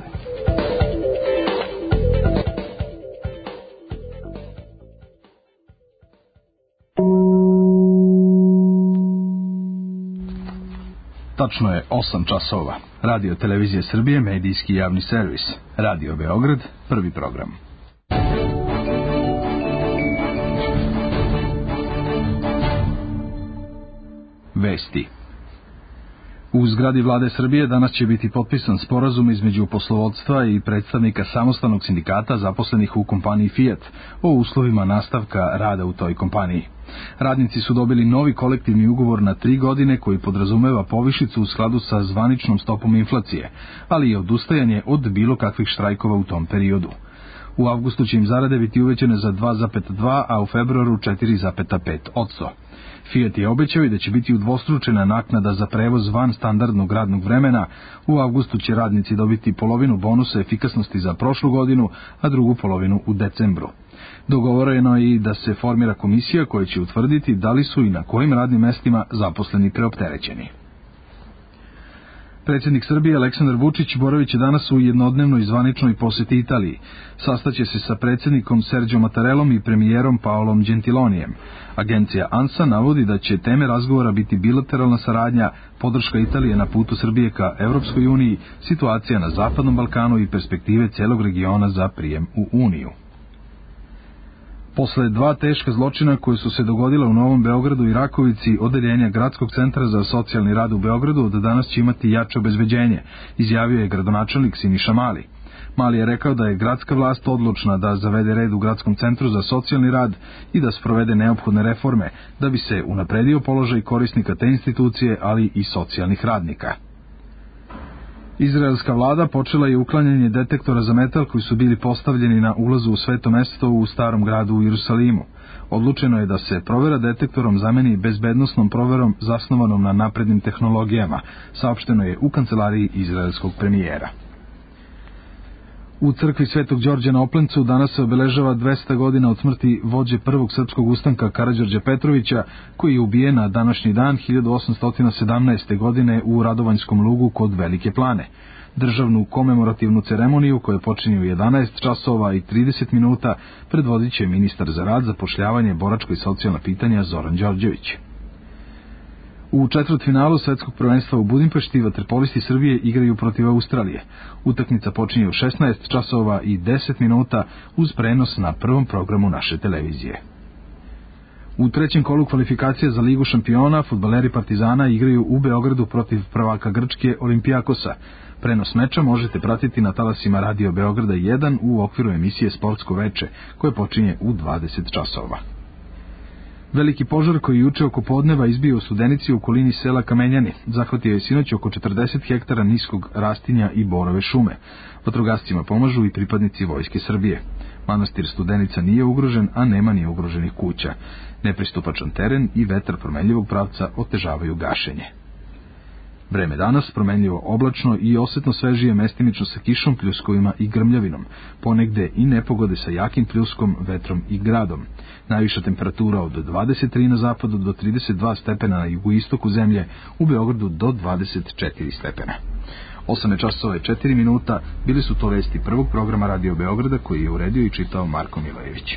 Tačno je osam časova. Radio Televizije Srbije, medijski javni servis. Radio Beograd, prvi program. Vesti. U zgradi Vlade Srbije danas će biti potpisan sporazum između poslovodstva i predstavnika samostalnog sindikata zaposlenih u kompaniji Fiat o uslovima nastavka rada u toj kompaniji. Radnici su dobili novi kolektivni ugovor na tri godine koji podrazumeva povišicu u skladu sa zvaničnom stopom inflacije, ali i odustajanje od bilo kakvih štrajkova u tom periodu. U avgustu će im zarade biti uvećane za dva zarez dva, a u februaru četiri zarez pet posto. Fiat je obećao i da će biti udvostručena naknada za prevoz van standardnog radnog vremena. U avgustu će radnici dobiti polovinu bonusa efikasnosti za prošlu godinu, a drugu polovinu u decembru. Dogovoreno je i da se formira komisija koja će utvrditi da li su i na kojim radnim mestima zaposleni preopterećeni. Predsjednik Srbije Aleksandar Vučić boravit će danas u jednodnevnoj zvaničnoj poseti Italiji. Sastaće se sa predsjednikom Serđom Mattarellom i premijerom Paolom Gentilonijem. Agencija ANSA navodi da će teme razgovora biti bilateralna saradnja, podrška Italije na putu Srbije ka Evropskoj uniji, situacija na Zapadnom Balkanu i perspektive celog regiona za prijem u Uniju. Posle dva teška zločina koje su se dogodila u Novom Beogradu i Rakovici, odeljenja Gradskog centra za socijalni rad u Beogradu od danas će imati jače obezbeđenje, izjavio je gradonačelnik Siniša Mali. Mali je rekao da je gradska vlast odlučna da zavede red u Gradskom centru za socijalni rad i da sprovede neophodne reforme, da bi se unapredio položaj korisnika te institucije, ali i socijalnih radnika. Izraelska vlada počela je uklanjanje detektora za metal koji su bili postavljeni na ulazu u sveto mesto u starom gradu u Jerusalimu. Odlučeno je da se provera detektorom zameni bezbednosnom proverom zasnovanom na naprednim tehnologijama, saopšteno je u kancelariji izraelskog premijera. U crkvi Svetog Đorđa na Oplencu danas se obeležava dvesta godina od smrti vođe prvog srpskog ustanka Karađorđa Petrovića, koji je ubijen na današnji dan hiljadu osamsto sedamnaeste. godine u Radovanjskom lugu kod Velike Plane. Državnu komemorativnu ceremoniju, koja počinje u jedanaest časova i trideset minuta, predvodit će ministar za rad, zapošljavanje, boračko i socijalna pitanja Zoran Đorđević. U četvrtfinalu svetskog prvenstva u Budimpešti vaterpolisti Srbije igraju protiv Australije. Utakmica počinje u šesnaest časova i deset minuta uz prenos na prvom programu naše televizije. U trećem kolu kvalifikacija za Ligu šampiona fudbaleri Partizana igraju u Beogradu protiv prvaka Grčke Olimpijakosa. Prenos meča možete pratiti na talasima Radio Beograda jedan u okviru emisije Sportsko veče, koje počinje u dvadeset časova. Veliki požar koji juče oko podneva izbio u Studenici u okolini sela Kamenjani zahvatio je sinoć oko četrdeset hektara niskog rastinja i borove šume. Vatrogascima pomažu i pripadnici Vojske Srbije. Manastir Studenica nije ugrožen, a nema ni ugroženih kuća. Nepristupačan teren i vetar promenljivog pravca otežavaju gašenje. Vreme danas promenljivo oblačno i osetno svežije, mestimično sa kišom, pljuskovima i grmljavinom, ponegde i nepogode sa jakim pljuskom, vetrom i gradom. Najviša temperatura od dvadeset tri na zapadu do trideset dva stepena na jugoistoku zemlje, u Beogradu do dvadeset četiri stepena. osam časova i četiri minuta, bili su to vesti prvog programa Radio Beograda koji je uredio i čitao Marko Milojević.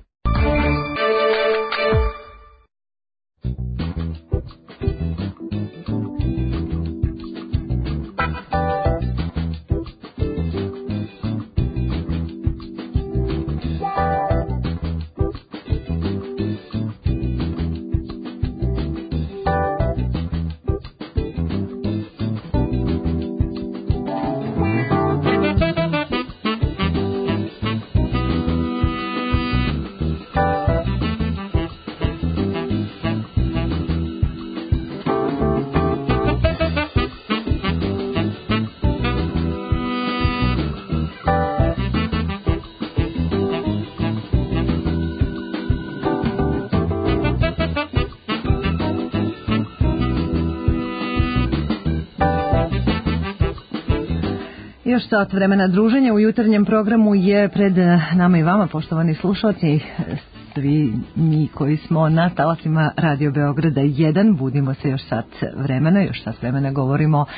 Još sat vremena druženja u jutarnjem programu je pred nama i vama, poštovani slušalci, svi mi koji smo na talasima Radio Beograda jedan, budimo se još sat vremena, još sat vremena govorimo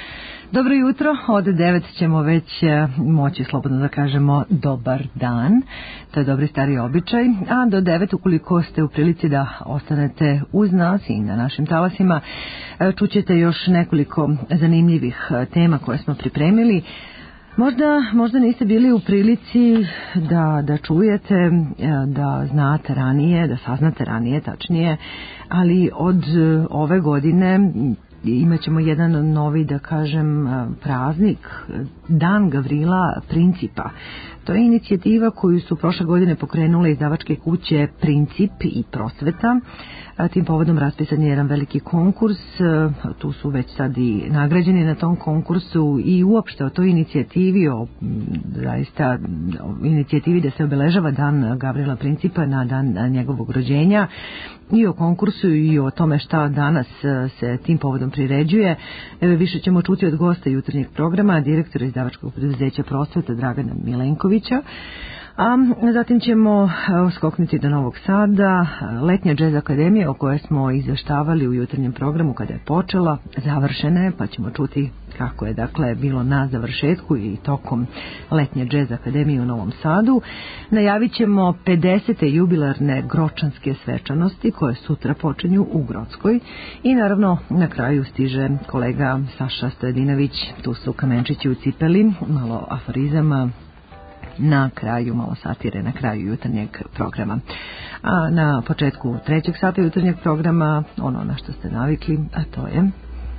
Dobro jutro, od devet ćemo već moći slobodno da kažemo dobar dan, to je dobri stari običaj, a do devet ukoliko ste u prilici da ostanete uz nas i na našim talasima, čućete još nekoliko zanimljivih tema koje smo pripremili. Možda, možda niste bili u prilici da, da čujete, da znate ranije, da saznate ranije tačnije, ali od ove godine imat ćemo jedan novi, da kažem, praznik, Dan Gavrila Principa. To je inicijativa koju su prošle godine pokrenule izdavačke kuće Princip i Prosveta. Tim povodom raspisan je jedan veliki konkurs, tu su već sad i nagrađeni na tom konkursu i uopšte o toj inicijativi, o zaista o inicijativi da se obeležava Dan Gavrila Principa na dan njegovog rođenja, i o konkursu i o tome šta danas se tim povodom priređuje. Više ćemo čuti od gosta jutarnjeg programa, direktora izdavačkog preduzeća Prosveta Dragana Milenkovića. A zatim ćemo skoknuti do Novog Sada. Letnja džez akademija o kojoj smo izveštavali u jutarnjem programu kada je počela, završena je, pa ćemo čuti kako je dakle bilo na završetku i tokom letnje džez akademije u Novom Sadu. Najavit ćemo pedesete jubilarne gročanske svečanosti koje sutra počinju u Grockoj i naravno na kraju stiže kolega Saša Stojadinović, tu su kamenčići u cipeli, malo aforizama, na kraju malo satire, na kraju jutarnjeg programa. A na početku trećeg sata jutarnjeg programa, ono na što ste navikli, a to je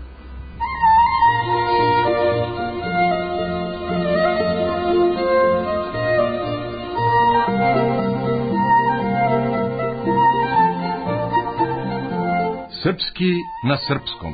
Srpski na srpskom.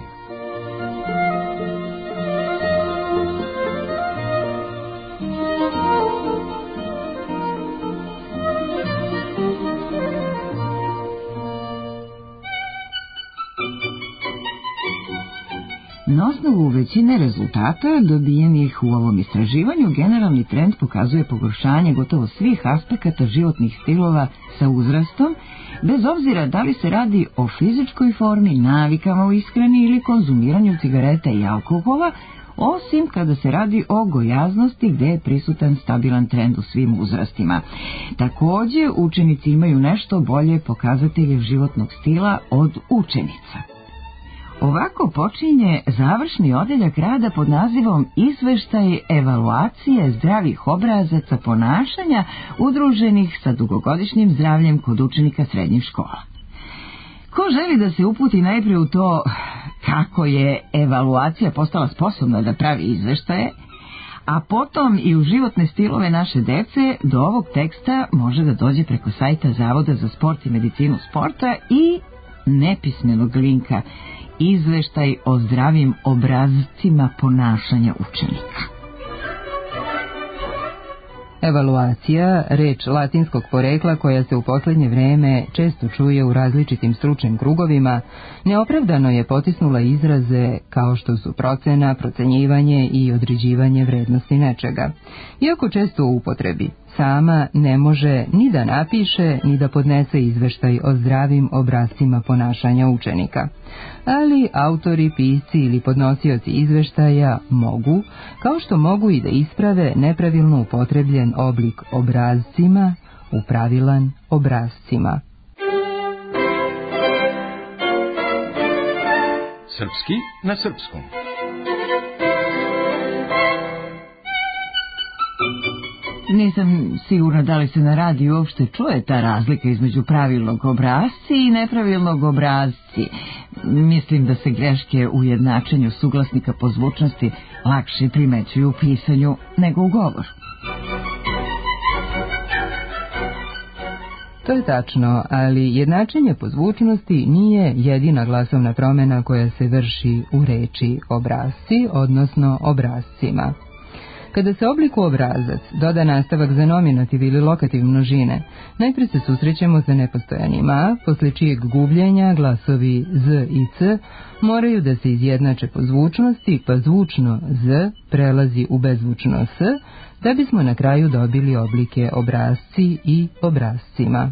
Na osnovu većine rezultata dobijenih u ovom istraživanju, generalni trend pokazuje pogoršanje gotovo svih aspekata životnih stilova sa uzrastom, bez obzira da li se radi o fizičkoj formi, navikama u ishrani ili konzumiranju cigareta i alkohola, osim kada se radi o gojaznosti gde je prisutan stabilan trend u svim uzrastima. Takođe, učenici imaju nešto bolje pokazatelje životnog stila od učenica. Ovako počinje završni odeljak rada pod nazivom Izveštaj evaluacije zdravih obrazaca ponašanja udruženih sa dugogodišnjim zdravljem kod učenika srednjih škola. Ko želi da se uputi najprije u to kako je evaluacija postala sposobna da pravi izveštaje, a potom i u životne stilove naše dece, do ovog teksta može da dođe preko sajta Zavoda za sport i medicinu sporta i nepismenog linka Izveštaj o zdravim obrazcima ponašanja učenika. Evaluacija, reč latinskog porekla koja se u posljednje vreme često čuje u različitim stručnim krugovima, neopravdano je potisnula izraze kao što su procena, procenjivanje i određivanje vrednosti nečega. Iako često u upotrebi, sama ne može ni da napiše, ni da podnese izveštaj o zdravim obrascima ponašanja učenika. Ali autori, pisci ili podnosioci izveštaja mogu, kao što mogu i da isprave nepravilno upotrebljen oblik obrazcima u pravilan obrazcima. Srpski na srpskom. Nisam sigurna da li se na radiju uopšte čuje ta razlika između pravilnog obrazci i nepravilnog obrazci. Mislim da se greške u jednačenju suglasnika po zvučnosti lakše primećuju u pisanju nego u govoru. To je tačno, ali jednačenje po zvučnosti nije jedina glasovna promjena koja se vrši u reči obrazci, odnosno obrazcima. Kada se obliku obrazac doda nastavak za nominativ ili lokativ množine, najprije se susrećemo sa nepostojanim a, posle čijeg gubljenja glasovi z i c moraju da se izjednače po zvučnosti, pa zvučno z prelazi u bezzvučno s, da bismo na kraju dobili oblike obrazci i obrazcima.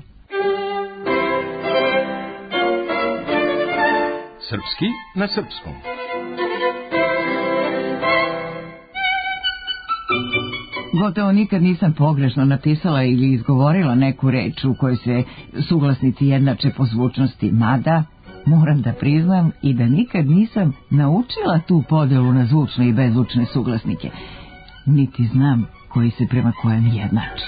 Srpski na srpskom. Gotovo nikad nisam pogrešno napisala ili izgovorila neku reč u kojoj se suglasnici jednače po zvučnosti, mada moram da priznam i da nikad nisam naučila tu podelu na zvučne i bezvučne suglasnike, niti znam koji se prema kojem jednači.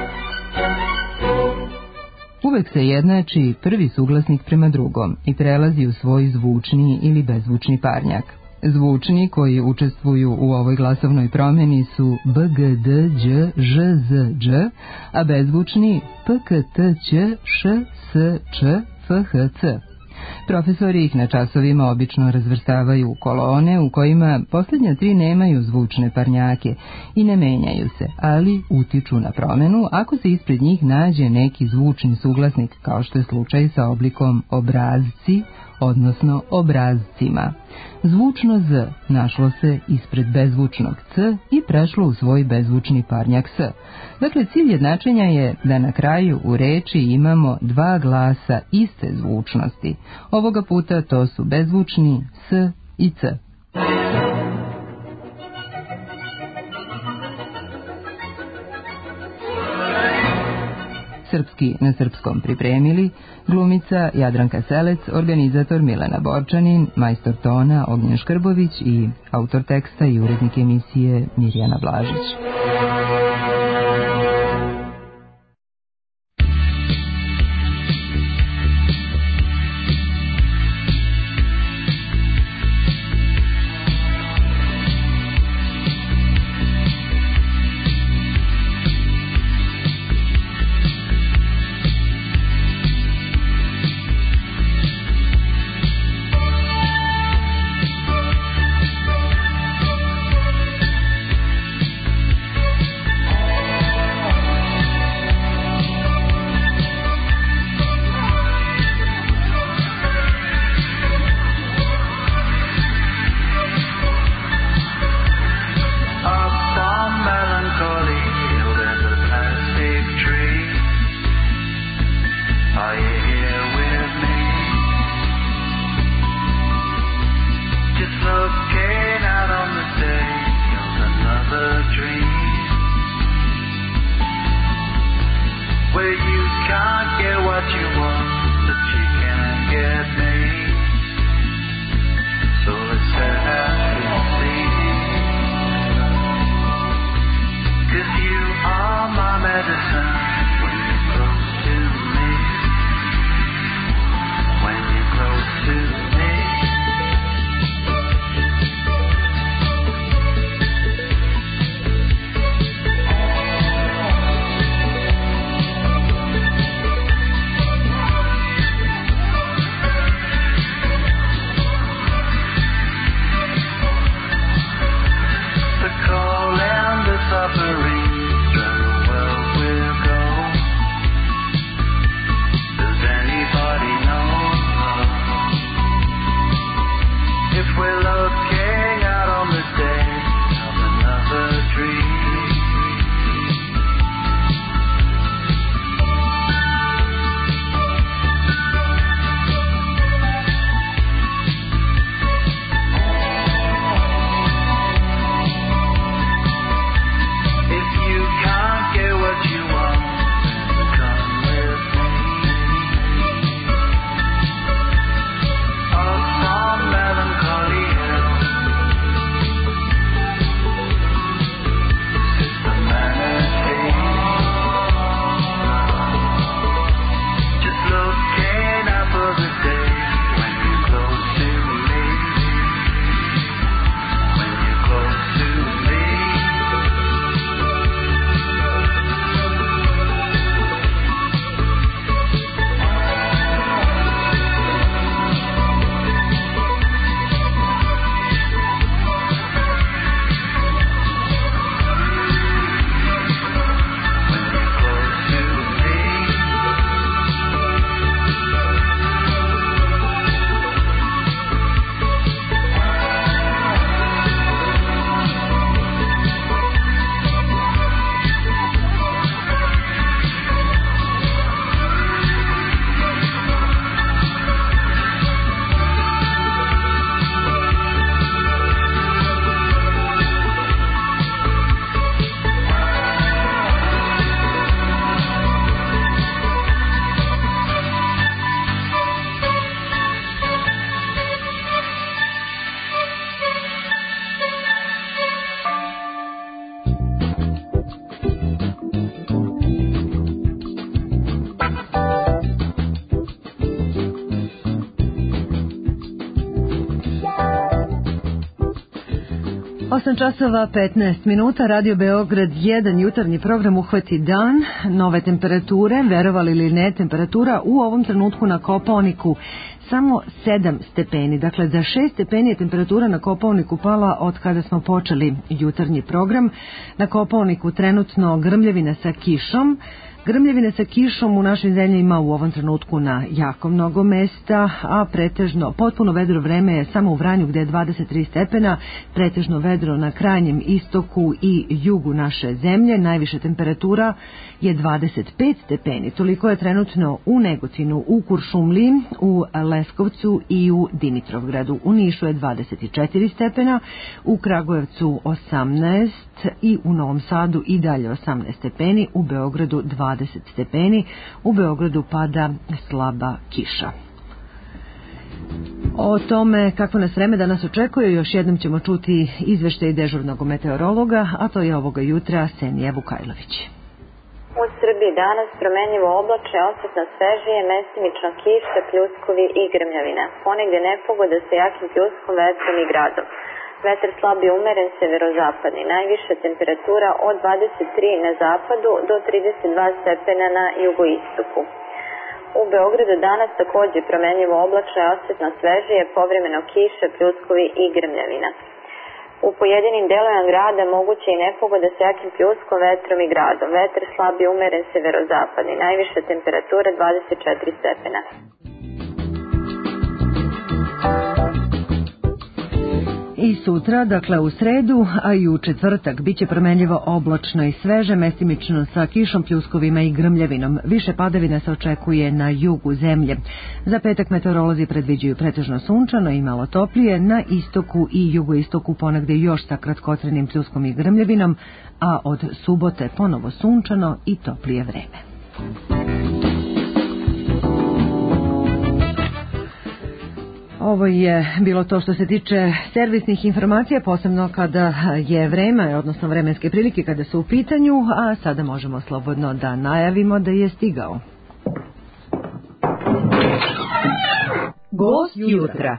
Uvek se jednači prvi suglasnik prema drugom i prelazi u svoj zvučni ili bezvučni parnjak. Zvučni koji učestvuju u ovoj glasovnoj promjeni su b, g, d, đ, ž, z, dž, a bezvučni p, k, t, ć, š, s, č, f, h, c. Profesori ih na časovima obično razvrstavaju u kolone u kojima posljednja tri nemaju zvučne parnjake i ne menjaju se, ali utiču na promjenu ako se ispred njih nađe neki zvučni suglasnik, kao što je slučaj sa oblikom obrazci, odnosno obrazcima. Zvučno z našlo se ispred bezvučnog c i prešlo u svoj bezvučni parnjak s. Dakle, cilj jednačenja je da na kraju u reči imamo dva glasa iste zvučnosti. Ovoga puta to su bezvučni s i c. Srpski na srpskom pripremili glumica Jadranka Selec, organizator Milena Borčanin, majstor tona Ognjen Škrbović i autor teksta i urednik emisije Mirjana Blažić. osam časova petnaest minuta, Radio Beograd jedan, jutarnji program Uhvati dan, nove temperature, verovali ili ne, temperatura u ovom trenutku na Kopaoniku samo sedam stepeni, dakle za šest stepeni je temperatura na Kopaoniku pala od kada smo počeli jutarnji program. Na Kopaoniku trenutno grmljavina sa kišom. Grmljavine sa kišom u našoj zemlji ima u ovom trenutku na jako mnogo mesta, a pretežno potpuno vedro vreme je samo u Vranju gde je dvadeset tri stepena, pretežno vedro na krajnjem istoku i jugu naše zemlje. Najviša temperatura je dvadeset pet stepeni. Toliko je trenutno u Negotinu, u Kuršumliji, u Leskovcu i u Dimitrovgradu. U Nišu je dvadeset četiri stepena, u Kragujevcu osamnaest i u Novom Sadu i dalje osamnaest stepeni, u Beogradu dvadeset stepeni, u Beogradu pada slaba kiša. O tome kako nas vreme danas očekuje još jednom ćemo čuti izveštaj dežurnog meteorologa, a to je ovoga jutra Senija Vukajlović. U Srbiji danas promenljivo oblačno, osetno svežije, mestimično kiša, pljuskovi i grmljavina. Ponegde nepogoda sa jakim pljuskom, vetrom i gradom. Vetar slab i umeren severozapadni. Najviša temperatura od dvadeset tri na zapadu do trideset dva stepena na jugoistoku. U Beogradu danas takođe promenljivo oblačno i osetno svežije, povremeno kiša, pljuskovi i grmljavina. U pojedinim delovima grada moguće i nepogoda sa jakim pljuskom, vetrom i gradom. Vetar slab i umeren severozapadni. Najviša temperatura dvadeset četiri stepena. I sutra, dakle u sredu, a i u četvrtak, biće promenljivo oblačno i sveže, mestimično sa kišom, pljuskovima i grmljavinom. Više padavina se očekuje na jugu zemlje. Za petak meteorolozi predviđaju pretežno sunčano i malo toplije, na istoku i jugoistoku ponegde još sa kratkotrenim pljuskom i grmljavinom, a od subote ponovo sunčano i toplije vreme. Ovo je bilo to što se tiče servisnih informacija, posebno kada je vreme, odnosno vremenske prilike kada su u pitanju, a sada možemo slobodno da najavimo da je stigao gost jutra.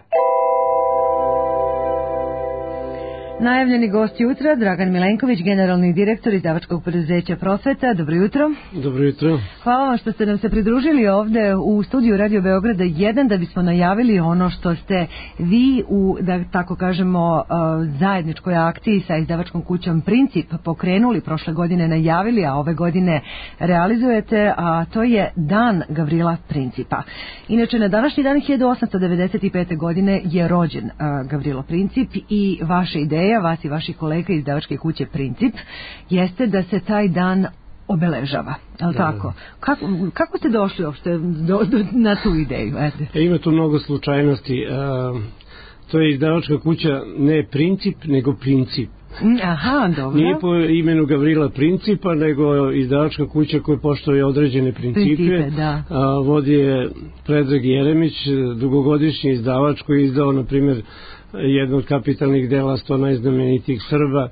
Najavljeni gost jutra, Dragan Milenković, generalni direktor izdavačkog preduzeća Prosveta. Dobro jutro. Dobro jutro. Hvala vam što ste nam se pridružili ovde u studiju Radio Beograda jedan da bismo najavili ono što ste vi u, da tako kažemo, zajedničkoj akciji sa izdavačkom kućom Princip pokrenuli, prošle godine najavili, a ove godine realizujete, a to je Dan Gavrila Principa. Inače, na današnji dan hiljadu osamsto devedeset pete. godine je rođen Gavrilo Princip i vaša ideja, vas i vaših kolega iz izdavačke kuće Princip, jeste da se taj dan obeležava, je li tako? Kako, kako ste došli uopšte do, do, na tu ideju? E, ima tu mnogo slučajnosti. A, to je izdavačka kuća ne Princip, nego Princip. Aha, dobro. Nije po imenu Gavrila Principa, nego izdavačka kuća koja poštuje određene principe. Principe, da. A, vodi je Predrag Jeremić, dugogodišnji izdavač koji je izdao, na primjer, jedno od kapitalnih dela sto najznamenitijih Srba.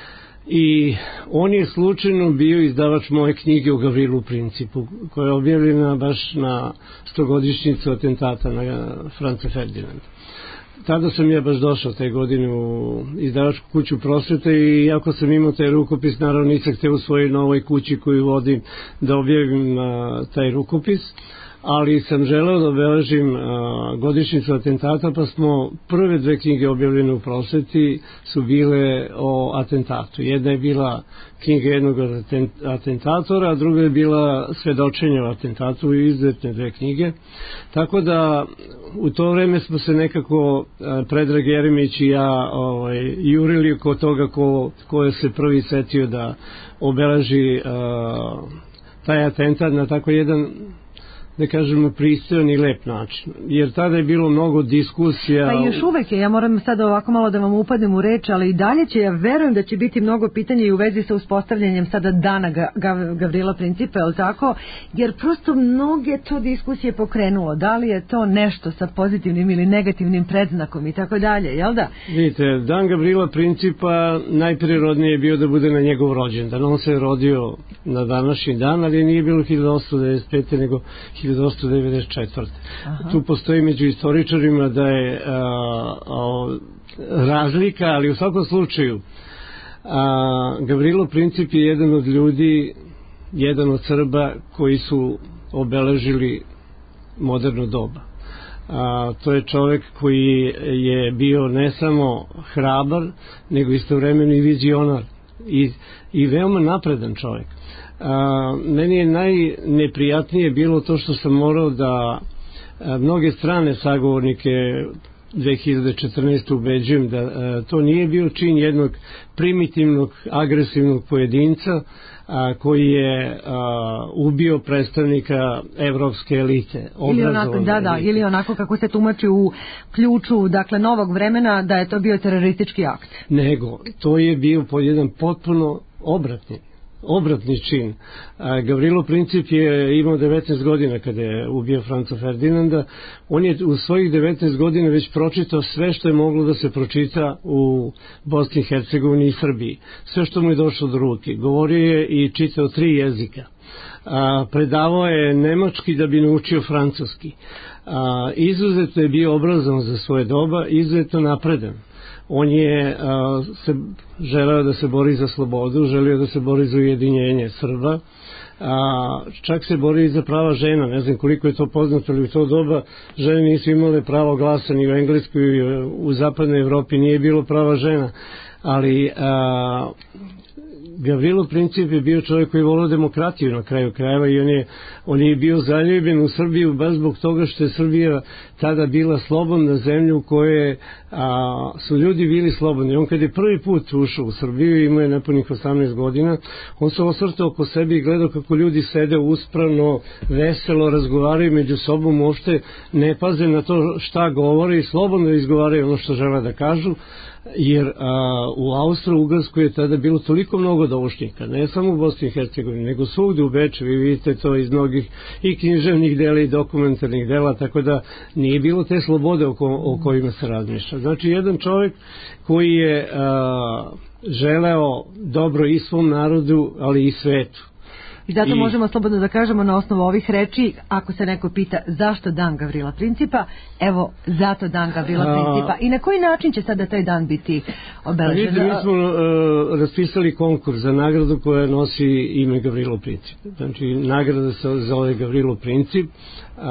I on je slučajno bio izdavač moje knjige o Gavrilu Principu, koja je objavljena baš na stogodišnjicu atentata na Franca Ferdinanda. Tada sam ja baš došao te godine u izdavačku kuću Prosvete i iako sam imao taj rukopis, naravno nisam hteo u svojoj novoj kući koju vodim da objavim a, taj rukopis, ali sam želeo da obeležim godišnjicu atentata, pa smo prve dve knjige objavljene u Prosveti su bile o atentatu. Jedna je bila knjiga jednog atentatora, a druga je bila svedočenje o atentatu i izuzetne dve knjige. Tako da u to vreme smo se nekako Predrag Jeremić i ja ovaj, jurili oko toga ko, ko je se prvi setio da obeleži a, taj atentat na tako jedan, da kažemo, pristojan i lep način. Jer tada je bilo mnogo diskusija. Pa još uvek je, ja moram sad ovako malo da vam upadnem u reč, ali i dalje će, ja verujem da će biti mnogo pitanja i u vezi sa uspostavljanjem sada Dana Gavrila Principa, je li tako? Jer prosto mnoge to diskusije pokrenulo. Da li je to nešto sa pozitivnim ili negativnim predznakom i tako dalje, jel da? Vidite, Dan Gavrila Principa najprirodnije je bio da bude na njegov rođendan. On se je rodio na današnji dan, ali nije bilo hiljadu osamsto devedeset pete. nego hiljadu osamsto devedeset četvrte. Aha. Tu postoji među istoričarima da je a, a, razlika, ali u svakom slučaju a, Gavrilo Princip je jedan od ljudi, jedan od Srba koji su obeležili moderno doba. A, to je čovek koji je bio ne samo hrabar, nego istovremeno i vizionar i, i veoma napredan čovek. A, meni je najneprijatnije bilo to što sam morao da a, mnoge strane sagovornike dve hiljade četrnaeste. ubeđujem da a, to nije bio čin jednog primitivnog, agresivnog pojedinca a, koji je a, ubio predstavnika evropske elite, obrazovane ili onako, da, da, elite. ili onako kako se tumači u ključu, dakle, novog vremena, da je to bio teroristički akt. Nego, to je bio pod jedan potpuno obratni obratni čin. A, Gavrilo Princip je imao devetnaest godina kada je ubio Franca Ferdinanda. On je u svojih devetnaest godina već pročitao sve što je moglo da se pročita u Bosni i Hercegovini i Srbiji. Sve što mu je došlo do ruke. Govorio je i čitao tri jezika. A, predavao je nemački da bi naučio francuski. A, izuzetno je bio obrazovan za svoje doba, izuzetno napredan. On je a, se želeo da se bori za slobodu, želio da se bori za ujedinjenje Srba, a, čak se bori i za prava žena. Ne znam koliko je to poznato, ali u to doba žene nisu imale pravo glasa ni u Engleskoj, u zapadnoj Evropi nije bilo prava žena, ali a, Gavrilo Princip je bio čovjek koji je volio demokratiju na kraju krajeva i on je, on je bio zaljubljen u Srbiju baš zbog toga što je Srbija tada bila slobodna zemlja u kojoj a, su ljudi bili slobodni. On kad je prvi put ušao u Srbiju, imao je nepunih osamnaest godina, on se osvrtao oko sebe i gledao kako ljudi sede uspravno, veselo, razgovaraju među sobom, uopšte ne paze na to šta govore i slobodno izgovaraju ono što žele da kažu, jer a, u Austro-Ugarskoj je tada bilo toliko mnogo doušnika, ne samo u Bosni i Hercegovini, nego svugde u Beču. Vi vidite to iz mnogih i književnih dela i dokumentarnih dela, tako da nije bilo te slobode o, ko, o kojima se razmišlja. Znači, jedan čovjek koji je a, želeo dobro i svom narodu, ali i svetu. I zato I... možemo slobodno da kažemo na osnovu ovih reči, ako se neko pita zašto dan Gavrila Principa, evo zato dan Gavrila A... Principa. I na koji način će sada taj dan biti obeležen? Vidite, mi smo uh, raspisali konkurs za nagradu koja nosi ime Gavrilo Princip. Znači, nagrada se zove Gavrilo Princip. A,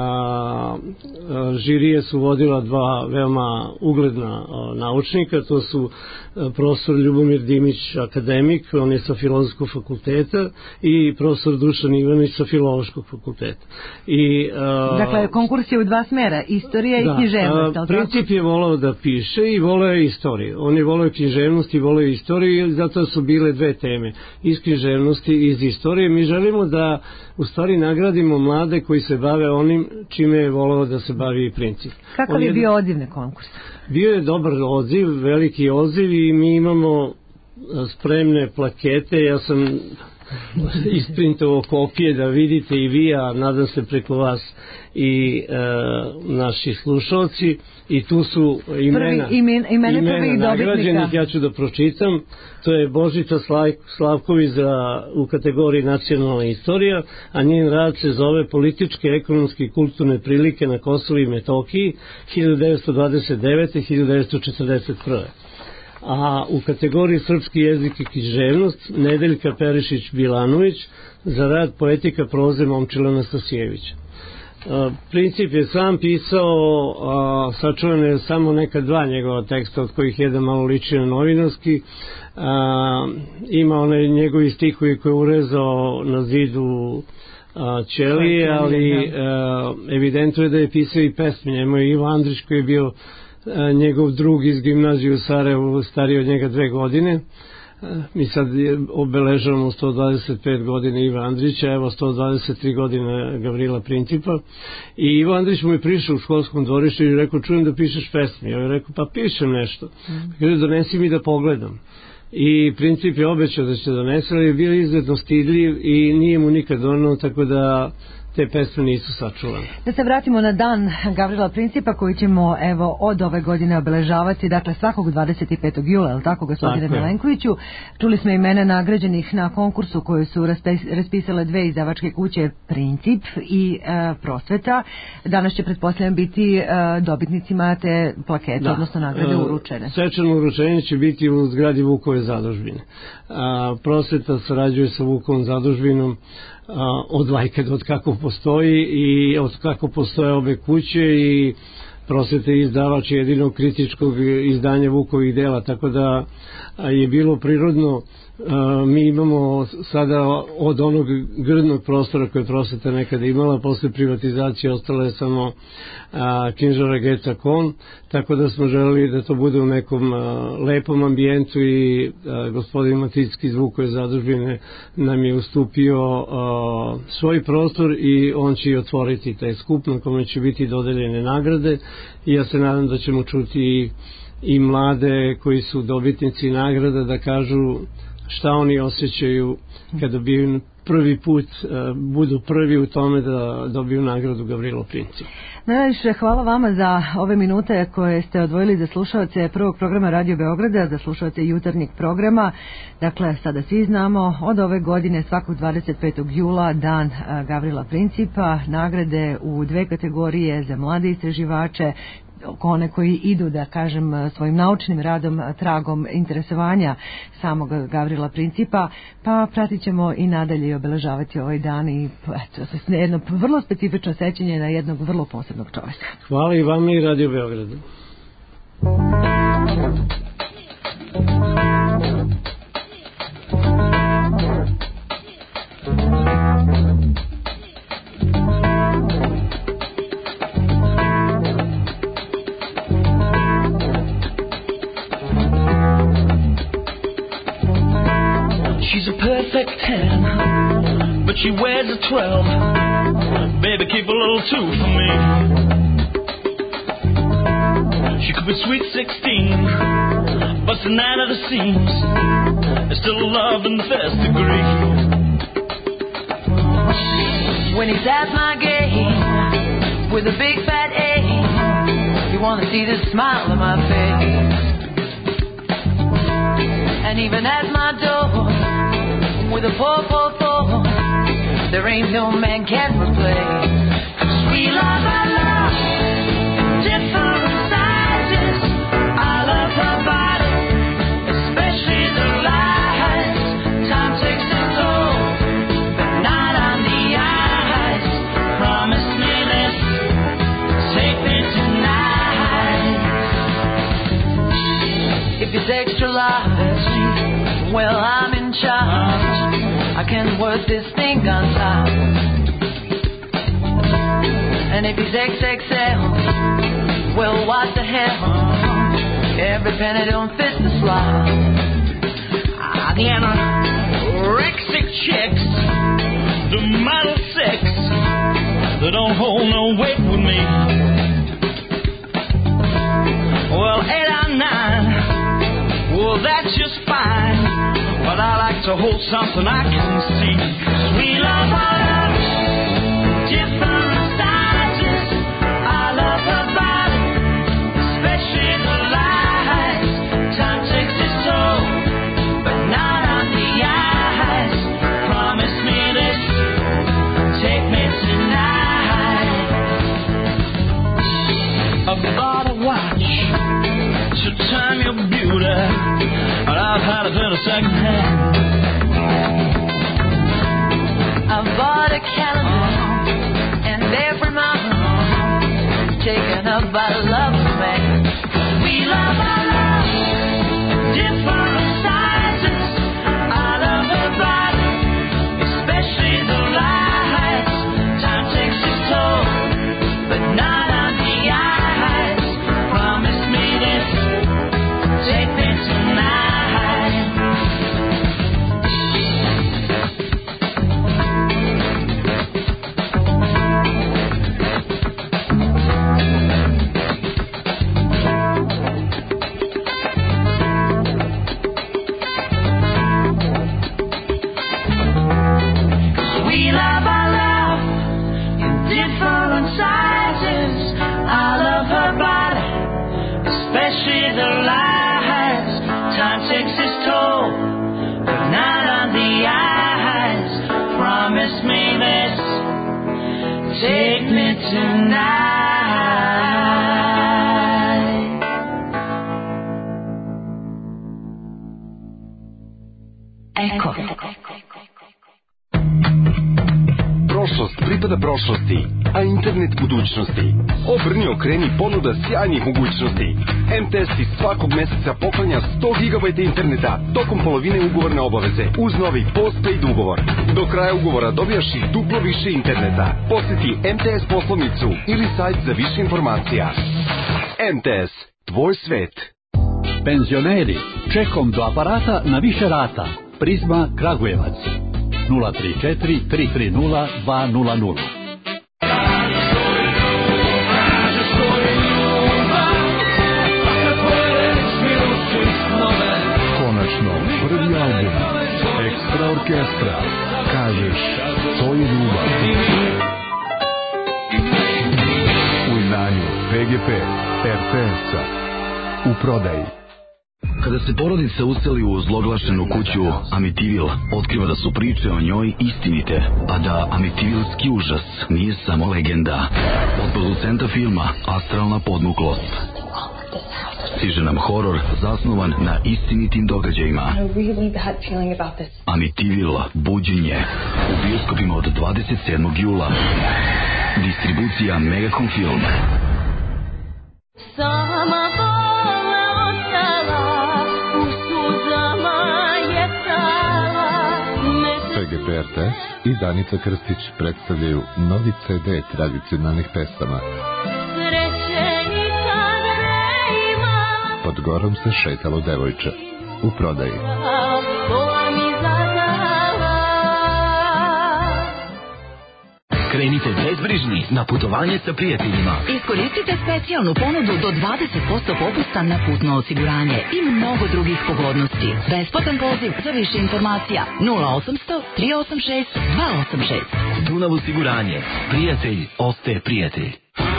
a, žirije su vodila dva veoma ugledna a, naučnika, to su a, profesor Ljubomir Dimić, akademik, on je sa Filozofskog fakulteta, i profesor Dušan Ivanić sa Filološkog fakulteta. I, a, dakle, konkurs je u dva smera, istorija da, i književnost. A, Princip je volao da piše i volao je istoriju. On je volao književnost i volao istoriju, zato su bile dve teme, iz književnosti i iz istorije. Mi želimo da u stvari nagradimo mlade koji se bave onim čime je volao da se bavi i Princip. Kakav je bio odziv na konkurs? Bio je dobar odziv, veliki odziv, i mi imamo spremne plakete. Ja sam isprintovao kopije da vidite i vi, a nadam se preko vas i e, naši slušalci, i tu su imena, Prvi, imen, imena, imena nagrađenih. Ja ću da pročitam. To je Božica Slavković za, u kategoriji nacionalna istorija, a njen rad se zove Političke, ekonomske i kulturne prilike na Kosovu i Metohiji hiljadu devetsto dvadeset devete do hiljadu devetsto četrdeset prve. A u kategoriji Srpski jezik i književnost Nedeljka Perišić-Bilanović za rad Poetika proze Momčila Nastasijevića. Princip je sam pisao, a, sačuvan je samo neka dva njegova teksta, od kojih jedan malo liči na novinarski. A, ima onaj njegovi stihovi koji je urezao na zidu a, ćelije, ali a, evidentno je da je pisao i pesme. Njemu je Ivo Andrić, koji je bio a, njegov drug iz gimnazije u Sarajevu, stariji od njega dve godine. Mi sad obeležavamo sto dvadeset pet godina Iva Andrića, evo sto dvadeset tri godine Gavrila Principa. I Ivo Andrić mu je prišao u školskom dvorištu i rekao, čujem da pišeš pesmi. Ja je rekao, pa pišem nešto. Kaže, donesi mi da pogledam. I Princip je obećao da će donesi, ali je bio izuzetno stidljiv i nije mu nikad donao, tako da te pesme nisu sačuvane. Da se vratimo na dan Gavrila Principa koji ćemo evo od ove godine obeležavati, dakle svakog dvadeset petog jula, je li tako, gospodine Milenkoviću? Čuli smo imena nagrađenih na konkursu koju su raspisale dve izdavačke kuće, Princip i e, Prosveta. Danas će pretpostavljam biti e, dobitnicima te plakete, da, odnosno nagrade uručene. Svečano uručenje će biti u zgradi Vukove zadužbine. A, Prosveta sarađuje sa Vukovom zadužbinom a, od vajkada, od kako postoji i od kako postoje obe kuće, i Prosveta je izdavač jedinog kritičkog izdanja Vukovih dela, tako da je bilo prirodno. Mi imamo sada od onog grdnog prostora koje je Prosveta nekada imala, posle privatizacije ostala je samo knjižara Geca Kon, tako da smo želeli da to bude u nekom lepom ambijentu, i gospodin Maticki iz Vukove zadužbine nam je ustupio svoj prostor i on će i otvoriti taj skup na kome će biti dodeljene nagrade, i ja se nadam da ćemo čuti i mlade koji su dobitnici nagrada da kažu šta oni osjećaju kada bi prvi put budu prvi u tome da dobiju nagradu Gavrilo Princip. Najviše hvala vama za ove minute koje ste odvojili za slušaoce prvog programa Radio Beograda, za slušaoce jutarnjeg programa. Dakle, sada svi znamo, od ove godine svakog dvadeset petog jula dan Gavrila Principa, nagrade u dve kategorije za mlade istraživače, one koji idu, da kažem, svojim naučnim radom tragom interesovanja samog Gavrila Principa, pa pratit ćemo i nadalje i obeležavati ovaj dan i eto, jedno vrlo specifično sećanje na jednog vrlo posebnog čovjeka. Hvala i vama i Radio Beogradu. She's a perfect ten, but she wears a twelve. Baby, keep a little two for me. She could be sweet sixteen, but a nine at the seams. It's still love in the first degree. When he's at my game with a big fat A, you want to see the smile on my face. And even at my door with a four four four, there ain't no man can replace. 'Cause we love our love, different sizes. I love her body, especially the lies. Time takes a toll, but not on the eyes. Promise me this, take me tonight. If it's extra large, well, I'm in charge. I can work this thing on top. And if he's X X L, well, what the hell? Every penny don't fit the slot. Ah, the anorexic chicks, the model six, they don't hold no weight with me. Well, eight or nine, well, that's just fine. But I like to hold something I can see. 'Cause we love our love, different sizes. I love her body, especially the lies. Time takes its toll, but not on the eyes. Promise me this, take me tonight. I bought a watch to time your beauty, but I've had it in a second hand. I bought a calendar, and every month taken up by love, man. We love our love, different sizes. I love her body, especially the lies. Time takes its toll, but not on the eyes. Promise me this, take me tonight. Eko. Prošlost pripada prošlosti, a internet budućnosti. Obrni, okreni, ponuda sjajnih mogućnosti. em te es ti svakog meseca poklanja sto gigabajta interneta tokom polovine ugovorne obaveze uz novi postpaid ugovor. Do kraja ugovora dobijaš i duplo više interneta. Posjeti em te es poslovnicu ili sajt za više informacija. em te es, tvoj svet. Penzioneri, čekom do aparata na više rata. Prizma Kragujevac. nula tri četiri tri tri nula dva nula nula. Konačno, prvi album Ekstra orkestra. Kažeš, to je ljubav. U izdanju pe ge pe, er te es-a. U prodaji. Kada se porodica useli u zloglašenu kuću Amitivil, otkriva da su priče o njoj istinite, a da Amitivilski užas nije samo legenda. Od producenta filma Astralna podmuklost stiže nam horor zasnovan na istinitim događajima. Amitivil, buđenje, u bioskopima od dvadeset sedmog jula. Distribucija Megacom Film. Sama vola ostala, u suzama je stala. pe ge pe er te es i Danica Krstić predstavljaju novi ce de tradicionalnih pesama. Srećeni kad ima, Pod gorom se šetalo devojče. U prodaji. to mi zadala. Krenite bezbrižni na putovanje sa prijateljima. Iskoristite specijalnu ponudu do dvadeset posto popusta na putno osiguranje i mnogo drugih pogodnosti. Besplatan poziv za više informacija nula osamsto tri osam šest dva osam šest. Dunav osiguranje. Prijatelj ostaje prijatelj.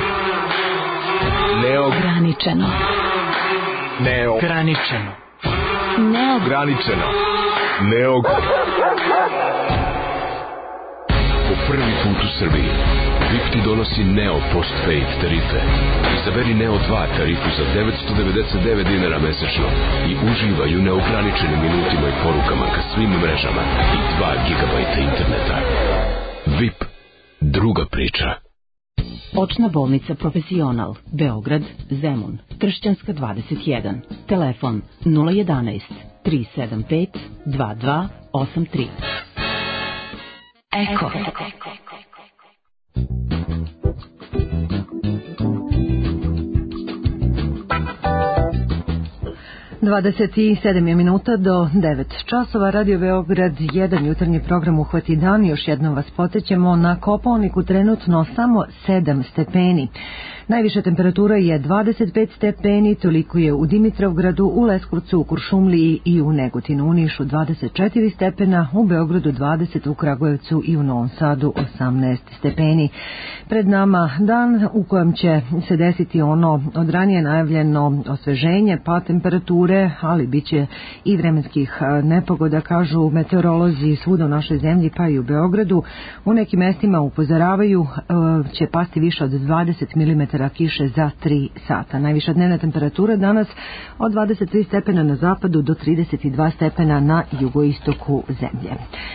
Neograničeno. Neograničeno. Neograničeno. Neog... Po prvi put u Srbiji V I P ti donosi Neo Postpaid tarife. Izaberi Neo dva tarifu za devetsto devedeset devet dinara mesečno i uživaj u neograničenim minutima i porukama ka svim mrežama i dva gigabajta interneta. V I P. Druga priča. Očna bolnica Profesional, Beograd, Zemun, Tršćanska dvadeset jedan. Telefon nula jedanaest tri sedam pet dva dva osam tri. Eko. dvadeset sedam minuta do devet časova. Radio Beograd jedan, jutarnji program Uhvati dan. Još jednom vas podsjećamo, na Kopaoniku trenutno samo sedam stepeni. Najviša temperatura je dvadeset pet stepeni, toliko je u Dimitrovgradu, u Leskovcu, u Kuršumliji i u Negotinu. U Nišu dvadeset četiri stepena, u Beogradu dvadeset, u Kragujevcu i u Novom Sadu osamnaest stepeni. Pred nama dan u kojem će se desiti ono od ranije najavljeno osveženje, pa temperature, ali bit će i vremenskih nepogoda, kažu meteorolozi svuda u našoj zemlji, pa i u Beogradu. U nekim mestima upozoravaju će pasti više od dvadeset milimetara kiše za tri sata. Najviša dnevna temperatura danas od dvadeset tri stepena na zapadu do trideset dva stepena na jugoistoku zemlje.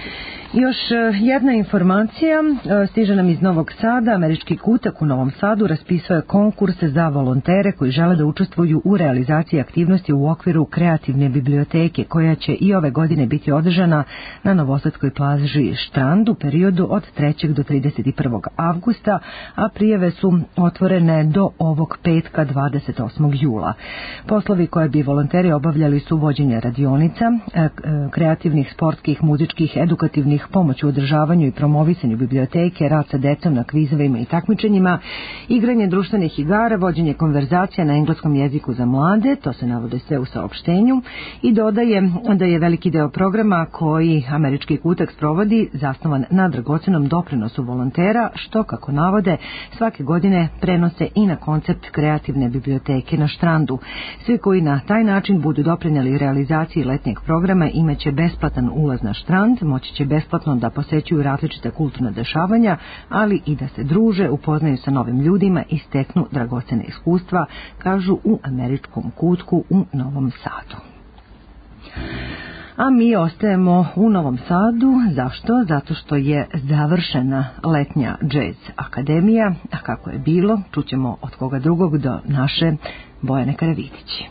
Još jedna informacija stiže nam iz Novog Sada. Američki kutak u Novom Sadu raspisao je konkurs za volontere koji žele da učestvuju u realizaciji aktivnosti u okviru kreativne biblioteke koja će i ove godine biti održana na Novosadskoj plaži Štrand u periodu od trećeg do trideset prvog avgusta, a prijave su otvorene do ovog petka dvadeset osmog jula. Poslovi koje bi volonteri obavljali su vođenje radionica, kreativnih, sportskih, muzičkih, edukativnih, pomoć u održavanju i promovisanju biblioteke, rad sa decom na kvizovima i takmičenjima, igranje društvenih igara, vođenje konverzacija na engleskom jeziku za mlade, to se navode sve u saopštenju, i dodaje da je veliki deo programa koji Američki kutak sprovodi zasnovan na dragocenom doprinosu volontera, što, kako navode, svake godine prenose i na koncept kreativne biblioteke na Štrandu. Svi koji na taj način budu doprinijeli realizaciji letnjeg programa imaće besplatan ulaz na Štrand, moći će besplatno da posećuju različite kulturne dešavanja, ali i da se druže, upoznaju sa novim ljudima i steknu dragocene iskustva, kažu u Američkom kutku u Novom Sadu. A mi ostajemo u Novom Sadu. Zašto? Zato što je završena letnja Jazz Akademija, a kako je bilo, čućemo od koga drugog do naše Bojane Karavidić.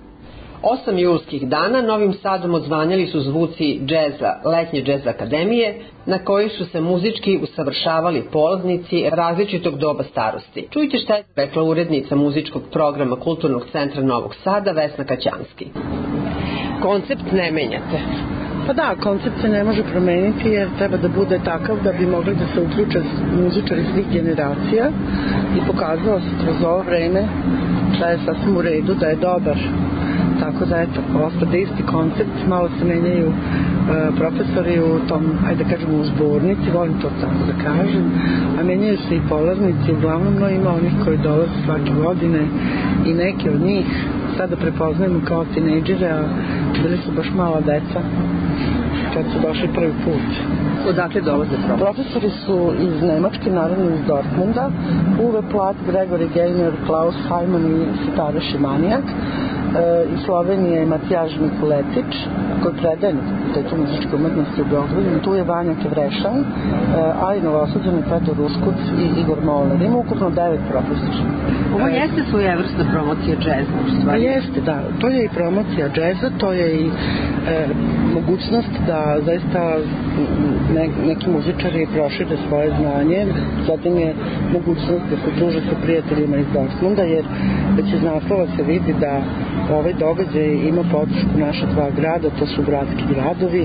Osam julskih dana Novim Sadom odzvanjali su zvuci džeza, letnje džez akademije, na kojoj su se muzički usavršavali polaznici različitog doba starosti. Čujte šta je rekla urednica muzičkog programa Kulturnog centra Novog Sada Vesna Kaćanski. Koncept ne menjate. Pa da, koncept se ne može promeniti jer treba da bude takav da bi mogli da se uključe muzičari svih generacija i pokazalo se kroz ovo vreme da je sasvim u redu, da je dobar. Tako da, eto, ostade isti koncept, malo se menjaju e, profesori u tom, ajde da kažemo, u zbornici, volim to tako da kažem, a menjaju se i polaznici, uglavnom, no ima onih koji dolaze svake godine i neki od njih sada prepoznajemo kao tinejdžere, a bili su baš mala deca kad su došli prvi put. Odakle dolaze profesori? Profesori su iz Nemačke, naravno iz Dortmunda, Uwe Platt, Gregory Gaynor, Klaus Heimann i Sitara Šimanijak. E, iz Slovenije je Matijaž Mikuletić, koji predaje na Fakultetu muzičke umetnosti u Beogradu. Tu je Vanja Kevrešan, e, a i Novosađani Petar Ruškuc i Igor Molnar. Ima ukupno devet profesora. Ovo jeste svojevrsna promocija džeza, u stvari. Jeste, da. To je i promocija džeza, to je i e, mogućnost da zaista ne, neki muzičari prošire svoje znanje. Zatim je mogućnost da se druže sa prijateljima iz Dortmunda, jer već iz naslova se vidi da ovaj događaj ima podršku naša dva grada, to su gradski gradovi.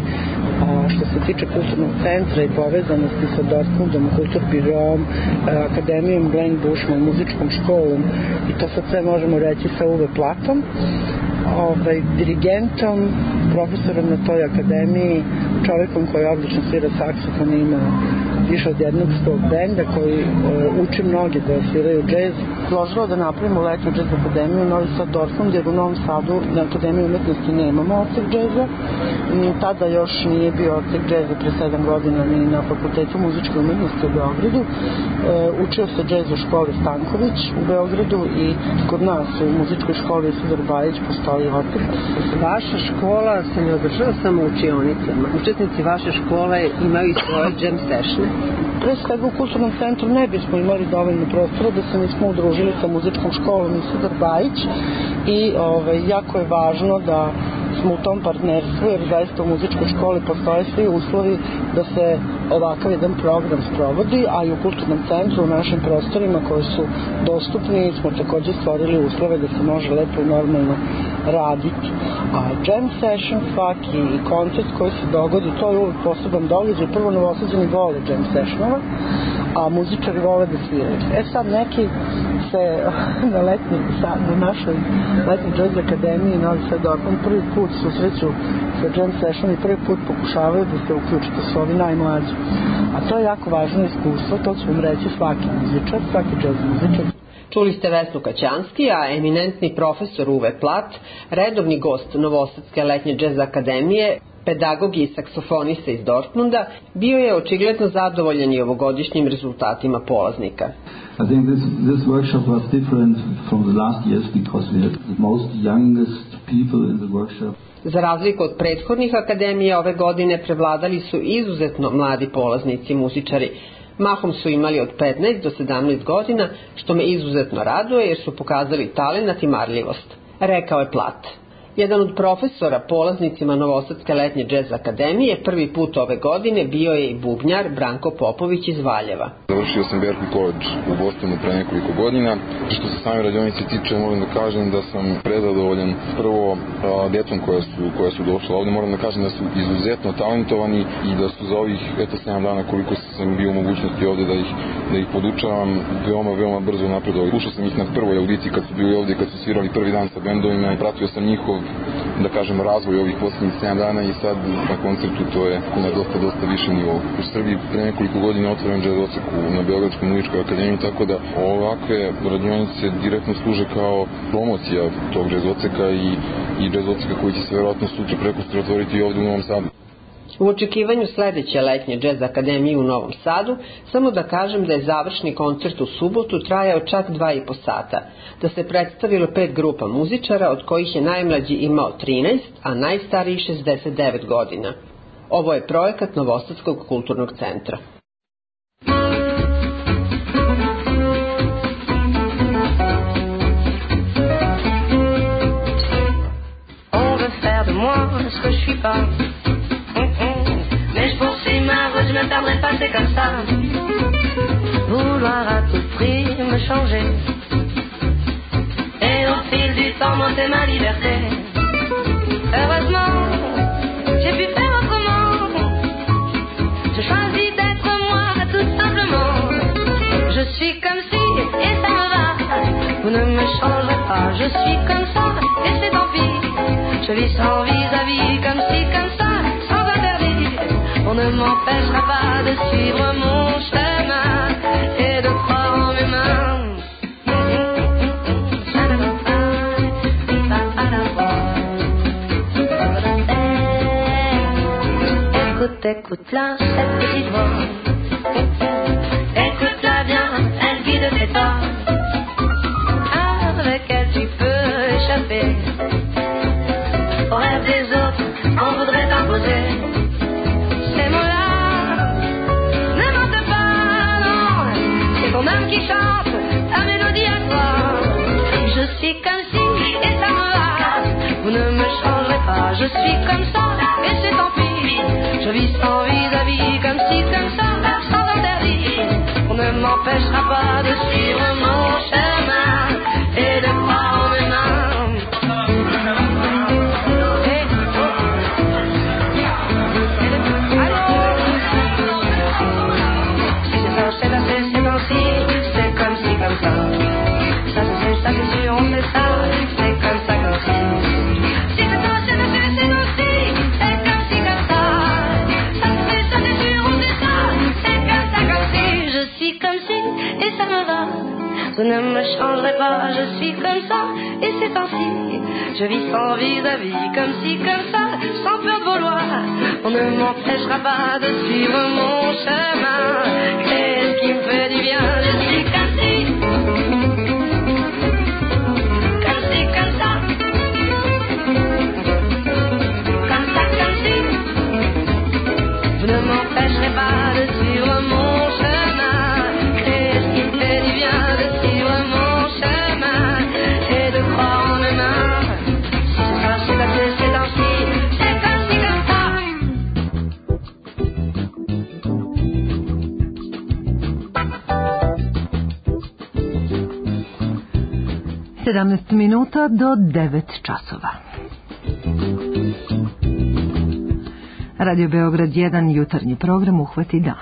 A što se tiče kulturnog centra i povezanosti sa Dortmundom, Kulturbirom, Akademijom Glenn Bushman, muzičkom školom, i to sad sve možemo reći sa Uwe Plattom, ovaj, dirigentom, profesorom na toj akademiji, čovjekom koji odlično svira saksofon i ima više od jednog svog benda koji e, uči mnogi da sviraju džez. Složilo da napravimo letnju džez akademiju Novi Sad Dortmund, jer u Novom Sadu na Akademiji umetnosti nemamo odsek džeza. Tada još nije bio odsek džeza pre sedam godina ni na Fakultetu muzičke umetnosti u Beogradu. E, učio se džez u školi Stanković u Beogradu i kod nas u muzičkoj školi Isidor Bajić postoji odsek. Vaša škola se ne održava samo u učionicama. Učetnici vaše škole imaju i svoje jam sessione. Pre svega u kulturnom centru ne bismo imali dovoljno prostora da se nismo udružili sa muzičkom školom Isidor Bajić i ovaj, jako je važno da smo u tom partnerstvu, jer zaista u muzičkoj školi postoje svi uslovi da se ovakav jedan program sprovodi, a i u kulturnom centru, u našim prostorima koji su dostupni, smo također stvorili uslove da se može lepo i normalno raditi. A jam session svaki i koncert koji se dogodi, to je uvijek poseban događaj. Prvo, Novosađani vole jam sessionova, a muzičari vole da sviraju. E sad neki se na letnji, na našoj letnji jazz akademiji Novi Sad Dortmund prvi put susreću sa jam session i prvi put pokušavaju da se uključe, da su ovi najmlađi. A to je jako važno iskustvo, to ću vam reći svaki muzičar, svaki jazz muzičar. Čuli ste Vesnu Kaćanski, a eminentni profesor Uwe Platt, redovni gost Novosadske letnje džez akademije, pedagog i saksofonista iz Dortmunda, bio je očigledno zadovoljan i ovogodišnjim rezultatima polaznika. I think this, this workshop was different from the last years because we had the most youngest people in the workshop. Za razliku od prethodnih akademija, ove godine prevladali su izuzetno mladi polaznici, muzičari. Mahom su imali od petnaest do sedamnaest godina, što me izuzetno raduje jer su pokazali talenat i marljivost, rekao je Platt. Jedan od profesora polaznicima Novosadske letnje džez akademije prvi put ove godine bio je i bubnjar Branko Popović iz Valjeva. Završio sam Berklee College u Bostonu pre nekoliko godina. Što se same radionice tiče, moram da kažem da sam prezadovoljan prvo a, djecom koja su, koja su došla ovde. Moram da kažem da su izuzetno talentovani i da su za ovih eto sedam dana koliko sam bio u mogućnosti ovde da ih, da ih podučavam veoma, veoma brzo napredovali. Slušao sam ih na prvoj audiciji kad su bili ovde, kad su svirali prvi dan sa bendovima i pratio sam njihov, da kažem, razvoj ovih posljednjih sedam dana i sad na koncertu to je na dosta, dosta više nivou. U Srbiji pre nekoliko godina otvoren džez odsek na Beogradskoj muzičkoj akademiji, tako da ovakve radionice direktno služe kao promocija tog džez odseka i, i džez odseka koji će se verovatno sutra preko sutra otvoriti i ovde u Novom Sadu. U očekivanju sledeće letnje džez akademije u Novom Sadu, samo da kažem da je završni koncert u subotu trajao čak dva i po sata, da se predstavilo pet grupa muzičara, od kojih je najmlađi imao trinaest, a najstariji šezdeset devet godina. Ovo je projekat Novosadskog kulturnog centra. On veut faire de moi ce que je suis pas. Mais je poursuis ma route, je me perdrai pas, c'est comme ça. Vouloir à tout prix me changer. Et au fil du temps, monter ma liberté. Heureusement, j'ai pu faire autrement. Je choisis d'être moi, tout simplement. Je suis comme si, et ça me va. Vous ne me changerez pas, je suis comme ça, et c'est tant pis. Je vis sans vis-à-vis, comme si, comme ça, sans interdit. On ne m'empêchera pas de suivre mon chemin et de croire en mes mains. Écoute, écoute-la, cette petite voix. Écoute-la bien, elle guide tes pas. Avec elle tu peux échapper aux rêves des autres qu'on voudrait t'imposer. Ces mots-là ne mentent pas, non. C'est ton âme qui chante ta mélodie à toi. Je suis comme si, et ça me va. Vous ne me changerez pas, je suis comme ça, et c'est tant pis. Je vis sans vis-à-vis, comme si, comme ça, sans interdit. On ne m'empêchera pas de suivre mon chemin et de croire en mes mains. Vous ne me changerez pas, je suis comme ça, et c'est ainsi. Je vis sans vis-à-vis, comme si, comme ça, sans peur de vos lois. On ne m'empêchera pas de suivre mon chemin. Et ce qui me fait du bien, je suis comme si. Comme si, comme ça. Comme ça, comme si. Vous ne m'empêcherez pas de suivre mon chemin. Et ce qui me fait du bien, de suivre mon chemin et de croire en mes mains. Si c'est ça, c'est passé, c'est ainsi, c'est comme si, comme ça. sedamnaest minuta do devet časova. Radio Beograd jedan, jutarnji program Uhvati dan.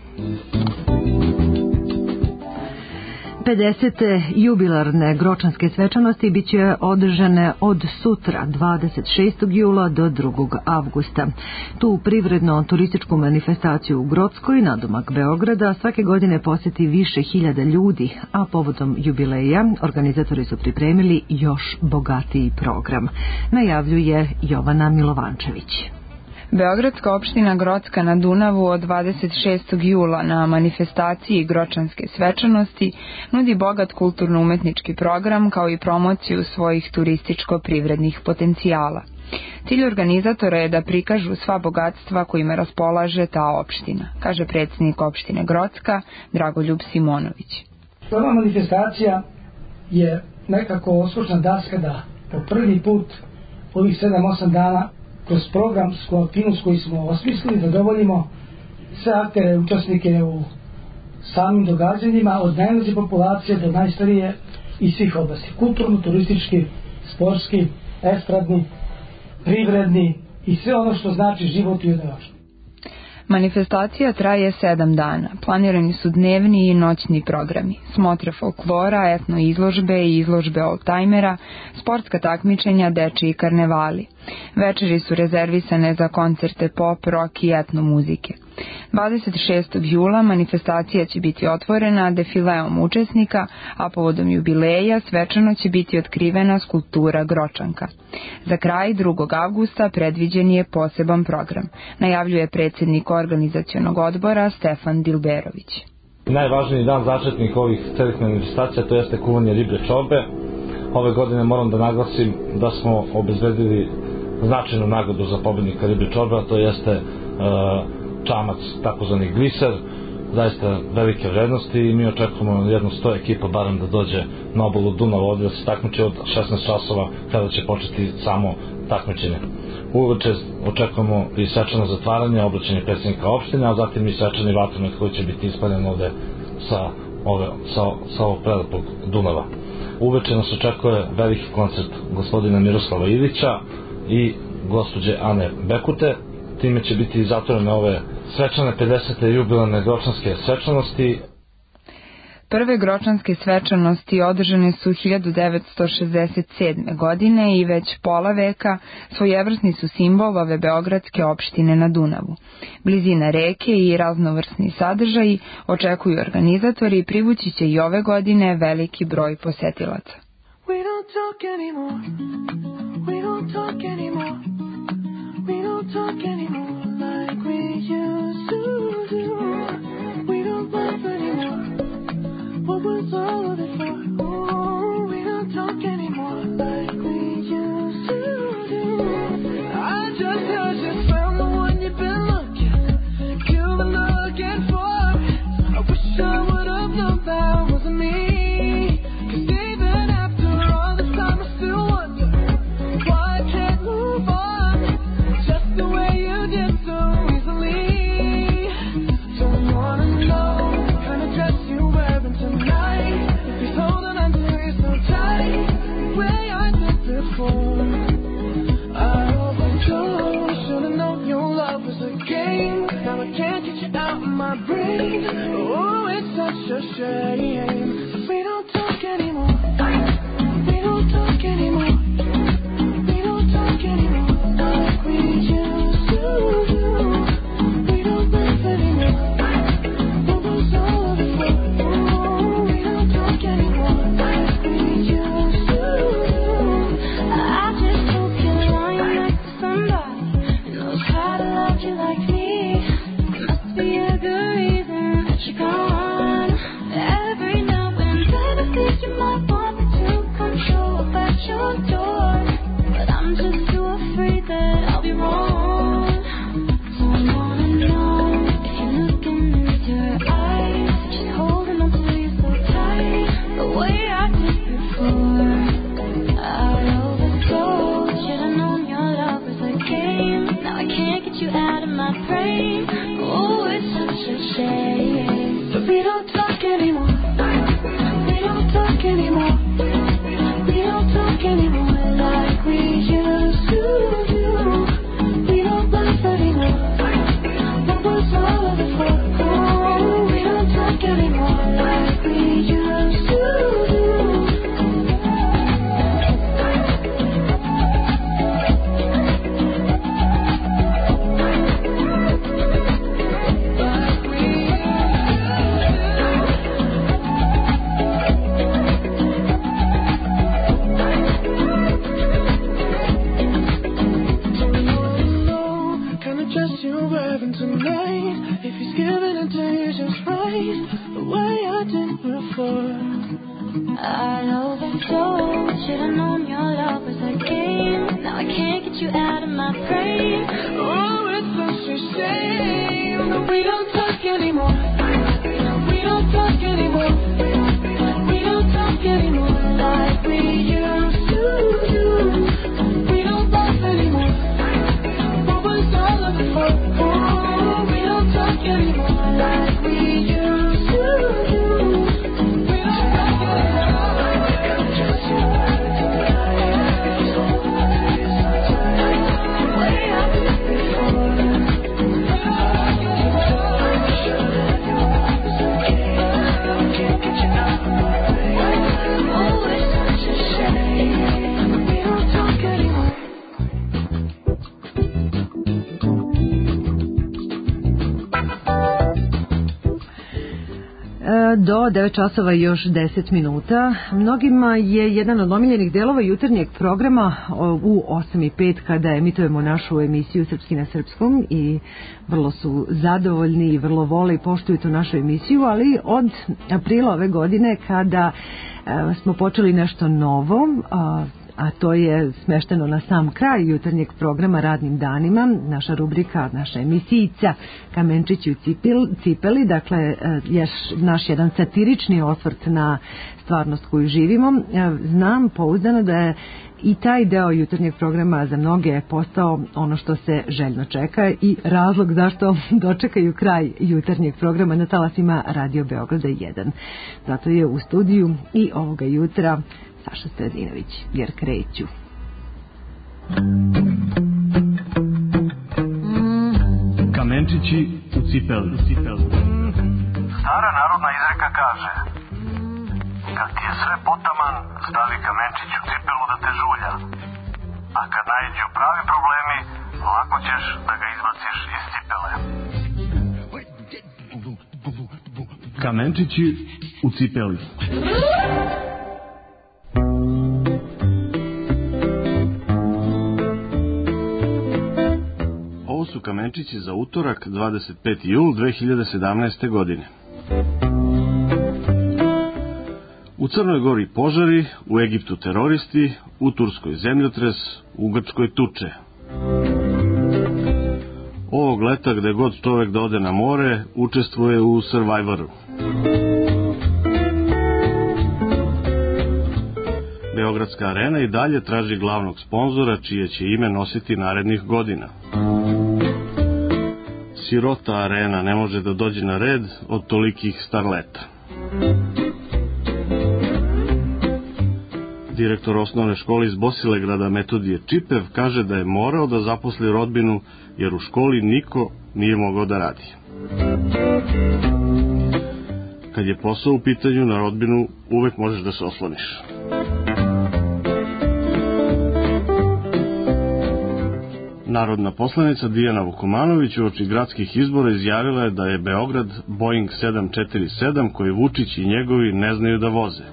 pedesete jubilarne Gročanske svečanosti biće održane od sutra dvadeset šestog jula do drugog avgusta. Tu privredno-turističku manifestaciju u Grockoj, nadomak Beograda, svake godine poseti više hiljada ljudi, a povodom jubileja organizatori su pripremili još bogatiji program. Najavljuje Jovana Milovančević. Beogradska opština Grocka na Dunavu od dvadeset šestog jula na manifestaciji Gročanske svečanosti nudi bogat kulturno-umetnički program kao i promociju svojih turističko-privrednih potencijala. Cilj organizatora je da prikažu sva bogatstva kojima raspolaže ta opština, kaže predsjednik opštine Grocka Dragoljub Simonović. Ova manifestacija je nekako osvršna daska da po prvi put ovih sedam osam dana kroz programsku aktivnost koju smo osmislili zadovoljimo sve aktere, učesnike u samim događanjima od najmlađe populacije do najstarije i svih oblasti. Kulturno, turistički, sportski, estradni, privredni i sve ono što znači život i odnovačno. Manifestacija traje sedam dana. Planirani su dnevni i noćni programi, smotre folklora, etno izložbe i izložbe oldtajmera, sportska takmičenja, dečiji i karnevali. Večeri su rezervisane za koncerte pop, rock i etno muzike. dvadeset šestog jula manifestacija će biti otvorena defileom učesnika, a povodom jubileja svečano će biti otkrivena skulptura Gročanka. Za kraj drugog avgusta predviđen je poseban program, najavljuje predsjednik organizacionog odbora Stefan Dilberović. Najvažniji dan začetnik ovih celih manifestacija to jeste kuvanje riblje čorbe. Ove godine moram da naglasim da smo obezbedili značajnu nagradu za pobednika riblje čorbe, a to jeste e, čamac, takozvani gliser, zaista velike vrednosti i mi očekujemo jedno sto ekipa barem da dođe na obalu Dunava ovdje da se takmiči od šesnaest časova kada će početi samo takmičenje. Uveče očekujemo i svečano zatvaranje, obraćanje predsjednika opštine, a zatim i svečani vatromet koji će biti ispaljen ovde sa, ove, sa, sa ovog prelepog Dunava. Uveče nas očekuje veliki koncert gospodina Miroslava Ilića i gospođe Ane Bekute. Time će biti zatvorene ove svečane pedesete jubilarne gročanske svečanosti. Prve gročanske svečanosti održane su hiljadu devetsto šezdeset sedme. godine i već pola veka svojevrsni su simbol ove beogradske opštine na Dunavu. Blizina reke i raznovrsni sadržaji očekuju organizatori i privući će i ove godine veliki broj posetilaca. We don't talk anymore. We don't talk anymore. We don't talk anymore like we used to do. We don't laugh anymore. What was all of it for? Oh, we don't talk anymore like we used to do. I just heard you found the one you've been looking, you've been looking for. I wish I would have known that wasn't me. 'Cause even after all this time I still wonder why I can't move on just the way you did so easily. Don't wanna know what kind of dress you're wearing tonight, if you're holding on to you so tight, the way I did before. I overdosed, should've known your love was a game. Now I can't get you out of my brain. Oh, it's such a shame. We don't talk anymore. We don't talk anymore. We don't talk anymore like we used to do. We don't laugh anymore. What was all of it for? Oh, we don't talk anymore like we used to do. I just hope you're lying next to somebody who knows how to love you like me. There must be a good reason that you're gone. Every now and then I think you might want me to come show up at your door, but I'm just too afraid that I'll be wrong. Don't wanna know if you're looking into your eyes, just holding on to you so tight, the way I did before. I overdosed, should've known your love was a game. Now I can't get you out of my brain. Oh, it's such a shame. But we don't talk anymore. We don't talk anymore. We don't talk anymore like we used to do. We don't laugh anymore. What was all of it for? Oh, we don't talk anymore like we used to do. You're wearing tonight, if he's giving it to you just right, the way I did before. I overdosed, should've known your love was a game. Now I can't get you out of my brain. Oh, it's such a shame that we don't talk anymore. We don't talk anymore. We don't talk anymore like we used to do. We don't laugh anymore. What was all of it for? Oh, we don't talk anymore like we used to do. We don't talk anymore. Just you right tonight. The way I did before. Do devet časova još deset minuta. Mnogima je jedan od omiljenih delova jutarnjeg programa u osam i pet kada emitujemo našu emisiju Srpski na srpskom i vrlo su zadovoljni i vrlo vole i poštuju tu našu emisiju, ali od aprila ove godine kada smo počeli nešto novo, a to je smešteno na sam kraj jutarnjeg programa radnim danima, naša rubrika, naša emisijica Kamenčići u cipeli, dakle još naš jedan satirični osvrt na stvarnost koju živimo. Znam pouzdano da je i taj deo jutarnjeg programa za mnoge je postao ono što se željno čeka i razlog zašto dočekaju kraj jutarnjeg programa na talasima Radio Beograda jedan. Zato je u studiju i ovoga jutra Saša Stojadinović, jer kreću. Kamenčići u cipeli. Stara narodna izreka kaže: kad ti je sve potaman, stavi kamenčić u cipelu da te žulja. A kad naiđu pravi problemi, lako ćeš da ga izbaciš iz cipele. Kamenčići u cipeli. Ovo su kamenčići za utorak, dvadeset peti jul dve hiljade sedamnaeste. godine. U Crnoj Gori požari, u Egiptu teroristi, u Turskoj zemljotres, u Grčkoj tuče. Ovog leta gde god čovek da ode na more, učestvuje u Survivoru. Beogradska arena i dalje traži glavnog sponzora čije će ime nositi narednih godina. Sirota arena ne može da dođe na red od tolikih starleta. Direktor osnovne škole iz Bosilegrada Metodije Čipev kaže da je morao da zaposli rodbinu jer u školi niko nije mogao da radi. Kad je posao u pitanju, na rodbinu uvek možeš da se osloniš. Narodna poslanica Dijana Vukomanović uoči gradskih izbora izjavila je da je Beograd Boeing sedam četiri sedam koji Vučić i njegovi ne znaju da voze.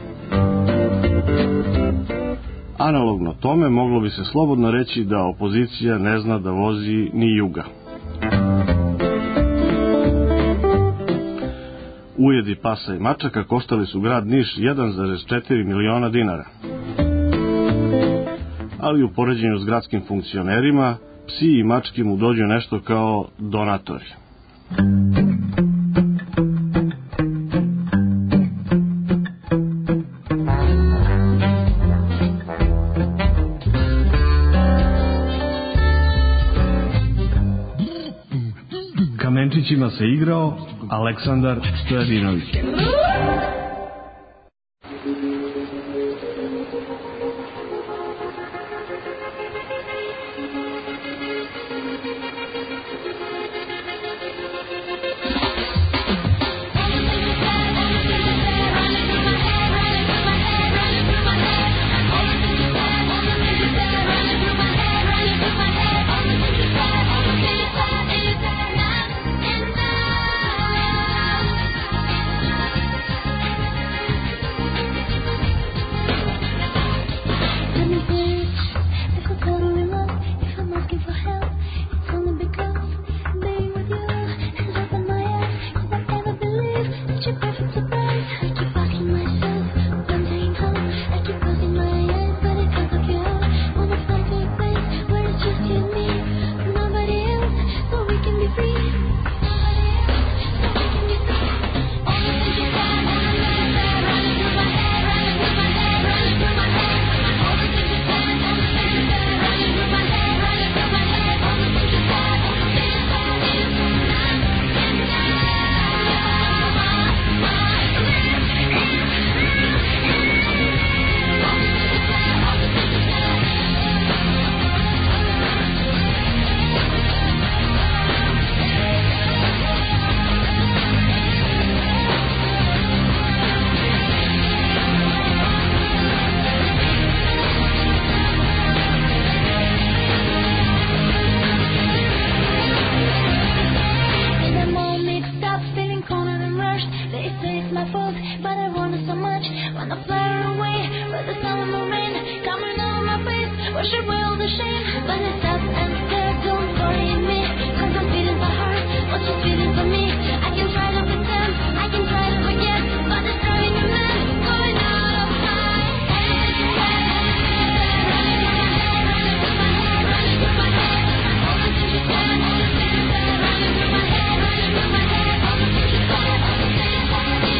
Analogno tome moglo bi se slobodno reći da opozicija ne zna da vozi ni Juga. Ujedi pasa i mačaka koštali su grad Niš jedan zarez četiri miliona dinara. Ali u poređenju s gradskim funkcionerima, psi i mački mu dođu nešto kao donatori. Kamenčićima se igrao Aleksandar Stojadinović. Push it will the shame, but it's up and stare. Don't worry me, cause I'm feeling for her what she's feeling for me. I can try to pretend, I can try to forget, but it's driving a man going out of my head. Running through my head, running through my head, running through my head. All the things you said, all the things you said, running through my head, running through my head. All the things you said, all the things you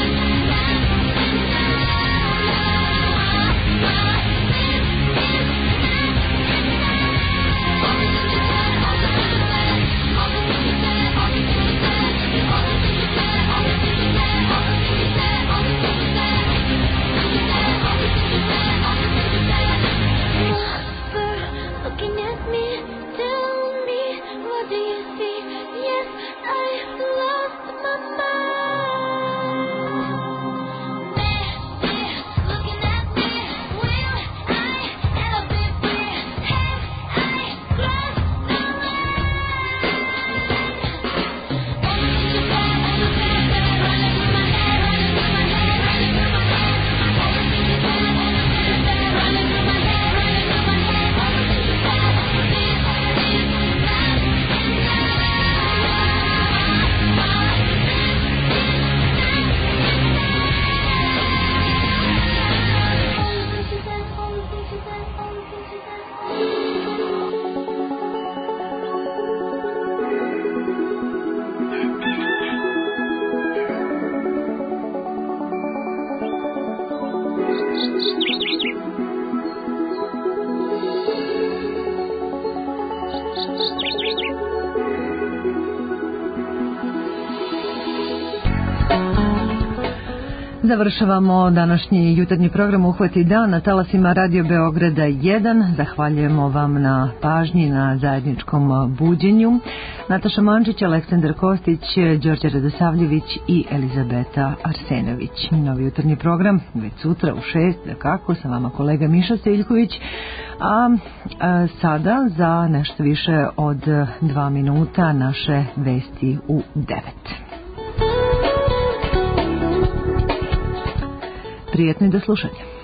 Završavamo današnji jutarnji program Uhvati dan na talasima Radio Beograda jedan. Zahvaljujemo vam na pažnji, na zajedničkom buđenju. Nataša Mančić, Aleksandar Kostić, Đorđe Radosavljević i Elizabeta Arsenović. Novi jutarnji program već sutra u šest, da kako, sa vama kolega Miša Seljković. A, a sada za nešto više od dva minuta naše vesti u devet. Prijetno i do slušanja.